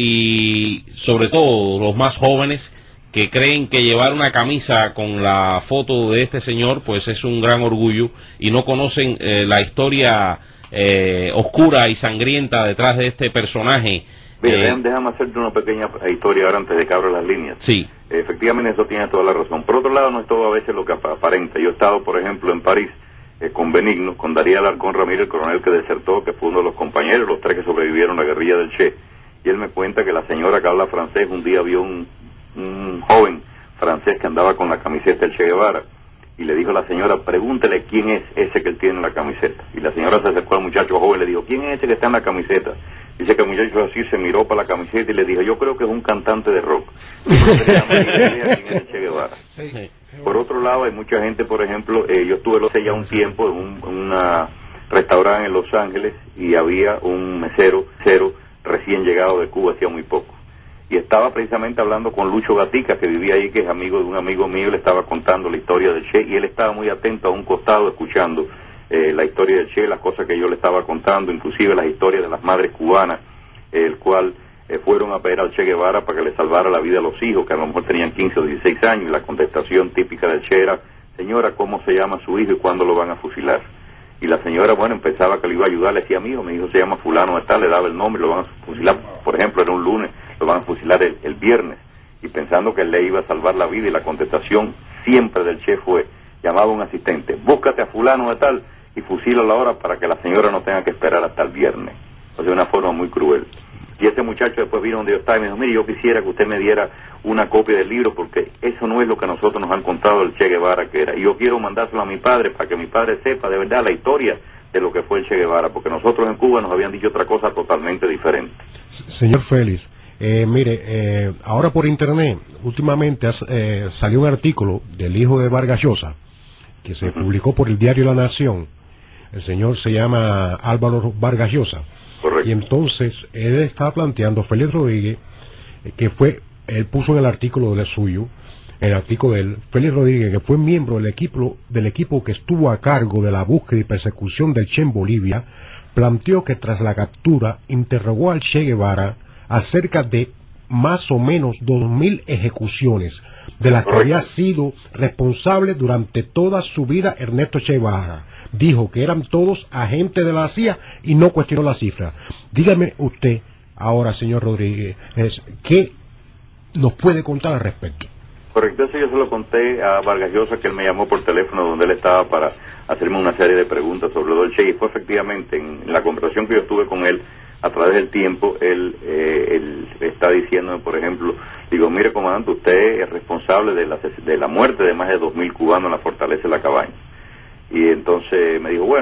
y sobre todo los más jóvenes que creen que llevar una camisa con la foto de este señor pues es un gran orgullo y no conocen eh, la historia eh, oscura y sangrienta detrás de este personaje. Mira, eh, déjame hacerte una pequeña historia ahora antes de que abra las líneas. Sí. Efectivamente, eso tiene toda la razón. Por otro lado, no es todo a veces lo que aparenta. Yo he estado, por ejemplo, en París Eh, con Benigno, con Darío Alarcón Ramírez, el coronel que desertó, que fue uno de los compañeros, los tres que sobrevivieron a la guerrilla del Che. Y él me cuenta que la señora que habla francés un día vio un, un joven francés que andaba con la camiseta del Che Guevara. Y le dijo a la señora, pregúntele quién es ese que él tiene en la camiseta. Y la señora se acercó al muchacho joven y le dijo, ¿quién es ese que está en la camiseta? Dice que el muchacho así se miró para la camiseta y le dijo, yo creo que es un cantante de rock. Yo no tenía ni idea quién es el Che Guevara. Sí. Por otro lado, hay mucha gente, por ejemplo, eh, yo estuve hace ya un tiempo en un una restaurante en Los Ángeles y había un mesero cero recién llegado de Cuba hacía muy poco. Y estaba precisamente hablando con Lucho Gatica, que vivía ahí, que es amigo de un amigo mío, le estaba contando la historia del Che, y él estaba muy atento a un costado escuchando eh, la historia del Che, las cosas que yo le estaba contando, inclusive las historias de las madres cubanas, eh, el cual... Eh, fueron a pedir al Che Guevara para que le salvara la vida a los hijos, que a lo mejor tenían quince o dieciséis años, y la contestación típica del Che era, señora, ¿cómo se llama su hijo y cuándo lo van a fusilar? Y la señora, bueno, empezaba que le iba a ayudar, le decía, amigo, mi hijo se llama fulano de tal, le daba el nombre, lo van a fusilar, por ejemplo, era un lunes, lo van a fusilar el, el viernes, y pensando que él le iba a salvar la vida, y la contestación siempre del Che fue, llamaba a un asistente, búscate a fulano de tal, y fusílalo ahora para que la señora no tenga que esperar hasta el viernes. O sea, de una forma muy cruel. Y ese muchacho después vino donde yo estaba y me dijo, mire, yo quisiera que usted me diera una copia del libro porque eso no es lo que nosotros nos han contado del Che Guevara que era. Y yo quiero mandárselo a mi padre para que mi padre sepa de verdad la historia de lo que fue el Che Guevara, porque nosotros en Cuba nos habían dicho otra cosa totalmente diferente. Señor Félix, eh, mire, eh, ahora por internet, últimamente eh, salió un artículo del hijo de Vargas Llosa, que se uh-huh. publicó por el diario La Nación. El señor se llama Álvaro Vargas Llosa. Correcto. Y entonces él estaba planteando, Félix Rodríguez, que fue, él puso en el artículo de suyo, en el artículo de él, Félix Rodríguez, que fue miembro del equipo, del equipo que estuvo a cargo de la búsqueda y persecución del Che en Bolivia, planteó que tras la captura interrogó al Che Guevara acerca de más o menos dos mil ejecuciones, de las que había sido responsable durante toda su vida Ernesto Che Guevara. Dijo que eran todos agentes de la C I A y no cuestionó la cifra. Dígame usted ahora, señor Rodríguez, ¿qué nos puede contar al respecto? Correcto, eso yo se lo conté a Vargas Llosa, que él me llamó por teléfono donde él estaba para hacerme una serie de preguntas sobre lo del Che, y fue efectivamente en, en la conversación que yo tuve con él a través del tiempo, él, eh, él está diciéndome, por ejemplo, digo, mire, comandante, usted es responsable de la, de la muerte de más de dos mil cubanos en la fortaleza de La Cabaña. Y entonces me dijo, bueno,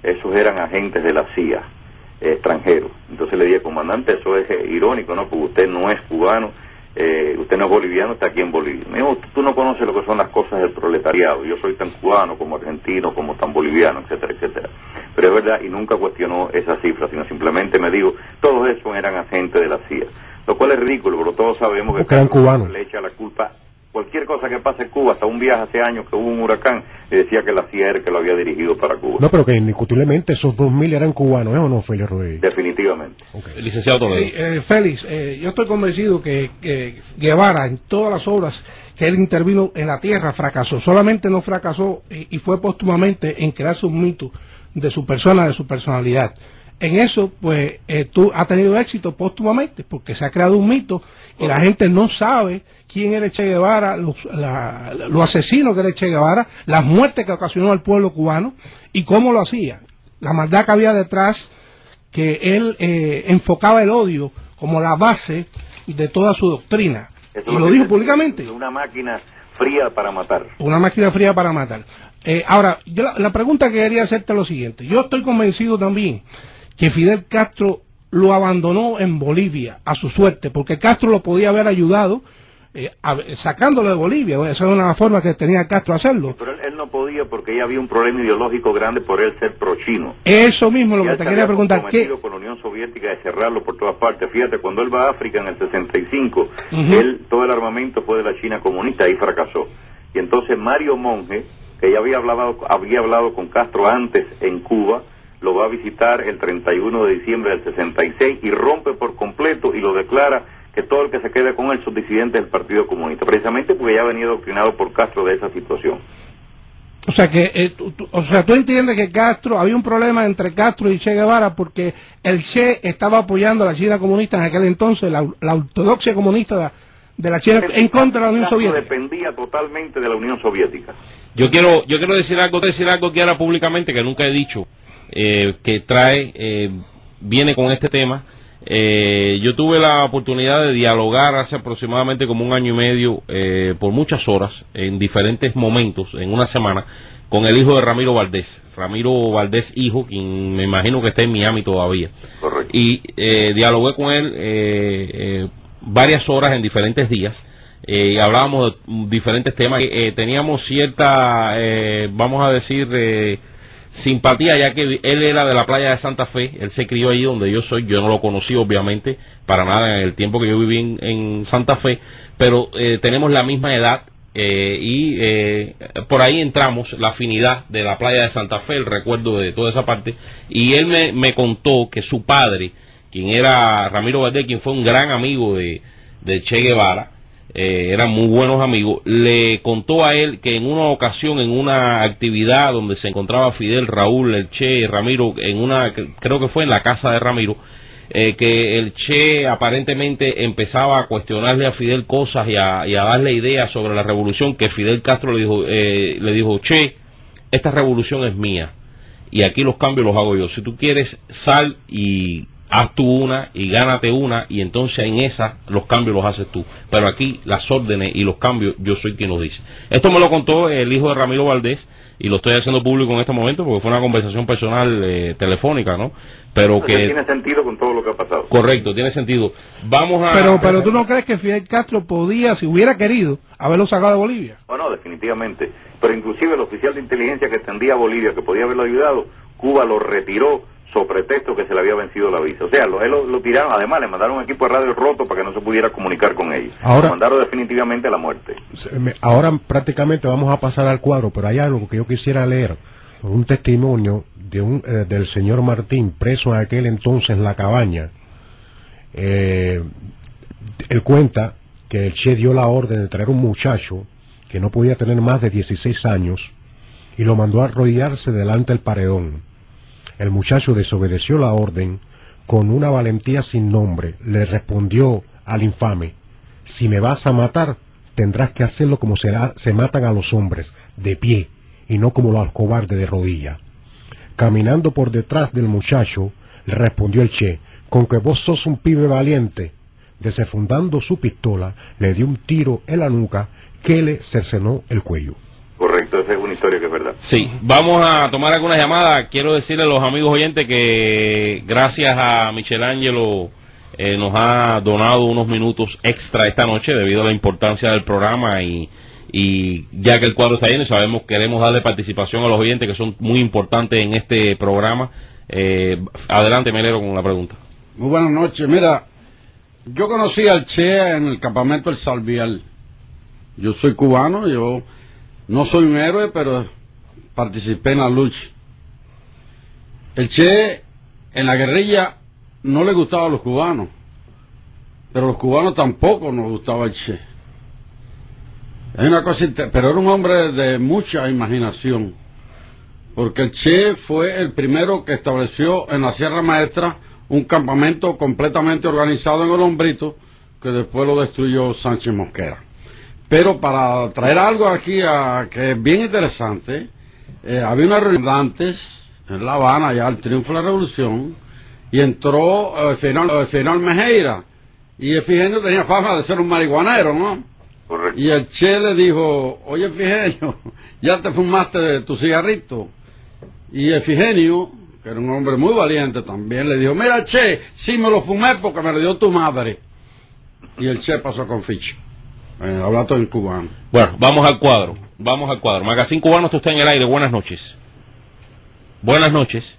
esos eran agentes de la C I A, eh, extranjeros. Entonces le dije, comandante, eso es eh, irónico, ¿no? Porque usted no es cubano, eh, usted no es boliviano, está aquí en Bolivia. Me dijo, tú no conoces lo que son las cosas del proletariado, yo soy tan cubano como argentino, como tan boliviano, etcétera, etcétera. Pero es verdad, y nunca cuestionó esa cifra, sino simplemente me dijo, todos esos eran agentes de la C I A. Lo cual es ridículo, pero todos sabemos que eran cubanos. Le echa la culpa cualquier cosa que pase en Cuba. Hasta un viaje hace años que hubo un huracán y decía que la C I A era que lo había dirigido para Cuba. No, pero que indiscutiblemente esos dos mil eran cubanos, ¿eh o no, Félix Rodríguez? Definitivamente. Okay. Licenciado Toledo. Sí, eh, Félix, eh, yo estoy convencido que, que Guevara, en todas las obras que él intervino en la tierra, fracasó. Solamente no fracasó y, y fue póstumamente en crearse un mito de su persona, de su personalidad. En eso, pues, eh, tú has tenido éxito póstumamente, porque se ha creado un mito y la gente no sabe quién era Che Guevara, los, la, los asesinos que era Che Guevara, las muertes que ocasionó al pueblo cubano y cómo lo hacía. La maldad que había detrás, que él eh, enfocaba el odio como la base de toda su doctrina. Eso y lo lo que dijo es públicamente. Una máquina fría para matar. Una máquina fría para matar. Eh, ahora, yo la, la pregunta que quería hacerte es lo siguiente. Yo estoy convencido también que Fidel Castro lo abandonó en Bolivia a su suerte, porque Castro lo podía haber ayudado eh, a, sacándolo de Bolivia. Esa era una forma que tenía Castro hacerlo. Sí, pero él, él no podía porque ya había un problema ideológico grande por él ser pro-chino. Eso mismo lo Y que él te se quería había preguntar. ¿Qué? comprometido con la Unión Soviética de cerrarlo por todas partes. Fíjate, cuando él va a África en el sesenta y cinco, Uh-huh. él, todo el armamento fue de la China comunista y fracasó. Y entonces Mario Monge, que ya había hablado, había hablado con Castro antes en Cuba, lo va a visitar el treinta y uno de diciembre del sesenta y seis y rompe por completo y lo declara que todo el que se quede con él son disidentes del Partido Comunista, precisamente porque ya venía adoctrinado por Castro de esa situación. O sea que, eh, tú, tú, o sea, tú entiendes que Castro, había un problema entre Castro y Che Guevara porque el Che estaba apoyando a la China comunista en aquel entonces, la, la ortodoxia comunista de, de la China en contra de la Unión Castro Soviética. dependía totalmente de la Unión Soviética. Yo quiero, yo quiero decir algo, decir algo que ahora públicamente que nunca he dicho, eh, que trae, eh, viene con este tema. Eh, yo tuve la oportunidad de dialogar hace aproximadamente como un año y medio, eh, por muchas horas, en diferentes momentos, en una semana, con el hijo de Ramiro Valdés, Ramiro Valdés hijo, quien me imagino que está en Miami todavía. Correcto. Y eh, dialogué con él eh, eh, varias horas en diferentes días. Eh, hablábamos de diferentes temas. Eh, teníamos cierta, eh, vamos a decir, eh, simpatía, ya que él era de la playa de Santa Fe, él se crió allí donde yo soy, yo no lo conocí obviamente, para nada en el tiempo que yo viví en, en Santa Fe, pero eh, tenemos la misma edad, eh, y eh, por ahí entramos, la afinidad de la playa de Santa Fe, el recuerdo de toda esa parte, y él me, me contó que su padre, quien era Ramiro Valdés, quien fue un gran amigo de, de Che Guevara, Eh, eran muy buenos amigos, le contó a él que en una ocasión, en una actividad donde se encontraba Fidel, Raúl, el Che, Ramiro, en una, creo que fue en la casa de Ramiro, eh, que el Che aparentemente empezaba a cuestionarle a Fidel cosas y a, y a darle ideas sobre la revolución, que Fidel Castro le dijo, eh, le dijo, Che, esta revolución es mía y aquí los cambios los hago yo, si tú quieres sal y haz tú una y gánate una y entonces en esa los cambios los haces tú, pero aquí las órdenes y los cambios yo soy quien los dice. Esto me lo contó el hijo de Ramiro Valdés y lo estoy haciendo público en este momento porque fue una conversación personal eh, telefónica, ¿no? Pero Entonces, que tiene sentido con todo lo que ha pasado. correcto, tiene sentido. Vamos a Pero, pero tú no crees que Fidel Castro podía, si hubiera querido, haberlo sacado de Bolivia. No, no, definitivamente. Pero inclusive el oficial de inteligencia que tendía a Bolivia, que podía haberlo ayudado, Cuba lo retiró sobre pretexto que se le había vencido la visa. O sea, lo, él lo, lo tiraron, además le mandaron un equipo de radio roto para que no se pudiera comunicar con ellos. Ahora, lo mandaron definitivamente a la muerte. Ahora prácticamente vamos a pasar al cuadro, pero hay algo que yo quisiera leer, un testimonio de un, eh, del señor Martín, preso en aquel entonces en La Cabaña. Eh, él cuenta que el Che dio la orden de traer un muchacho que no podía tener más de dieciséis años y lo mandó a arrodillarse delante del paredón. El muchacho desobedeció la orden con una valentía sin nombre. Le respondió al infame: si me vas a matar, tendrás que hacerlo como se, la, se matan a los hombres, de pie, y no como los cobardes de rodilla. Caminando por detrás del muchacho, le respondió el Che: con que vos sos un pibe valiente. Desenfundando su pistola, le dio un tiro en la nuca que le cercenó el cuello. Correcto. Entonces es una historia que es verdad. Sí, vamos a tomar algunas llamadas. Quiero decirle a los amigos oyentes que gracias a Michelangelo eh, nos ha donado unos minutos extra esta noche debido a la importancia del programa y, y ya que el cuadro está lleno y sabemos, queremos darle participación a los oyentes que son muy importantes en este programa. Eh, adelante, Melero, con la pregunta. Muy buenas noches. Mira, yo conocí al Che en el campamento El Salvial. Yo soy cubano, yo no soy un héroe, pero participé en la lucha. El Che en la guerrilla no le gustaba a los cubanos, pero los cubanos tampoco nos gustaba el Che. Es una cosa, pero era un hombre de mucha imaginación, porque el Che fue el primero que estableció en la Sierra Maestra un campamento completamente organizado en el Hombrito, que después lo destruyó Sánchez Mosquera. Pero para traer algo aquí a, que es bien interesante, eh, había una reunión antes en La Habana, ya al triunfo de la revolución, y entró el final, el final Mejeira, y Efigenio tenía fama de ser un marihuanero, ¿no? Correcto. Y el Che le dijo, oye Efigenio, ya te fumaste tu cigarrito. Y Efigenio, que era un hombre muy valiente también, le dijo, mira Che, sí me lo fumé porque me lo dio tu madre. Y el Che pasó con ficha. Eh, habla todo en cubano. Bueno, vamos al cuadro, vamos al cuadro. Magazine Cubano, tú estás en el aire, buenas noches. Buenas noches.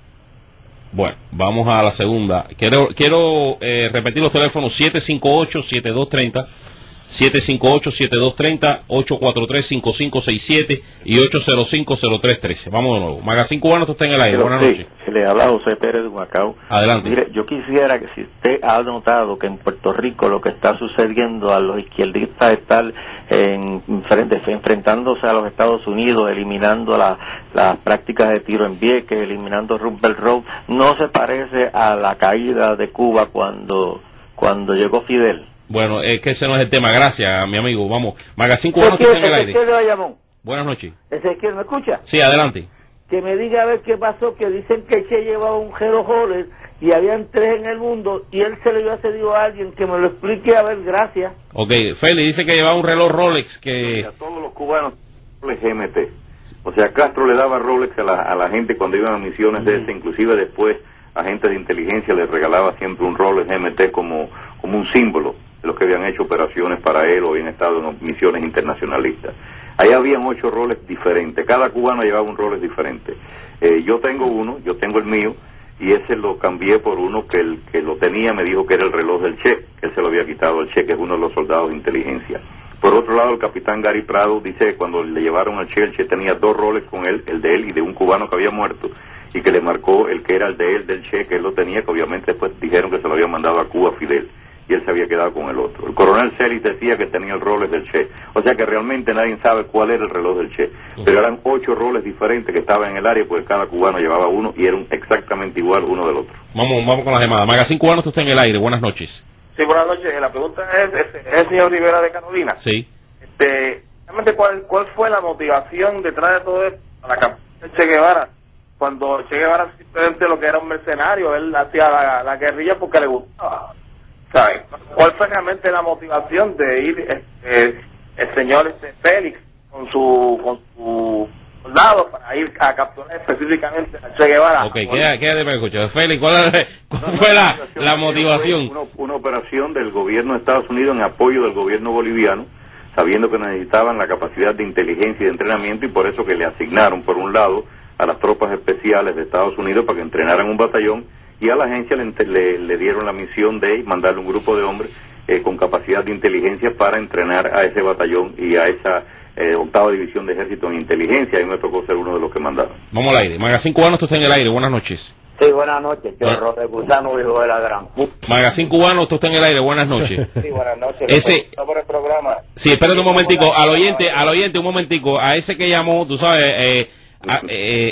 Bueno, vamos a la segunda. Quiero quiero eh, repetir los teléfonos: siete cinco ocho, siete dos tres cero, siete cinco ocho, siete dos tres cero, ocho cuatro tres, cinco cinco seis siete y ocho cero cinco, cero tres uno tres. Vamos de nuevo. Magazine Cubano, tú estás en el aire, buenas sí, noches. Le habla José Pérez de Humacao. Adelante. Mire, yo quisiera que si usted ha notado que en Puerto Rico lo que está sucediendo a los izquierdistas estar en, frente, enfrentándose a los Estados Unidos, eliminando la, las prácticas de tiro en Vieques, eliminando Roosevelt Road, no se parece a la caída de Cuba cuando, cuando llegó Fidel. Bueno, es que ese no es el tema. Gracias, mi amigo. Vamos. Magazine Cubano, tú estás en el aire. Buenas noches. Ezequiel, ¿me escucha? Sí, adelante. Que me diga a ver qué pasó, que dicen que Che llevaba un Hero Rolex y habían tres en el mundo y él se lo había cedido a alguien, que me lo explique, a ver, gracias. Ok, Feli dice que llevaba un reloj Rolex que... A todos los cubanos, Rolex G M T. O sea, Castro le daba Rolex a la, a la gente cuando iban a misiones mm. de ese, inclusive después agentes de inteligencia les regalaba siempre un Rolex G M T como, como un símbolo de los que habían hecho operaciones para él o habían estado en misiones internacionalistas. Ahí habían ocho roles diferentes, cada cubano llevaba un Rolex diferente. Eh, yo tengo uno, yo tengo el mío, y ese lo cambié por uno que el que lo tenía me dijo que era el reloj del Che, que él se lo había quitado al Che, que es uno de los soldados de inteligencia. Por otro lado, el capitán Gary Prado dice que cuando le llevaron al Che, el Che tenía dos Rolex con él, el de él y de un cubano que había muerto, y que le marcó el que era el de él, del Che, que él lo tenía, que obviamente después dijeron que se lo habían mandado a Cuba Fidel, y él se había quedado con el otro. El coronel Celis decía que tenía el Rolex del Che, o sea que realmente nadie sabe cuál era el reloj del Che, pero eran ocho roles diferentes que estaban en el área, pues cada cubano llevaba uno y eran exactamente igual uno del otro. Vamos, vamos con las llamadas. Magazine Cubano, tú estás en el aire, buenas noches. Sí, buenas noches. La pregunta es, es, es el señor Rivera de Carolina. Sí. Este, realmente, ¿cuál, ¿cuál fue la motivación detrás de todo esto? La campaña de Che Guevara, cuando Che Guevara simplemente lo que era un mercenario, él hacía la, la guerrilla porque le gustaba. ¿Saben? ¿Cuál fue realmente la motivación de ir este, el señor este Félix con su con su soldado para ir a capturar específicamente a Che Guevara? Ok, quédate, quédate para escuchar. Félix, ¿cuál, cuál no, fue la, la motivación? Una, una operación del gobierno de Estados Unidos en apoyo del gobierno boliviano, sabiendo que necesitaban la capacidad de inteligencia y de entrenamiento, y por eso que le asignaron, por un lado, a las tropas especiales de Estados Unidos para que entrenaran un batallón, y a la agencia le, le, le dieron la misión de mandarle un grupo de hombres eh, con capacidad de inteligencia para entrenar a ese batallón y a esa eh, octava división de ejército en inteligencia. Y me tocó ser uno de los que mandaron. Vamos al aire. Magazine Cubano, tú estás en el aire. Buenas noches. Sí, buenas noches. Yo, Roque Gusano, hijo de la gran puta. Magazine Cubano, tú estás en el aire. Buenas noches. Sí, buenas noches. Ese... Por el programa. Sí, espérate un momentico. Al oyente, al oyente, un momentico. A ese que llamó, tú sabes, eh, a, eh,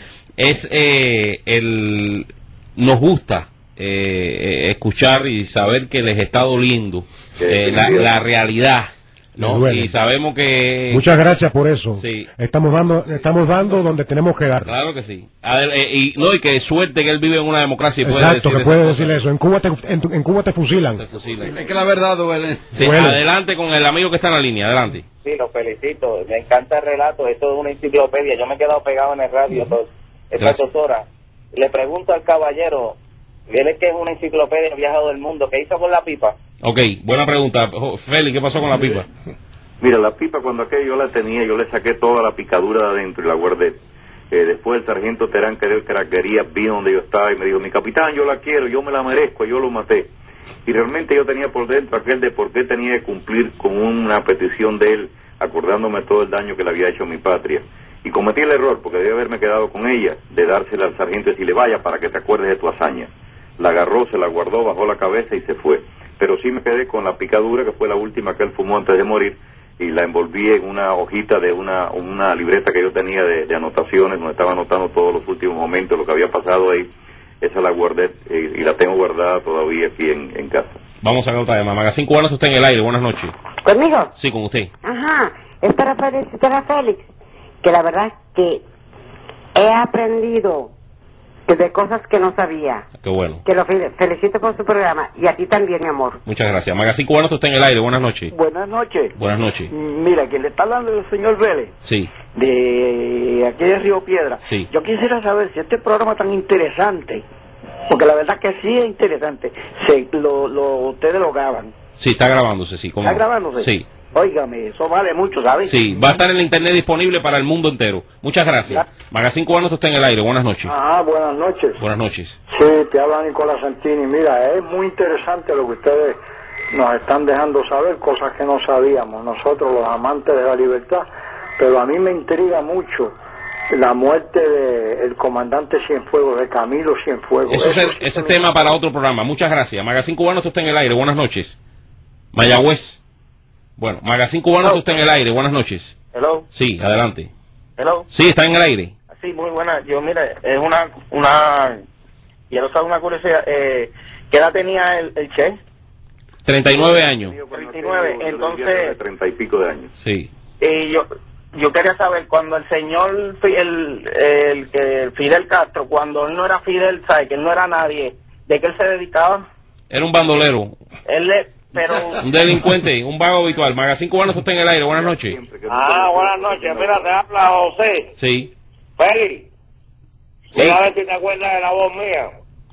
es eh, el... Nos gusta Eh, escuchar y saber que les está doliendo eh, la, la realidad ¿no? duele. Y sabemos que... Muchas gracias por eso. Sí. Estamos dando, estamos dando donde tenemos que dar. Claro que sí. Adel, eh, y no, y que suerte que él vive en una democracia y puede Exacto, decir que puede esas decir cosas. eso. En Cuba te, en, tu- en Cuba te fusilan. Te fusilan. Es que la verdad duele. Sí, Duele. adelante con el amigo que está en la línea, adelante. Sí, lo felicito. Me encanta el relato. Esto es una enciclopedia. Yo me he quedado pegado en el radio. Todo. Esta Gracias. doctora. Le pregunto al caballero, él es que es una enciclopedia, ha viajado del mundo. ¿Qué hizo con la pipa? Ok, buena pregunta. Jo- Félix, ¿qué pasó con la pipa? Mira, la pipa cuando aquella yo la tenía, yo le saqué toda la picadura de adentro y la guardé. Eh, después el sargento Terán, que era el que la quería, vino donde yo estaba y me dijo, mi capitán, yo la quiero, yo me la merezco, yo lo maté. Y realmente yo tenía por dentro aquel de por qué tenía que cumplir con una petición de él, acordándome todo el daño que le había hecho a mi patria. Y cometí el error, porque debía haberme quedado con ella, de dársela al sargento y decirle, vaya, para que te acuerdes de tu hazaña. La agarró, se la guardó, bajó la cabeza y se fue. Pero sí me quedé con la picadura, que fue la última que él fumó antes de morir, y la envolví en una hojita de una, una libreta que yo tenía de, de anotaciones, donde estaba anotando todos los últimos momentos, lo que había pasado ahí. Esa la guardé eh, y la tengo guardada todavía aquí en, en casa. Vamos a sacar otra llamada. Magazine Cubano, usted en el aire, buenas noches. ¿Conmigo? Sí, con usted. Ajá, es para felicitar a Félix, que la verdad que he aprendido de cosas que no sabía. Qué bueno. Que lo fe- felicito por su programa, y a ti también, mi amor. Muchas gracias. Magazine Cubano, usted en el aire, buenas noches. Buenas noches. Buenas noches. Mira, que le está hablando el señor Vélez, Sí, de aquí de Río Piedra. sí. Yo quisiera saber si este programa tan interesante, porque la verdad que sí es interesante, se, lo, lo, ustedes lo graban. Sí, está grabándose, sí. ¿cómo ¿Está no? grabándose? Sí. Óigame, eso vale mucho, ¿sabes? Sí, va a estar en la internet disponible para el mundo entero. Muchas gracias. Magazine Cubano, usted en el aire, buenas noches. Ah, buenas noches. Buenas noches. Sí, te habla Nicolás Santini. Mira, es muy interesante lo que ustedes nos están dejando saber, cosas que no sabíamos nosotros, los amantes de la libertad. Pero a mí me intriga mucho la muerte del comandante Cienfuegos, de Camilo Cienfuegos. Eso es, Eso el- ese tema para otro programa. Muchas gracias. Magazine Cubano, usted en el aire, buenas noches. Mayagüez. Bueno, Magazine Cubano, usted en el aire, buenas noches. Hello, Sí, adelante. hello. Sí, está en el aire. Sí, muy buena. Yo, mira, es una, una, quiero saber una curiosidad. Eh, ¿Qué edad tenía el, el Che? treinta y nueve años. treinta y nueve. Entonces, Treinta y pico de años. Sí. y yo, yo quería saber, cuando el señor, Fi- el, el, que Fidel Castro, cuando él no era Fidel, ¿sabe? Que él no era nadie, ¿de qué él se dedicaba? Era un bandolero, Él le, pero... un delincuente, un vago habitual. Magazine Cubano, usted en el aire, buenas noches. Ah, buenas noches. Mira, te habla José. Sí. Félix. Sí. Mira a ver si te acuerdas de la voz mía.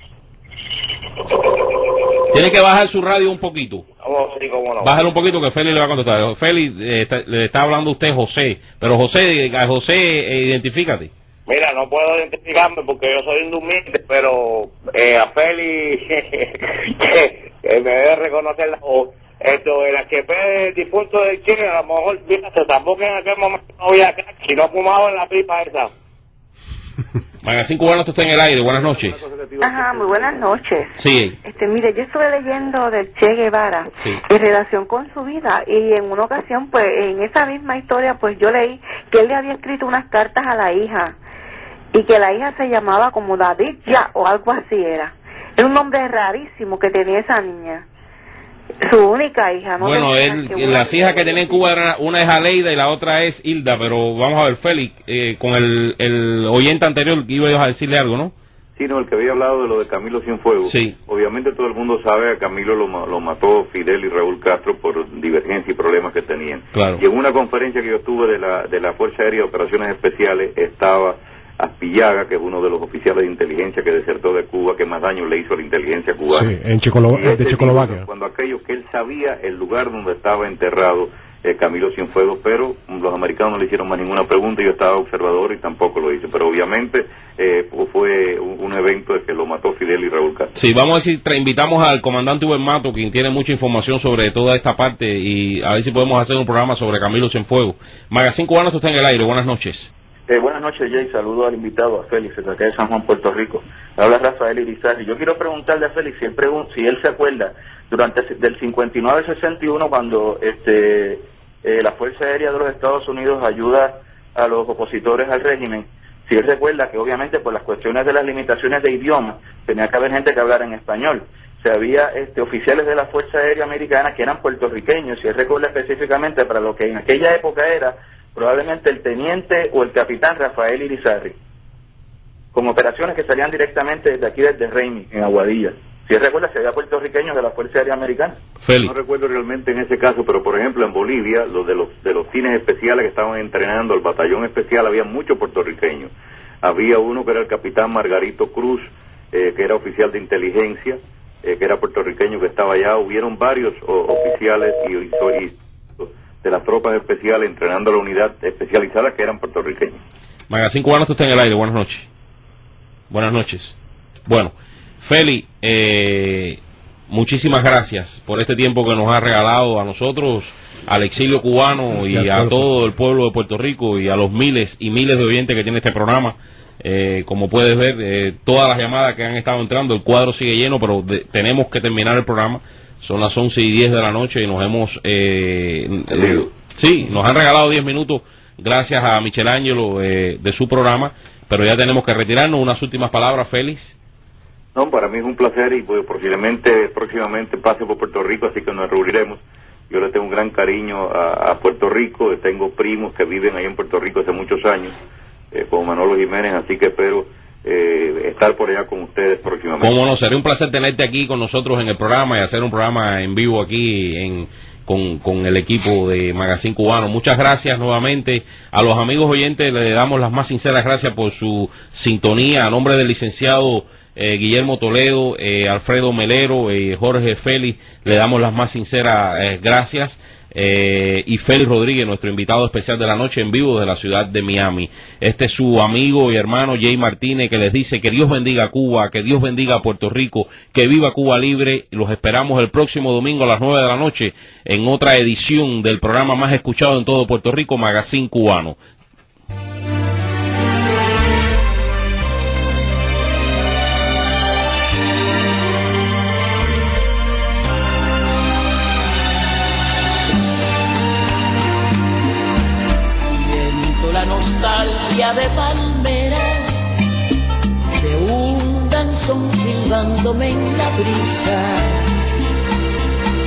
Tiene que bajar su radio un poquito. Oh, sí, cómo no. Bájale un poquito que Félix le va a contestar. Félix, eh, está- le está hablando usted José. Pero José, a José, eh, identifícate. Mira, no puedo identificarme porque yo soy indumite, pero eh, a Félix que, que me debe reconocer la voz. Esto, el H P del difunto del Chile, a lo mejor, mira, se tapó que en aquel momento no había cacho y no fumaba en la pipa esa. Magazine Cubano, usted está en el aire, buenas noches. Ajá, muy buenas noches. Sí, Este, mire, yo estuve leyendo del Che Guevara sí. en relación con su vida, y en una ocasión, pues, en esa misma historia, pues yo leí que él le había escrito unas cartas a la hija, y que la hija se llamaba como David Ya, o algo así era. Era un nombre rarísimo que tenía esa niña. Su única hija, ¿no? Bueno, tenía él, que las una- hijas que tenía en Cuba, eran- una es Aleida y la otra es Hilda, pero vamos a ver, Félix, eh, con el, el oyente anterior, iba yo a decirle algo, ¿no? Sí, no, el que había hablado de lo de Camilo Cienfuegos. Sí. Obviamente todo el mundo sabe, a Camilo lo, ma- lo mató Fidel y Raúl Castro por divergencia y problemas que tenían. Claro. Y en una conferencia que yo tuve de la, de la Fuerza Aérea de Operaciones Especiales estaba Aspillaga, que es uno de los oficiales de inteligencia que desertó de Cuba, que más daño le hizo a la inteligencia cubana. Sí, en Checolo- Y de ese Checoslovaquia. tipo, cuando aquello que él sabía el lugar donde estaba enterrado eh, Camilo Cienfuegos, pero los americanos no le hicieron más ninguna pregunta, yo estaba observador y tampoco lo hice, pero obviamente eh, fue un, un evento de que lo mató Fidel y Raúl Castro. Sí, vamos a decir, tra- invitamos al comandante Uber Mato, quien tiene mucha información sobre toda esta parte, y a ver si podemos hacer un programa sobre Camilo Cienfuegos. Magazine Cubano, usted está en el aire, buenas noches. Eh, buenas noches, Jay. Saludo al invitado, a Félix, de acá de San Juan, Puerto Rico. Habla Rafael Irizarry. Yo quiero preguntarle a Félix si él, pregun si él se acuerda durante el- del cincuenta y nueve al sesenta y uno, cuando este eh, la Fuerza Aérea de los Estados Unidos ayuda a los opositores al régimen, si él recuerda que obviamente por las cuestiones de las limitaciones de idioma tenía que haber gente que hablara en español. se había este, oficiales de la Fuerza Aérea Americana que eran puertorriqueños, y él recuerda específicamente para lo que en aquella época era probablemente el teniente o el capitán Rafael Irizarry, con operaciones que salían directamente desde aquí, desde Raimi, en Aguadilla. Si él recuerda, se había puertorriqueños de la Fuerza Aérea Americana. Félix. No recuerdo realmente en ese caso, pero por ejemplo en Bolivia, los de los de los cines especiales que estaban entrenando, el batallón especial, había muchos puertorriqueños. Había uno que era el capitán Margarito Cruz, eh, que era oficial de inteligencia, eh, que era puertorriqueño, que estaba allá. Hubieron varios o, oficiales y, y, y de las tropas especiales entrenando la unidad especializada que eran puertorriqueños. Magazine Cubano, tú estás en el aire. Buenas noches. Buenas noches. Bueno, Feli, eh, muchísimas gracias por este tiempo que nos ha regalado a nosotros, al exilio cubano y a todo el pueblo de Puerto Rico y a los miles y miles de oyentes que tiene este programa. Eh, como puedes ver, eh, todas las llamadas que han estado entrando, el cuadro sigue lleno, pero de, tenemos que terminar el programa. Son las once y diez de la noche y nos hemos... Eh, eh, sí, nos han regalado diez minutos gracias a Michelangelo eh, de su programa, pero ya tenemos que retirarnos. Unas últimas palabras, Félix. No, para mí es un placer y pues, posiblemente próximamente pase por Puerto Rico, así que nos reuniremos. Yo le tengo un gran cariño a, a Puerto Rico, tengo primos que viven ahí en Puerto Rico hace muchos años, eh, como Manolo Jiménez, así que espero eh, estar por allá con ustedes próximamente. Cómo no, sería un placer tenerte aquí con nosotros en el programa y hacer un programa en vivo aquí en con, con el equipo de Magazine Cubano. Muchas gracias nuevamente a los amigos oyentes, le damos las más sinceras gracias por su sintonía. A nombre del licenciado Eh, Guillermo Toledo, eh, Alfredo Melero, eh, Jorge Félix, le damos las más sinceras eh, gracias, eh, y Félix Rodríguez, nuestro invitado especial de la noche en vivo de la ciudad de Miami. Este es su amigo y hermano Jay Martínez, que les dice que Dios bendiga a Cuba, que Dios bendiga a Puerto Rico, que viva Cuba libre. Los esperamos el próximo domingo a las nueve de la noche en otra edición del programa más escuchado en todo Puerto Rico, Magazine Cubano. La nostalgia de palmeras, de un danzón silbándome en la brisa.